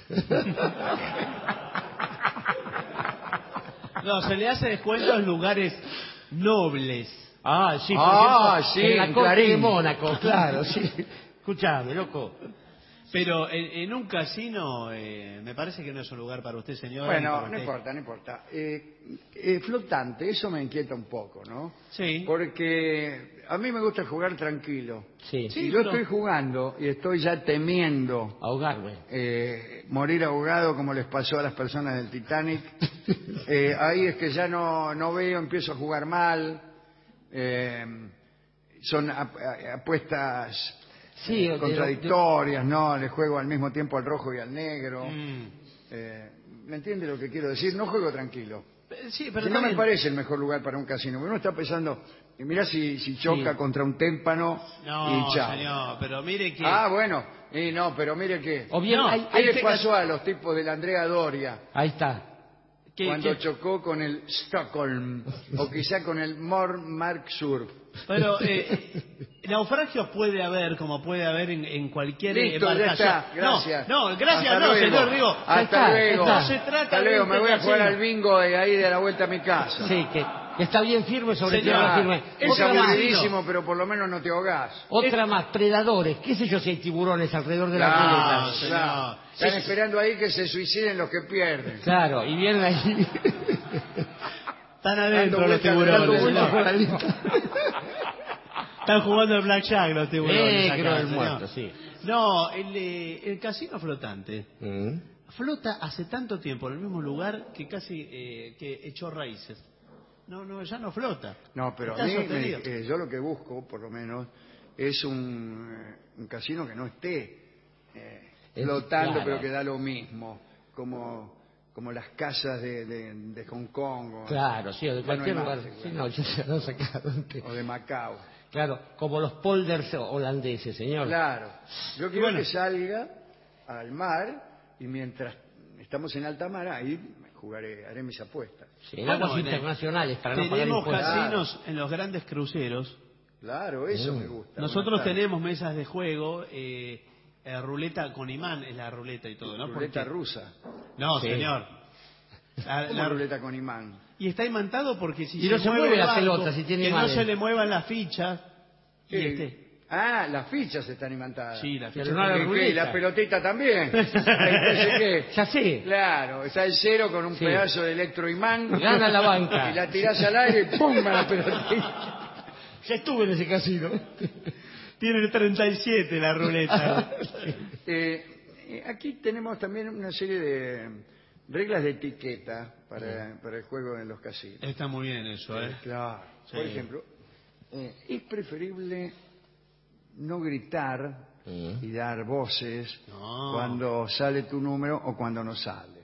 No, se le hace descuento en lugares nobles.
Ah, sí, por
Ah,
ejemplo,
sí,
en la
en
corte de
Clarín.
Mónaco, claro, sí. Escuchame, loco.
Pero en un casino me parece que no es un lugar para usted, señora. ni
Bueno,
para
no
usted.
importa, no importa. Flotante, eso me inquieta un poco, ¿no?
Sí.
Porque a mí me gusta jugar tranquilo.
Sí.
Si yo estoy jugando y estoy ya temiendo
Ahogarme.
morir ahogado como les pasó a las personas del Titanic, ahí es que ya no veo, empiezo a jugar mal. Son apuestas
Sí,
contradictorias, ¿no? Le juego al mismo tiempo al rojo y al negro.
Mm.
¿Me entiende lo que quiero decir? No juego tranquilo.
Sí, pero
Que no me
también-
parece el mejor lugar para un casino. Uno está pensando, y mirá si choca contra un témpano
No,
y chao.
señor, pero mire que...
Ah, bueno. Y no, pero mire que...
O bien,
No,
¿Qué les pasó a los tipos de la Andrea Doria
Ahí está.
cuando chocó con el Stockholm o quizá con el Mark Surf?
Pero naufragios puede haber, como puede haber en cualquier
Listo, ya
embarcación.
está, gracias.
No, gracias
Hasta
no,
luego.
señor, digo.
Hasta luego.
No se trata
Hasta
de
luego,
un
me voy a jugar
casino.
al bingo de ahí de la vuelta a mi casa.
Sí, que está bien firme sobre
Señor,
tierra firme.
Es
Otra más,
aburridísimo, pero por lo menos no te ahogás.
otra más, predadores. ¿Qué sé yo si hay tiburones alrededor de la
Claro,
ruleta?
claro. Están esperando ahí que se suiciden los que pierden.
Claro, y vienen ahí.
Están adentro
Dando
los
vueltas, dando
tiburones.
vueltas
señor.
por la lista.
Están jugando el blackjack los tiburones.
Negro
acá,
el
señor.
muerto, sí.
No, el casino flotante flota hace tanto tiempo en el mismo lugar que casi que echó raíces. No, ya no flota.
No, pero a
Está
mí,
sostenido.
yo lo que busco, por lo menos, es un casino que no esté flotando,
claro.
pero que da lo mismo, como las casas de Hong Kong
Claro, sí, o de
Ya no hay
cualquier
más,
lugar.
seguro.
Sí, no, ya se han sacado.
o de Macao.
Claro, como los polders holandeses, señor.
Claro. Yo quiero
Bueno.
que salga al mar y mientras estamos en alta mar, ahí haré mis apuestas.
Sí, en
Bueno,
aguas internacionales para no pagar
tenemos
impuestos.
casinos en los grandes cruceros.
Claro, eso me gusta.
Nosotros
Buenas tardes.
tenemos mesas de juego, ruleta con imán es la ruleta y todo, ¿no?
Ruleta
Porque-
rusa.
No,
Sí.
señor.
¿Cómo ruleta con imán?
Y está imantado porque si
Y no se mueve
el
la
barco,
pelota, si tiene
que no
imanes.
se le muevan las fichas. Y
Las fichas están imantadas.
Sí, las fichas
Pero no la
¿Y qué?
ruleta.
¿Y la pelotita también? Entonces, ¿qué?
Ya sé.
Claro, está el cero con un
Sí.
pedazo de electroimán.
Gana la banca.
Y la tirás al aire y ¡pum! La pelotita.
Ya estuve en ese casino.
Tiene el 37 la ruleta.
Aquí tenemos también una serie de reglas de etiqueta para el juego en los casinos.
Está muy bien eso, ¿eh?
Claro.
Sí.
Por ejemplo, es preferible no gritar y dar voces
No.
cuando sale tu número o cuando no sale.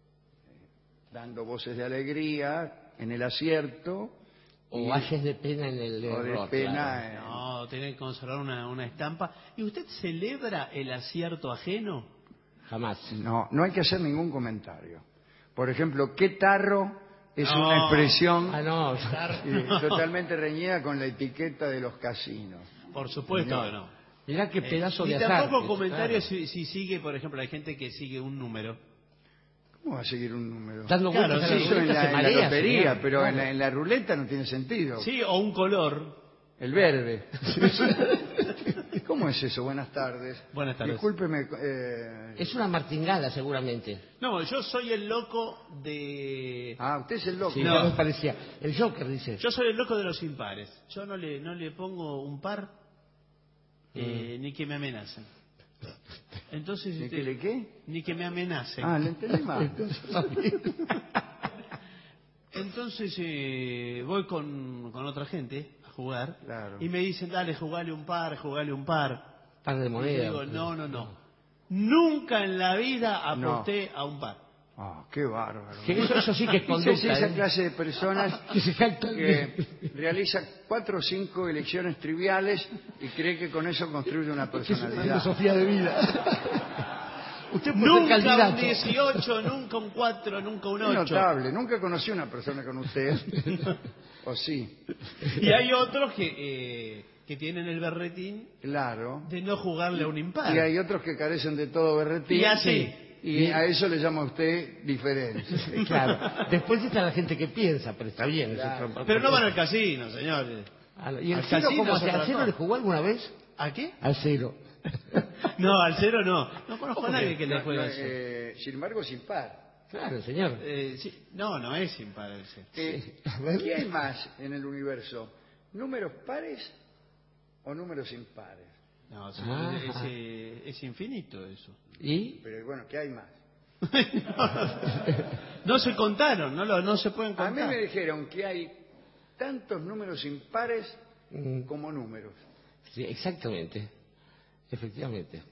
Dando voces de alegría en el acierto
O valles de pena en el
o de
error.
pena
claro.
en,
No, tiene que conservar una estampa. ¿Y usted celebra el acierto ajeno?
Jamás.
No, no hay que hacer ningún comentario. Por ejemplo, ¿qué tarro? Es
No.
una expresión
no.
totalmente reñida con la etiqueta de los casinos.
Por supuesto que no.
Mirá qué pedazo de
Y
azar.
tampoco
que-
comentarios
claro.
si sigue, por ejemplo, hay gente que sigue un número.
¿Cómo va a seguir un número?
Dando
Claro,
vueltas a
sí,
la
Eso en
ruleta
la,
se
en la
marea,
lotería,
señor.
pero
Claro.
en la ruleta no tiene sentido.
Sí, o un color.
El verde. ¿Cómo es eso? Buenas tardes.
Buenas tardes.
Discúlpeme.
Es una martingala, seguramente.
No, yo soy el loco de...
Ah, usted es el loco.
Sí,
No.
ya me parecía. El Joker, dice.
Yo soy el loco de los impares. Yo no le pongo un par ni que me amenacen. Entonces,
¿Ni que le qué?
Ni que me amenacen.
Ah, le entendí mal.
Entonces voy con otra gente a jugar
Claro.
y me dicen, dale, jugale un par.
Par de
Y yo
moneda.
digo, no. Nunca en la vida aposté a un par.
Ah, qué bárbaro.
Que eso sí que es
Esa
conducta.
es esa
¿eh?
clase de personas
Que se jactan
que realiza 4 o 5 elecciones triviales y cree que con eso construye una
que es una
personalidad.
filosofía de vida. Usted puede ser
Nunca un
candidato.
18, nunca un 4, nunca un
Es
8.
notable. Nunca conocí a una persona con usted. ¿O sí?
Y hay otros que tienen el berretín
Claro.
de no jugarle a un impar.
Y hay otros que carecen de todo berretín.
Y así.
Y a eso le llama usted diferencia.
Claro. Después está la gente que piensa, pero está bien.
Claro.
eso es-
Pero no van al casino, señores.
¿Y el
Al
cero
casino
cómo
es
hace?
otra
¿Al cero
cosa.
le jugó alguna vez?
¿A qué?
Al cero.
No, al cero no. No conozco a nadie que le
No,
juegue
no,
al cero.
sin embargo, es impar.
Claro, señor.
Sí. No es impar el cero.
¿Qué hay más en el universo? ¿Números pares o números impares?
No,
Ah.
es infinito eso.
¿Y?
Pero bueno, ¿qué hay más?
No se contaron, no se pueden
A mí
contar.
me dijeron que hay tantos números impares como números.
Sí, exactamente. Efectivamente.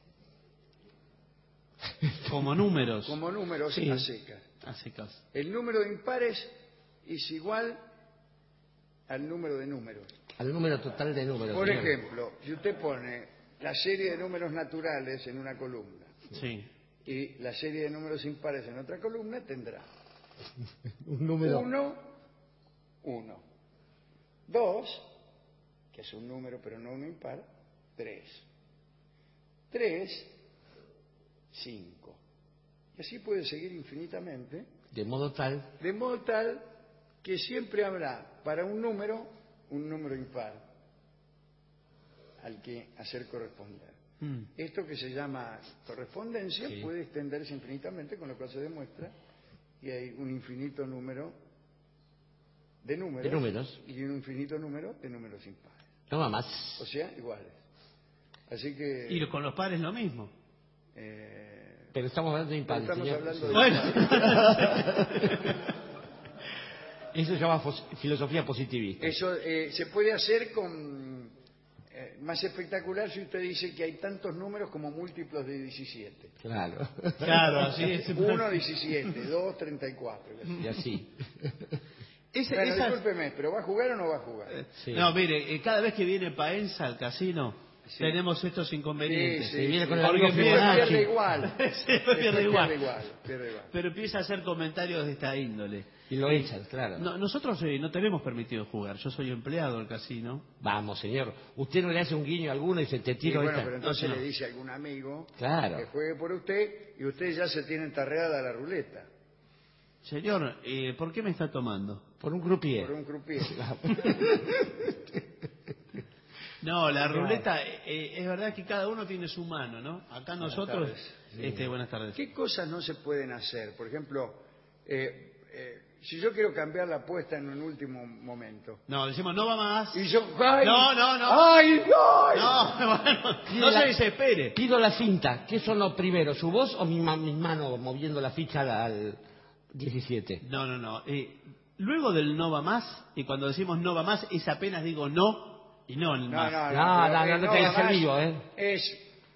Como números.
Como números
Sí.
a secas.
A secas.
El número de impares es igual al número de números.
Al número total de números.
Por
señor.
ejemplo, si usted pone la serie de números naturales en una columna
Sí.
y la serie de números impares en otra columna, tendrá
Un número.
1, 1. 2, que es un número pero no un impar, 3. 3, 5. Y así puede seguir infinitamente,
De modo tal.
de modo tal que siempre habrá para un número impar al que hacer corresponder. Esto que se llama correspondencia
Sí.
puede extenderse infinitamente, con lo cual se demuestra que hay un infinito número de números, y un infinito número de números impares.
No va más.
O sea, iguales. Así que...
Y con los pares lo mismo.
Pero estamos hablando de impares,
estamos
señor.
hablando de
Bueno.
Eso se llama filosofía positivista.
Eso se puede hacer con más espectacular si usted dice que hay tantos números como múltiplos de 17.
Claro.
Claro, así es.
1, 17, 2, 34.
Y así.
Bueno, discúlpeme, ¿pero va a jugar o no va a jugar?
Sí.
No, mire, cada vez que viene Paenza al casino, tenemos estos inconvenientes.
Sí,
viene con el
Porque
amigo
Pierde
Fibonacci.
igual.
Siempre pierde igual.
Pierde igual.
Pero empieza a hacer comentarios de esta índole.
Y lo echan, claro.
No, nosotros no tenemos permitido jugar. Yo soy empleado del casino.
Vamos, señor. Usted no le hace un guiño a alguno y se te
Y
tira
bueno,
ahorita.
pero entonces
No.
le dice a algún amigo
Claro.
que juegue por usted y usted ya se tiene entarreada la ruleta
Señor, ¿por qué me está tomando?
Por un croupier.
por un croupier.
No, la ruleta, es verdad que cada uno tiene su mano, ¿no? Acá nosotros... Buenas tardes.
¿Qué cosas no se pueden hacer? Por ejemplo, si yo quiero cambiar la apuesta en un último momento.
No, decimos, no va más.
Y yo, ¡ay!
No.
¡Ay, ay!
No, bueno, no se desespere.
Pido la cinta. ¿Qué son los primeros? ¿Su voz o mis manos moviendo la ficha al 17?
No. Luego del no va más, y cuando decimos no va más, es apenas digo no y no el más.
No te hayas servido,
Es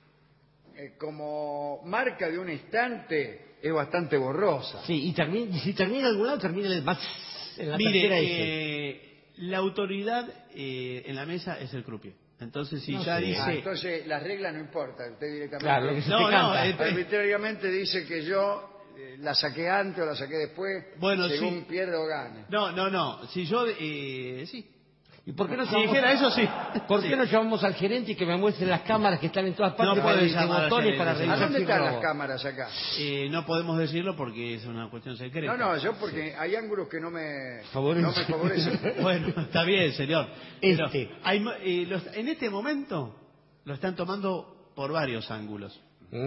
como marca de un instante, es bastante borrosa.
Sí, y si termina en algún lado, termina en la tercera S.
Mire, la autoridad en la mesa es el croupier. Entonces, si
No
ya
sé.
dice...
Entonces, las reglas no importan. Usted directamente...
Claro, lo que se te canta.
Arbitrariamente dice que yo la saqué antes o la saqué después,
Bueno,
según
sí.
pierda o gane.
No. Si yo... sí.
¿Y por qué no
Si
llamamos,
dijera eso, sí.
¿Por qué no llamamos al gerente y que me muestre las cámaras que están en todas partes?
No puede
de
llamar al
botones
gerente.
para
¿A
revisar
dónde
si
están
robo?
las cámaras acá?
No podemos decirlo porque es una cuestión secreta.
No, yo porque hay ángulos que no me
Favorece.
favorecen.
Bueno, está bien, señor. Pero
Este.
en este momento lo están tomando por varios ángulos.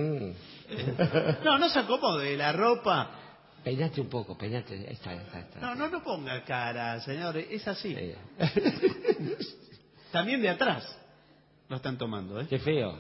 No se acomode la ropa.
Peinate un poco, peinate. Ahí está.
No ponga cara, señor. Es así. También de atrás lo están tomando, ¿eh?
Qué feo.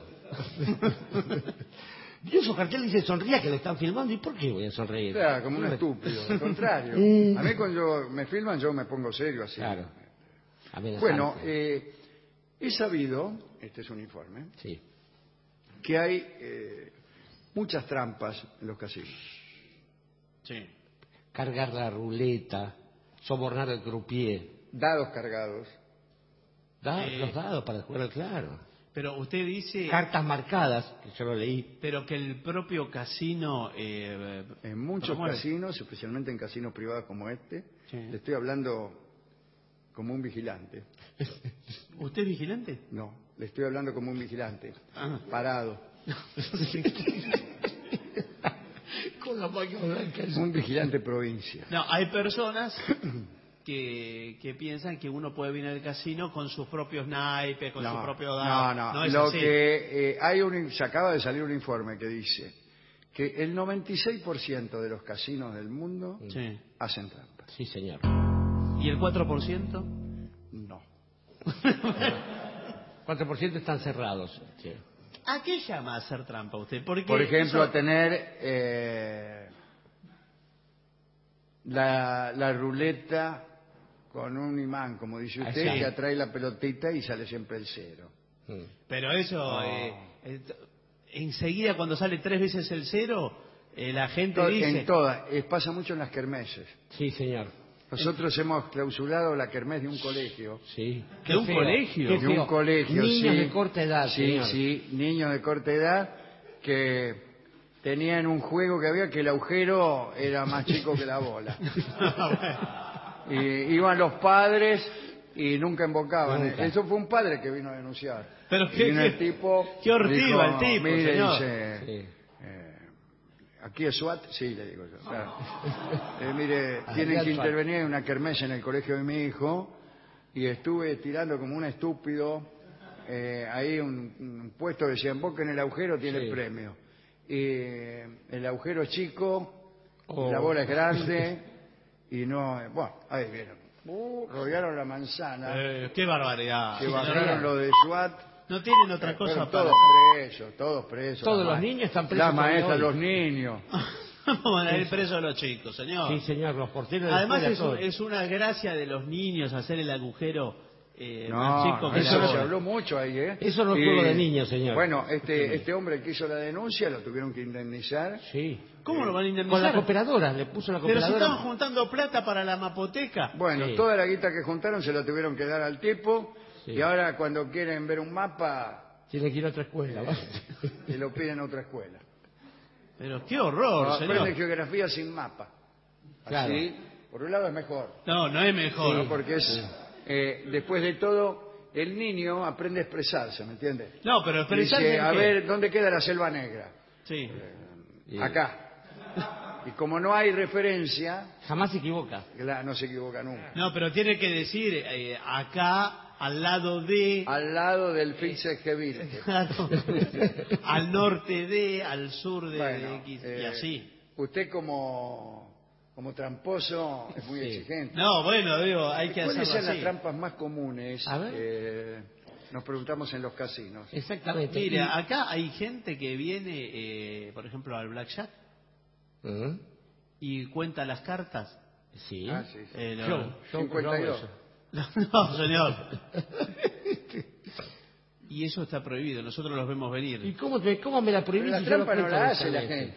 Y esos carteles dice sonría que lo están filmando. ¿Y por qué voy a sonreír?
Claro, como un estúpido. Al contrario. A mí cuando me filman yo me pongo serio así.
Claro.
Bueno, he sabido, este es un informe,
sí,
que hay muchas trampas en los casinos.
Sí.
Cargar la ruleta, sobornar al croupier.
Dados cargados.
Los dados para jugar al claro.
Pero usted dice...
Cartas marcadas, que yo lo leí.
Pero que el propio casino...
en muchos casinos, especialmente en casinos privados como este,
sí.
Le estoy hablando como un vigilante.
¿Usted es vigilante?
No, le estoy hablando como un vigilante. Parado.
Con la manga blanca.
Un vigilante provincia.
No, hay personas que piensan que uno puede venir al casino con sus propios naipes, con su propio dado.
No
es
lo
así.
que se acaba de salir un informe que dice que el 96% de los casinos del mundo hacen trampas.
Sí, señor.
¿Y el 4%?
No.
4% están cerrados. Sí.
¿A qué llama hacer trampa usted? Porque
por ejemplo, a tener la ruleta con un imán, como dice usted, que atrae la pelotita y sale siempre el cero.
Pero eso, enseguida cuando sale 3 veces el cero, la gente dice...
En todas, pasa mucho en las kermeses.
Sí, señor.
Nosotros hemos clausurado la kermés de un colegio.
Sí.
¿De un colegio?
De un colegio,
niños de corta edad, señor.
Sí, niños de corta edad que tenían un juego que había que el agujero era más chico que la bola. Y iban los padres y nunca invocaban. Eso fue un padre que vino a denunciar.
Pero
el tipo
qué hortiva el tipo,
mire,
señor.
Dice, ¿aquí es SWAT? Sí, le digo yo. Claro. Mire, tienen que intervenir en una kermés en el colegio de mi hijo y estuve tirando como un estúpido. Ahí un puesto que decía, invoquen el agujero, tiene el premio. Y el agujero es chico, la bola es grande y no... Bueno, ahí vieron. Rodearon la manzana.
¡Qué barbaridad!
Que bajaron lo de SWAT.
No tienen otra cosa para...
Todos presos.
Todos los niños están presos.
Las maestras, los niños.
Vamos a ir presos a los chicos, señor.
Sí, señor, los porteros...
Además es una gracia de los niños hacer el agujero más chico que
eso
la
se
bola.
habló mucho ahí, ¿eh?
Eso no es juego de niños, señor.
Bueno, este hombre que hizo la denuncia lo tuvieron que indemnizar.
Sí.
¿Cómo lo van a indemnizar?
Con la cooperadora, le puso la
Pero
cooperadora.
si estaban juntando plata para la mapoteca.
Bueno, toda la guita que juntaron se la tuvieron que dar al tipo y ahora cuando quieren ver un mapa...
Tiene que ir a otra escuela, ¿va?
Se lo piden a otra escuela.
Pero qué horror, señor.
Aprende geografía sin mapa.
Claro.
Así, por un lado es mejor.
No es mejor.
No, porque es, después de todo, el niño aprende a expresarse, ¿me entiendes?
No, pero expresarse...
Dice, a ver, ¿dónde queda la Selva Negra?
Sí.
Acá. Y como no hay referencia...
Jamás se equivoca.
No se equivoca nunca.
No, pero tiene que decir, acá... Al lado de...
Al lado del Fitzgerald.
Claro. Al norte de, al sur de X, y así.
Usted como tramposo es muy exigente.
No, bueno, digo, hay que hacerlo así.
¿Cuáles son las trampas más comunes?
A ver.
Nos preguntamos en los casinos.
Exactamente.
Mira, acá hay gente que viene, por ejemplo, al blackjack y cuenta las cartas.
Sí.
Sí.
Yo
52.
No, señor. Y eso está prohibido, nosotros los vemos venir.
¿Y cómo me la prohibís?
La
si
trampa
yo
no
lo
la
cuento
hace la
directamente?
gente.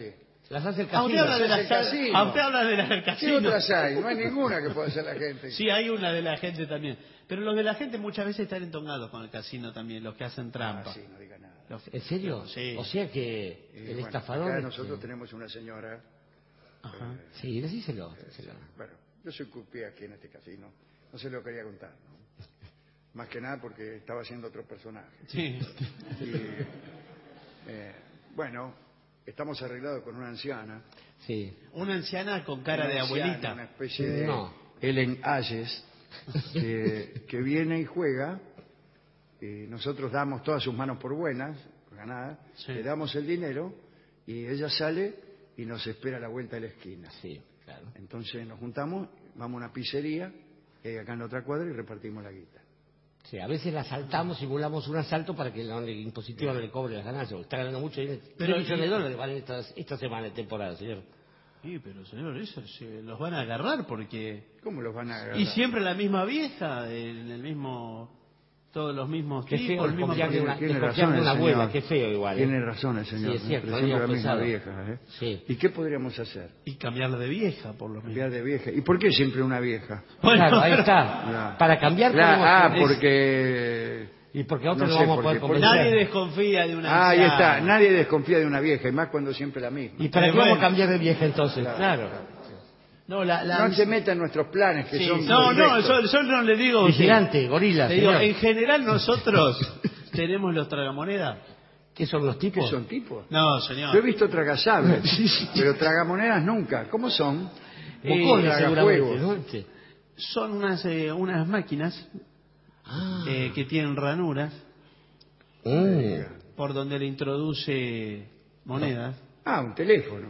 Las hace el
Ah, usted
casino.
habla de las
casino.
ah, usted habla de las del
¿Qué
casino.
otras hay? No hay ninguna que pueda hacer la gente.
Sí, hay una de la gente también. Pero los de la gente muchas veces están entongados con el casino también, los que hacen trampa.
Ah, sí, no diga nada.
¿En serio?
Sí.
O sea que el
Bueno,
estafador...
acá nosotros tenemos una señora.
Ajá.
Sí, decíselo.
Bueno, yo soy croupier aquí en este casino. No se lo quería contar, ¿no? Más que nada porque estaba haciendo otro personaje.
Sí.
Y, bueno, estamos arreglados con una anciana.
Sí.
Una anciana con cara
Una
de
anciana,
abuelita.
Una especie de
No.
Ellen Ayes, que viene y juega. Y nosotros damos todas sus manos por buenas, por ganadas.
Sí.
Le damos el dinero y ella sale y nos espera a la vuelta de la esquina.
Sí, claro.
Entonces nos juntamos, vamos a una pizzería, acá en la otra cuadra, y repartimos la guita.
Sí, a veces la asaltamos, simulamos un asalto para que el impositivo no le cobre las ganancias. Está ganando mucho dinero.
Pero-
3 millones de dólares valen esta semana de temporada, señor.
Sí, pero señor, eso se los van a agarrar porque...
¿Cómo los van a agarrar?
Y siempre la misma vieja, en el mismo... Todos los mismos
Qué
tipos,
feo
el mismo...
desconfiar de una,
Tiene
desconfiar de
razón
una
el
abuela,
señor.
qué feo igual.
Tiene razón el señor.
Sí, es cierto,
Pero
habíamos
siempre la misma
pensado.
vieja.
Sí.
¿Y qué podríamos hacer?
Y cambiarla de vieja, por lo menos.
Cambiar de vieja. ¿Y por qué siempre una vieja?
Claro, ahí está.
Ya.
Para cambiar podemos...
porque...
Y porque a otros
no
no
sé
vamos a
por
poder
qué.
convencer.
Nadie desconfía de una
Ah, ahí
anciana.
está. Nadie desconfía de una vieja, y más cuando siempre la misma.
¿Y para qué
Bueno.
vamos a cambiar de vieja entonces? Claro.
No, la
No se meta en nuestros planes, que
Sí,
son
no,
perfectos.
yo no le digo... a usted.
Vigilante, gorila,
Le digo,
señor.
en general nosotros tenemos los tragamonedas.
¿Qué son los
¿Qué
tipos?
son tipos?
No,
Yo he
señor.
visto tragasables, pero tragamonedas nunca. ¿Cómo son?
Bocones,
Tragafuegos.
seguramente, ¿no?
Son unas máquinas
Ah.
que tienen ranuras
Mm.
por donde le introduce monedas
Ah, un teléfono.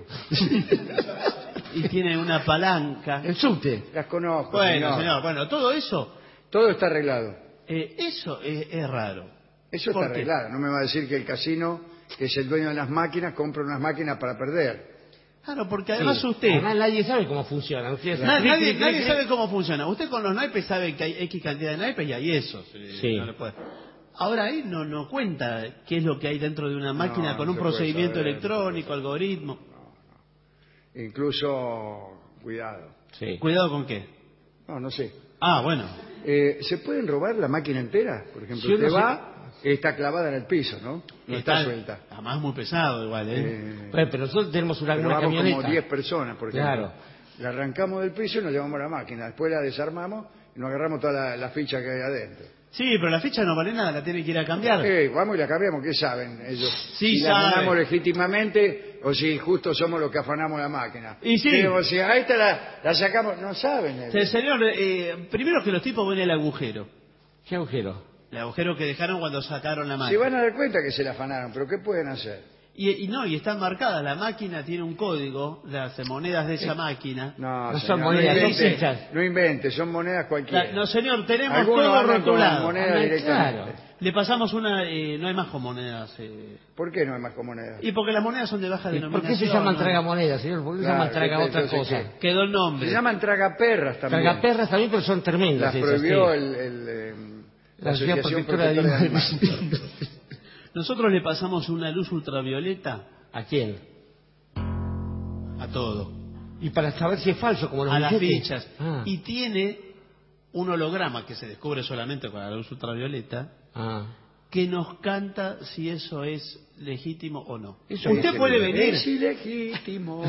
y tiene una palanca.
El subte.
Las conozco,
Bueno, señor, bueno, todo eso,
Todo está arreglado.
eso es raro.
Eso está
¿Por qué?
arreglado. No me va a decir que el casino, que es el dueño de las máquinas, compra unas máquinas para perder.
Claro, porque además
Sí.
usted...
Además nadie sabe cómo funciona. Ustedes-
Nadie sabe cómo funciona. Usted con los naipes sabe que hay X cantidad de naipes y hay eso.
Sí.
No le puede- Ahora ahí no cuenta qué es lo que hay dentro de una máquina
No,
con
no
un
se puede
procedimiento
saber,
electrónico, algoritmo.
Incluso, cuidado.
Sí.
¿Cuidado con qué?
No sé.
Ah, bueno.
¿Se pueden robar la máquina entera? Por ejemplo,
Sí,
usted
uno
va, está clavada en el piso, ¿no? No está suelta.
Además muy pesado igual, ¿eh?
Bueno, pero nosotros tenemos una
Pero vamos
camioneta.
como 10 personas, por ejemplo.
Claro.
La arrancamos del piso y nos llevamos a la máquina. Después la desarmamos y nos agarramos toda la ficha que hay adentro.
Sí, pero la ficha no vale nada, la tiene que ir a cambiar.
Vamos y la cambiamos, ¿qué saben ellos?
Sí,
si la
saben.
ganamos legítimamente o si justo somos los que afanamos la máquina.
Y sí.
Digo, si a esta la sacamos, no saben ellos.
Sí, señor, primero que los tipos ven el agujero.
¿Qué agujero?
El agujero que dejaron cuando sacaron la
Se
máquina.
van a dar cuenta que se la afanaron, pero ¿qué pueden hacer?
Y están marcadas, la máquina tiene un código, las monedas de esa máquina.
No,
No
señor,
son monedas, son
invente,
fichas.
no invente, son monedas cualquiera.
No, señor, tenemos
Algunos
todo
andan con
rotulado.
monedas directamente.
Claro.
Le pasamos una, no hay más con monedas.
¿Por qué no hay más con monedas?
Y porque las monedas son de baja
¿Y
denominación.
por qué se llaman
¿no?
tragamonedas, señor? ¿Por qué se
Claro,
llaman traga otra
entonces,
cosa?
Quedó el nombre.
Se llaman tragaperras también.
Tragaperras también, pero son tremendas.
Las
esas,
prohibió
sí.
la
La Sociedad
Asociación
Protectora de
Protectora de
Animales.
Animales.
Nosotros le pasamos una luz ultravioleta
¿A quién?
a todo.
Y para saber si es falso, como los
A las
billetes.
fichas.
Ah.
Y tiene un holograma que se descubre solamente con la luz ultravioleta
Ah.
que nos canta si eso es legítimo o no.
Eso
Usted
es
puede venir.
Es ilegítimo.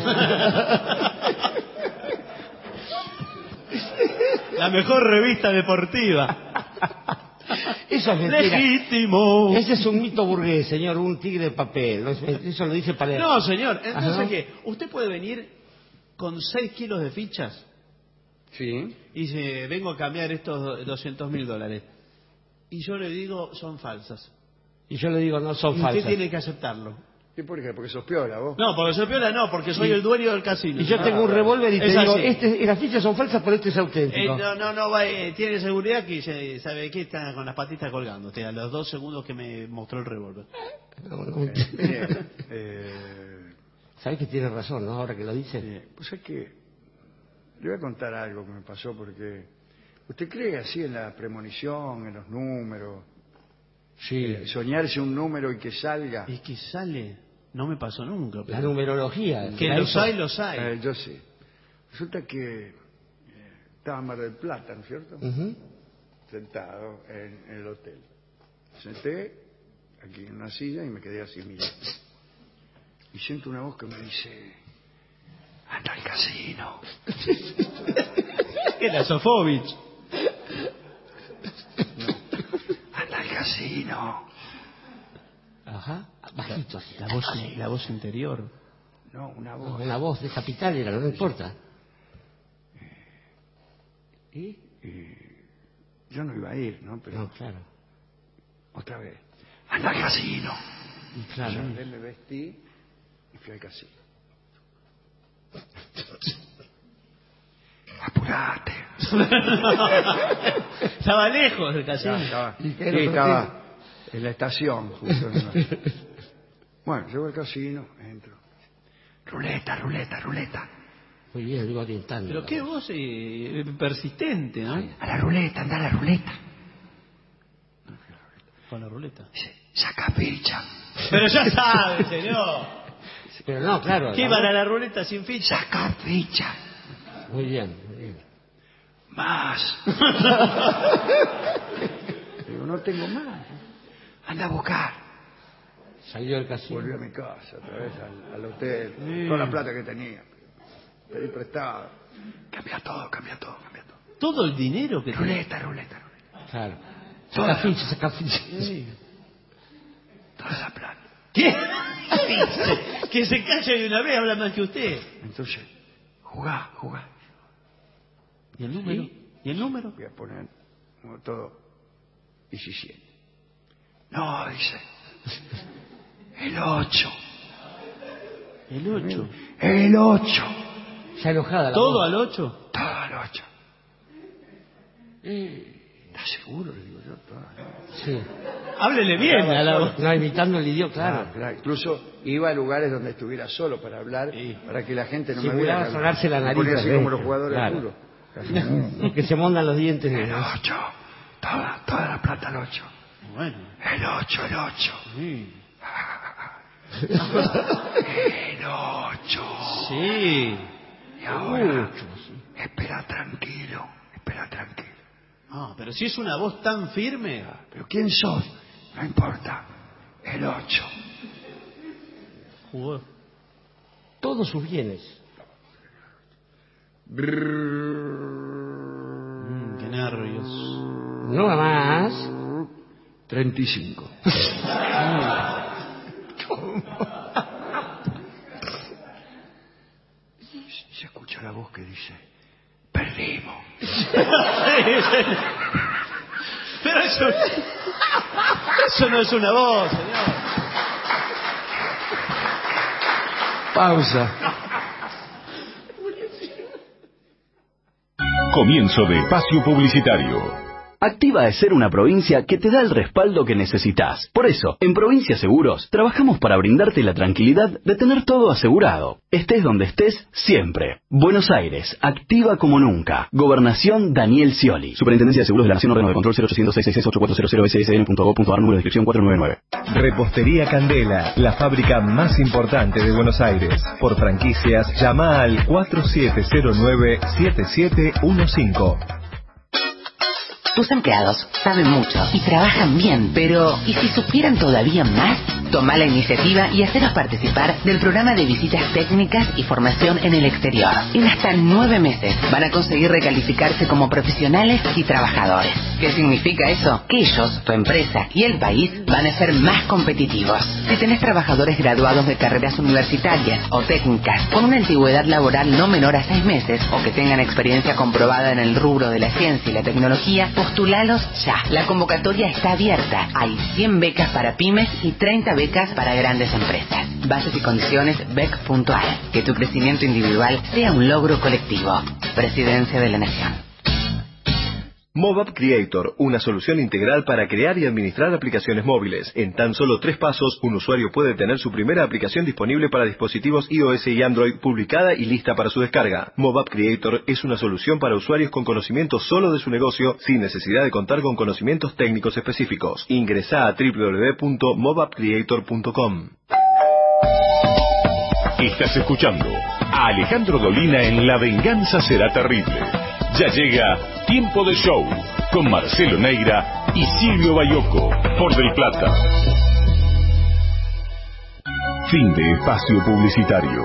La mejor revista deportiva.
Eso es mentira.
Legítimo.
Ese es un mito burgués, señor, un tigre de papel. Eso lo dice Palermo.
No, señor. Entonces,
Ajá.
¿qué? Usted puede venir con 6 kilos de fichas
Sí.
y dice, vengo a cambiar estos $200.000. Y yo le digo, son falsas.
Y yo le digo, no son
Y
falsas.
usted tiene que aceptarlo.
¿Y por qué? Porque sos piola, vos.
No, porque soy piola no, porque soy el dueño del casino.
Y yo tengo un revólver y te
Es
digo,
así.
las fichas son falsas, pero este es auténtico.
Tiene seguridad que sabe que está con las patitas colgando. A los 2 segundos que me mostró el revólver.
Bien.
¿Sabes que tiene razón, no? Ahora que lo dice.
Pues es que le voy a contar algo que me pasó porque usted cree así en la premonición, en los números,
Sí.
soñarse un número y que salga.
¿Y que sale? No me pasó nunca.
La numerología.
Que los hay.
Yo sí. Resulta que estaba en Mar del Plata, ¿no es cierto? Sentado en el hotel. Senté aquí en una silla y me quedé así mirando. Y siento una voz que me dice: anda al casino.
Era Sofovich.
No. Anda al casino.
Ajá. Bajito así.
La voz interior.
No, una voz.
Una voz de capital era, no importa.
Y yo no iba a ir, ¿no? Pero
no, claro.
Otra vez. Anda al casino.
Y claro.
Yo me vestí y fui al casino. Apurate.
Estaba lejos del casino.
Estaba en la estación, justo. Bueno, llego al casino, entro. Ruleta.
Muy bien, digo orientando.
Pero qué voz persistente, ¿no?
A la ruleta, anda a la ruleta.
Con la ruleta.
Saca ficha.
Pero ya sabe, señor.
Pero no, claro.
¿Qué van a la ruleta sin ficha?
Saca ficha.
Muy bien.
Más. Digo, no tengo más. Anda a buscar.
Salió del casino.
Volví a mi casa, otra vez al hotel. Toda la plata que tenía. Pedí prestado. Cambia todo.
Todo el dinero que
ruleta.
Claro. Saca ficha.
Toda la plata.
¿Qué? Que se calle de una vez, habla más que usted.
Entonces, jugá.
¿Y el número?
¿Sí?
¿Y el número?
Voy a poner como todo 17. No, dice. El 8.
El
8.
Ya enojada la
¿Todo
voz.
al 8?
Todo al 8. ¿Estás seguro? Le digo yo, todo al 8.
Sí.
Háblele bien a la voz.
No, imitando el idioma, claro.
Incluso iba a lugares donde estuviera solo para hablar, para que la gente no
Sí,
me viera.
sonarse la nariz.
Ponía así como los jugadores de fútbol.
Que se mondan los dientes.
El 8. Toda la plata al 8.
Bueno.
El 8.
Sí.
El 8.
Sí.
Y ahora, espera tranquilo.
Ah, pero si es una voz tan firme.
¿Pero quién sos? No importa. El 8.
Jugó.
Todos sus bienes.
Qué nervios.
No más.
35. Se escucha la voz que dice: perdimos.
Pero eso no es una voz, señor.
Pausa.
Comienzo de espacio publicitario.
Activa es ser una provincia que te da el respaldo que necesitas. Por eso, en Provincia Seguros, trabajamos para brindarte la tranquilidad de tener todo asegurado. Estés donde estés, siempre. Buenos Aires, activa como nunca. Gobernación Daniel Scioli. Superintendencia de Seguros de la Nación, órgano de control 0800-666-8400-SSN.gov.ar, número de inscripción 499.
Repostería Candela, la fábrica más importante de Buenos Aires. Por franquicias, llama al 4709-7715.
Tus empleados saben mucho y trabajan bien, pero ¿y si supieran todavía más? Toma la iniciativa y haceros participar del programa de visitas técnicas y formación en el exterior. En hasta 9 meses van a conseguir recalificarse como profesionales y trabajadores. ¿Qué significa eso? Que ellos, tu empresa y el país van a ser más competitivos. Si tenés trabajadores graduados de carreras universitarias o técnicas con una antigüedad laboral no menor a 6 meses o que tengan experiencia comprobada en el rubro de la ciencia y la tecnología, postulalos ya. La convocatoria está abierta. Hay 100 becas para pymes y 30 becas para grandes empresas. Bases y condiciones bec.ar. Que tu crecimiento individual sea un logro colectivo. Presidencia de la Nación.
MobApp Creator, una solución integral para crear y administrar aplicaciones móviles. En tan solo 3 pasos, un usuario puede tener su primera aplicación disponible para dispositivos iOS y Android, publicada y lista para su descarga. MobApp Creator es una solución para usuarios con conocimiento solo de su negocio, sin necesidad de contar con conocimientos técnicos específicos. Ingresá a www.mobappcreator.com.
Estás escuchando a Alejandro Dolina en La Venganza Será Terrible. Ya llega Tiempo de Show con Marcelo Neira y Silvio Bayoco por Del Plata. Fin de espacio publicitario.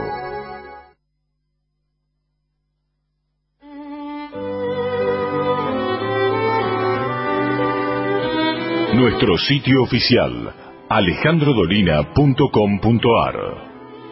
Nuestro sitio oficial, alejandrodolina.com.ar.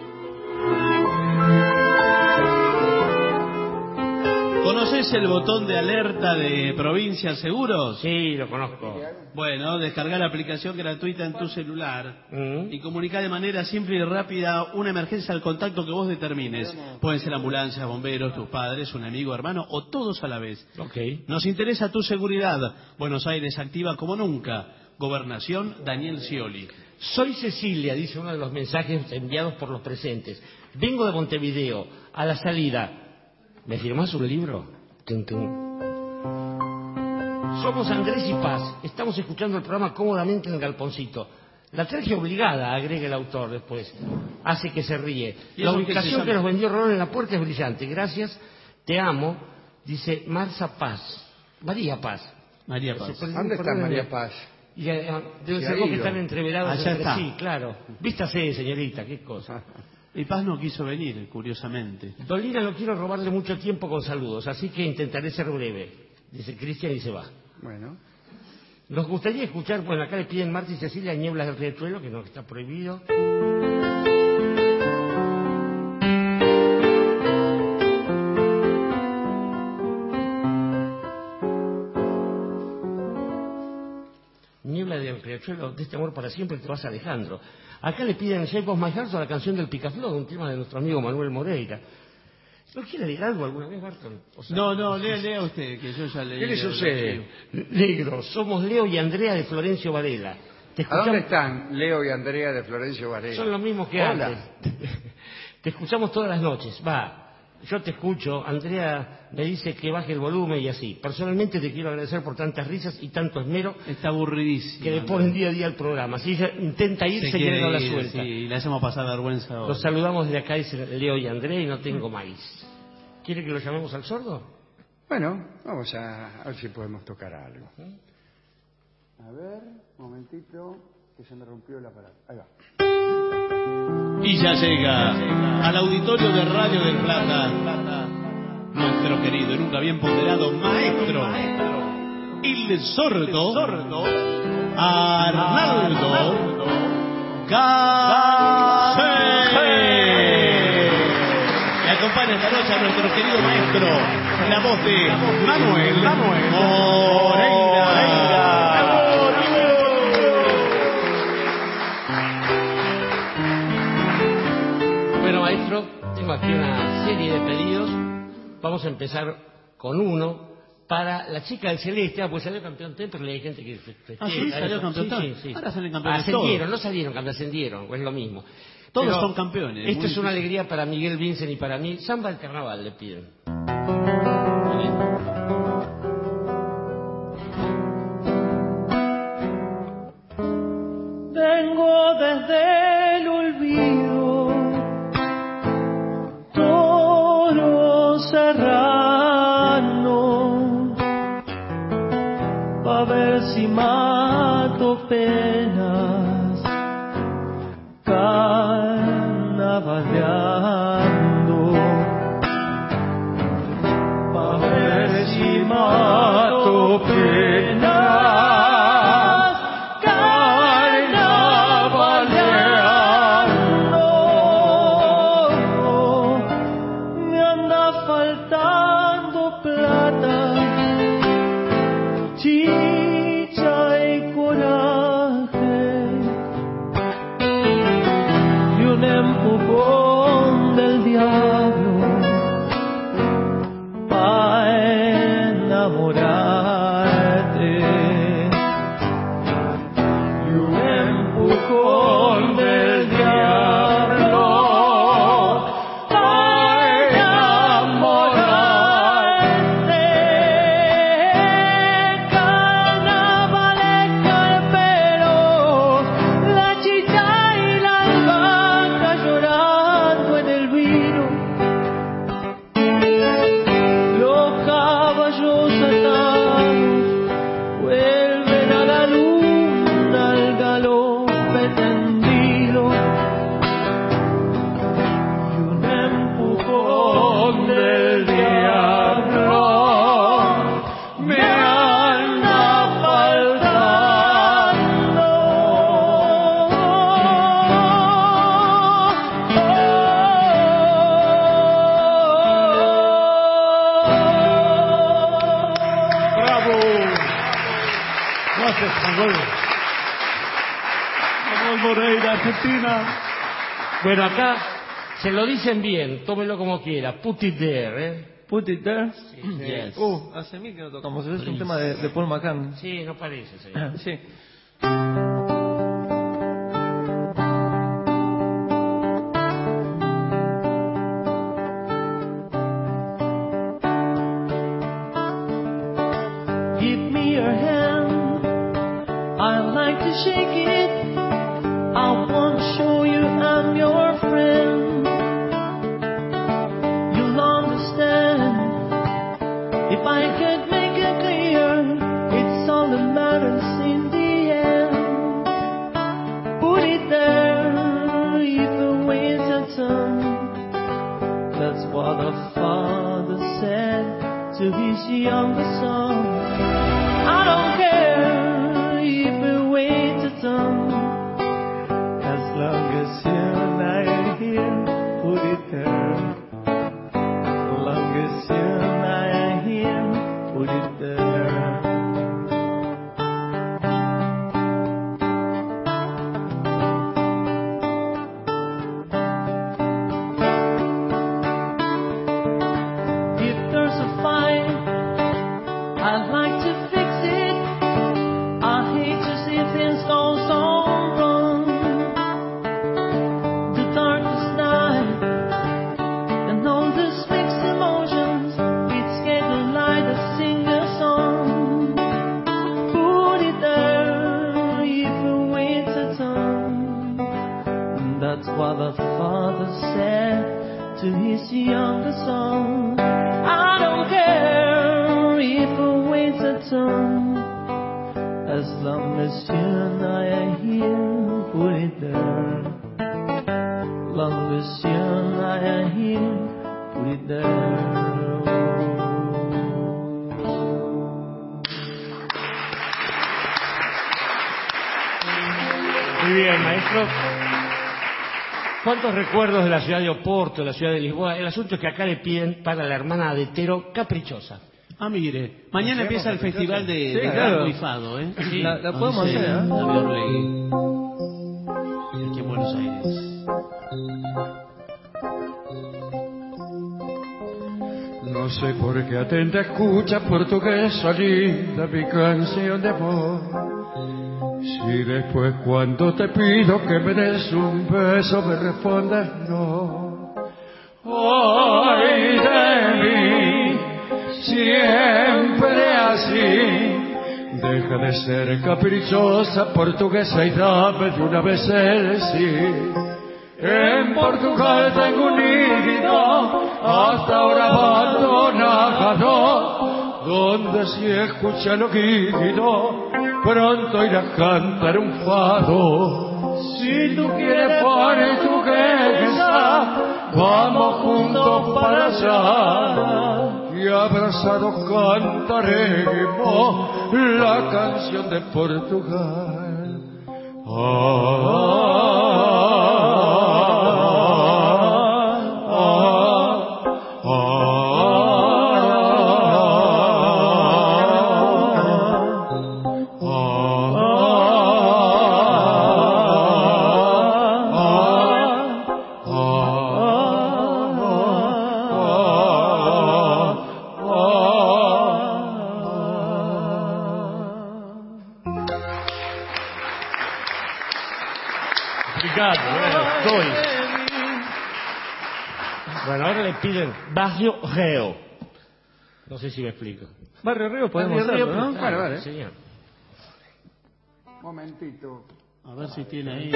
¿Conoces el botón de alerta de Provincia Seguros?
Sí, lo conozco.
Bueno, descarga la aplicación gratuita en tu celular y comunica de manera simple y rápida una emergencia al contacto que vos determines. Pueden ser ambulancias, bomberos, tus padres, un amigo, hermano o todos a la vez. Nos interesa tu seguridad. Buenos Aires activa como nunca. Gobernación, Daniel Scioli.
Soy Cecilia, dice uno de los mensajes enviados por los presentes. Vengo de Montevideo. A la salida, ¿me firmás un libro? Tum, tum. Somos Andrés y Paz. Estamos escuchando el programa cómodamente en el galponcito. La traje obligada, agrega el autor después. Hace que se ríe. La ubicación que nos vendió Rolón en la puerta es brillante. Gracias, te amo. Dice Marza Paz. María Paz.
María Paz.
¿Dónde está María Paz?
Y deben ser dos que están entreverados entre sí, claro. Vístase, señorita, qué cosa.
Y Paz no quiso venir, curiosamente.
Dolina, no quiero robarle mucho tiempo con saludos, así que intentaré ser breve. Dice Cristian y se va.
Bueno.
Nos gustaría escuchar, bueno, acá le piden Marta y Cecilia Nieblas del Riachuelo, que no está prohibido. Niebla del Riachuelo, de este amor para siempre te vas, Alejandro. Acá le piden Shape of My Heart a la canción del Picaflor, un tema de nuestro amigo Manuel Moreira. ¿No quiere leer algo alguna vez, Barton? O sea,
no, lea usted, que yo ya leí.
¿Qué le sucede? Negro, somos Leo y Andrea de Florencio Varela.
¿A dónde están Leo y Andrea de Florencio Varela?
Son los mismos que antes. Te escuchamos todas las noches. Yo te escucho, Andrea me dice que baje el volumen y así. Personalmente te quiero agradecer por tantas risas y tanto esmero.
Está aburridísimo.
Que le ponen día a día al programa. Si ella intenta irse, quiere no la suelta.
Sí, le hacemos pasar vergüenza ahora.
Los saludamos desde acá, dice Leo y Andrea, y no tengo maíz. ¿Quiere que lo llamemos al sordo?
Bueno, vamos a ver si podemos tocar algo. A ver, un momentito, que se me rompió el aparato. Ahí va.
Y ya llega al auditorio de Radio del Plata nuestro querido y nunca bien ponderado maestro, el sordo Arnaldo Garcés. Le acompaña esta noche a nuestro querido maestro, la voz de Manuel Moreira.
Bueno, maestro, tengo aquí una serie de pedidos. Vamos a empezar con uno para la chica del Celeste, pues salió campeón Temperley, hay gente que festeja.
¿Sí? ¿Salió campeón?
Sí.
Ahora salen campeones
ascendieron,
todos.
no salieron campeones, ascendieron, es lo mismo.
Todos
Pero
son campeones.
Esto es una alegría para Miguel Vincent y para mí. Samba del Carnaval le piden.
Vengo desde el olvido, toro serrano, pa' ver si mato penas, carnavaleando, pa' ver si mato penas. Llorar
Argentina.
Bueno, acá se lo dicen bien, tómelo como quiera. Put it there, ¿eh?
Put it there.
Yes.
Hace mil que no tocamos. Es un tema de Paul McCartney.
Sí, no parece, señor.
Sí.
Give me your hand, I'd like to shake it. I want to show you I'm your friend. You'll understand if I could make it clear. It's all that matters in the end. Put it there if it waits a ton. That's what the father said to his younger son. I don't care if it waits a ton. As long as you and I are here, put it there. As long as you and I are here, put it there. If there's a fight, I'd like to fix it. I hate to see things go so wrong. The darkest night and all these mixed emotions, it's getting light to sing a song. Put it there if it waits a ton. That's what the father said to his younger son. I don't care if it waits a ton. As long as you and I are here, put it there. Long as you and I are here, put it there.
Muy bien, maestro. ¿Cuántos recuerdos de la ciudad de Oporto, de la ciudad de Lisboa? El asunto es que acá le piden para la hermana de Tero Caprichosa.
Ah, mire, mañana empieza el festival de
Sí, claro.
Tango y Fado, ¿eh? Sí,
La podemos
11
hacer, ¿eh?
de abril. Aquí en Buenos Aires.
No sé por qué atenta escucha portuguesa linda mi canción de amor. Si después cuando te pido que me des un beso me respondes no. Ay de mí, siempre así. Deja de ser caprichosa portuguesa y dame de una vez el sí. En Portugal tengo un nido, hasta ahora abandonado, donde si escucha el oído, pronto irá a cantar un fado. Si tú quieres portuguesa, vamos juntos para allá, y abrazados cantaremos la canción de Portugal.
Bueno, ahora le piden Barrio Reo. No sé si me explico.
Barrio Río podemos
Barrio
hacerlo,
Río,
¿no?
claro,
Vale.
señor.
Momentito.
A ver si tiene ahí.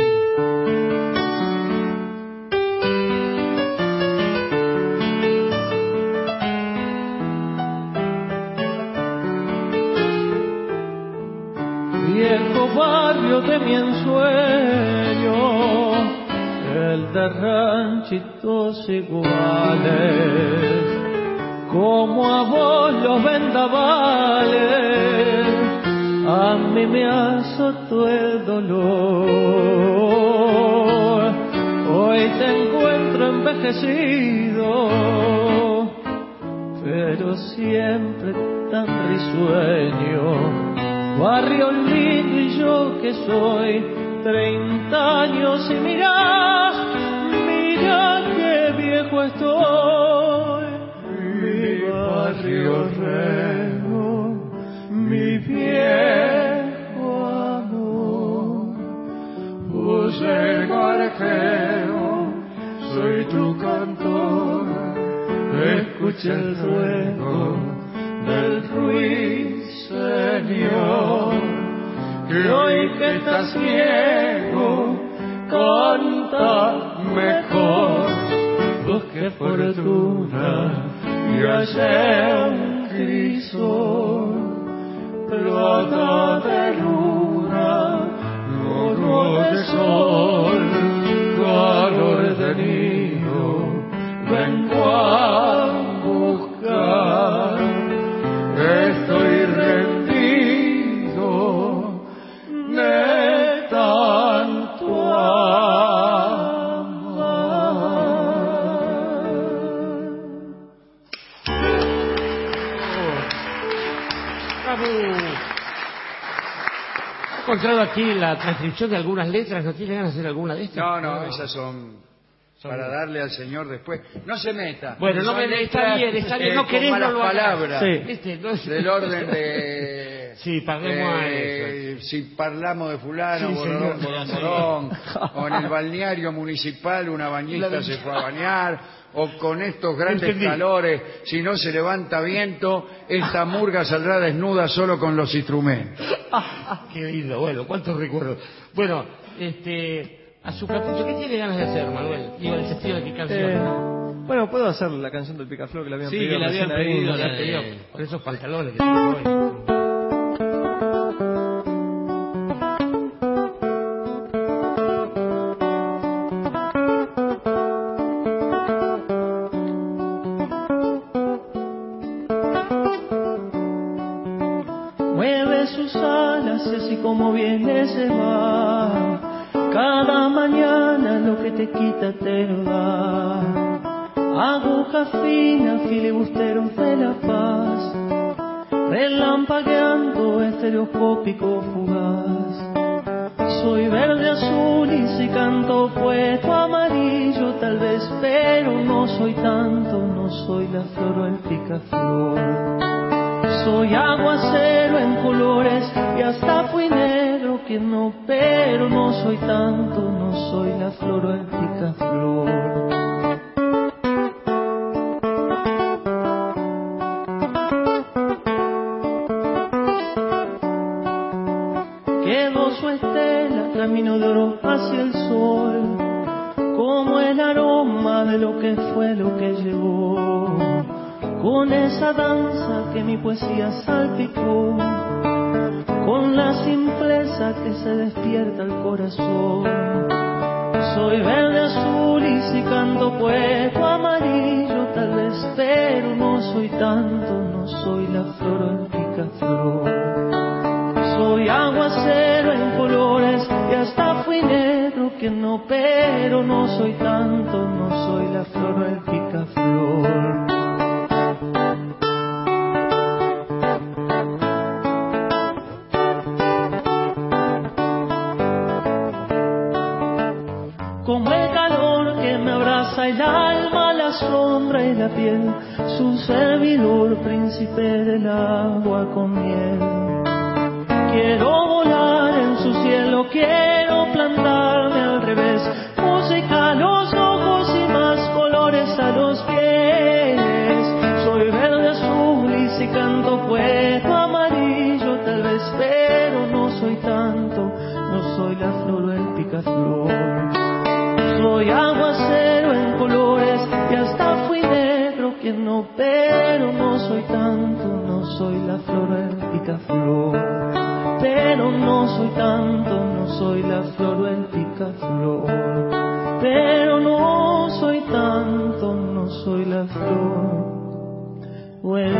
Viejo barrio de mi ensueño, el de ranchitos iguales, como a vos los vendavales, a mí me azotó el dolor. Hoy te encuentro envejecido, pero siempre tan risueño. Barrio lindo y yo que soy 30 años y mira qué viejo estoy. Mi barrio Rego, mi viejo amor. José Garjeo, soy tu cantor, escucha el ruego del ruiseñor, que hoy que estás ciego, canta mejor. Vos qué fortuna, y hallé un crisol, plata de luna, oro de sol, calor de nido, vengo a buscar. Estoy rendido de tanto
He encontrado aquí la transcripción de algunas letras. ¿No tiene ganas de hacer alguna de estas?
No, esas son para darle al señor después. No se meta.
Bueno, no me está bien, no querés,
malas
no lo hagas.
palabras.
Sí.
Del orden de...
Sí, parlemos a eso.
Si parlamos de fulano,
Sí,
borón,
señor.
borón, o en el balneario municipal una bañista se fue a bañar, o con estos grandes calores, si no se levanta viento, esta murga saldrá desnuda solo con los instrumentos.
Qué lindo, bueno, cuántos recuerdos. Bueno, a su capricho, ¿qué tiene ganas de hacer, Manuel? Digo, el sentido de qué canción.
Bueno, puedo hacer la canción del Picaflor que le habían pedido.
Sí, que le habían
recién ahí.
pedido, por esos pantalones que tiene hoy.
Mueve sus alas y así como viene se va. Cada mañana lo que te quita te lo da. Aguja fina, filibusteros de la paz, relampagueando estereoscópico fugaz. Soy verde, azul y si canto poeto amarillo tal vez, pero no soy tanto, no soy la flor o el picaflor. Soy aguacero en colores y hasta fui negro que no, pero no soy tanto, no soy la flor o el picaflor. Quedó su estela, camino de oro hacia el sol, como el aroma de lo que fue, lo que llegó. Con esa danza que mi poesía salpicó, con la simpleza que se despierta el corazón. Soy verde, azul y si canto poeto amarillo tal vez, pero no soy tanto, no soy la flor o el picaflor. Soy aguacero en colores y hasta fui negro que no, pero no soy tanto, no soy la flor o el picaflor. Como el calor que me abraza el alma, la sombra y la piel, su servidor, príncipe del agua con miel. Quiero volar en su cielo, quiero plantarme al revés, música a los ojos y más colores a los pies. Soy verde, azul y si canto poeto amarillo tal vez, pero no soy tanto, no soy la flor o el picaflor. Soy aguacero en colores y hasta fui negro que no, pero no soy tanto, no soy la flor o el picaflor. Pero no soy tanto, no soy la flor o el picaflor. Pero no soy tanto, no soy la flor o el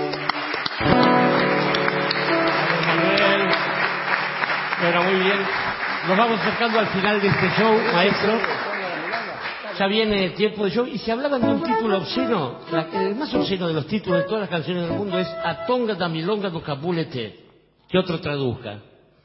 Pero muy bien. nos vamos acercando al final de este show, maestro. Ya viene el tiempo de show. Y si hablaban de un título obsceno, el más obsceno de los títulos de todas las canciones del mundo es Atonga da Milonga do Capulete. Que otro traduzca.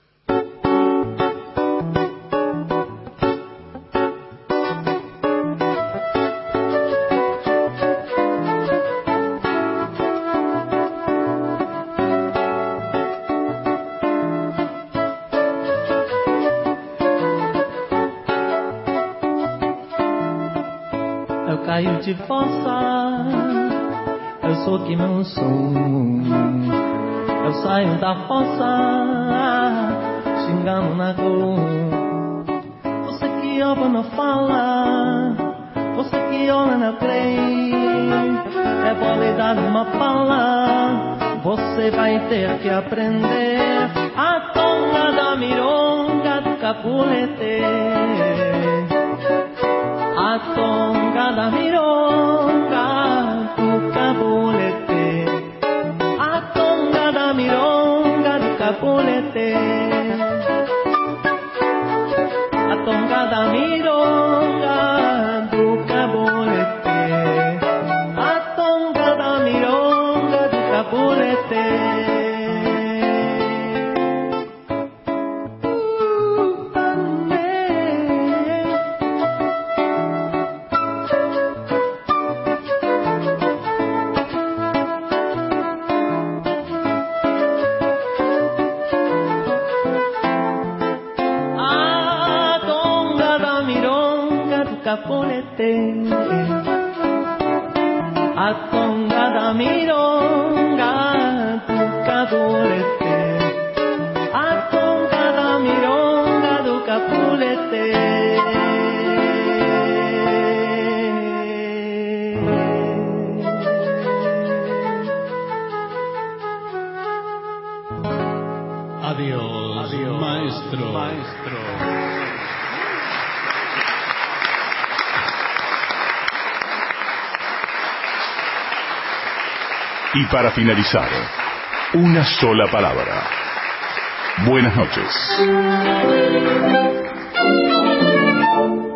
Eu caio de fossa, eu sou que não sou. Eu saio da fossa, xingando na cor. Você que ouve não fala, você que olha não crê. É vou dar uma fala, você vai ter que aprender. A tonga da mironga do capulete. A tonga da mironga do capulete. A tonga da mironga do capulete. A tonga da mironga do capulete. A tonga da mironga do capulete. Capulete, a tonga da mironga do capulete, a tonga da mironga do capulete.
Adiós, adiós, maestro.
Y para finalizar, una sola palabra. Buenas noches.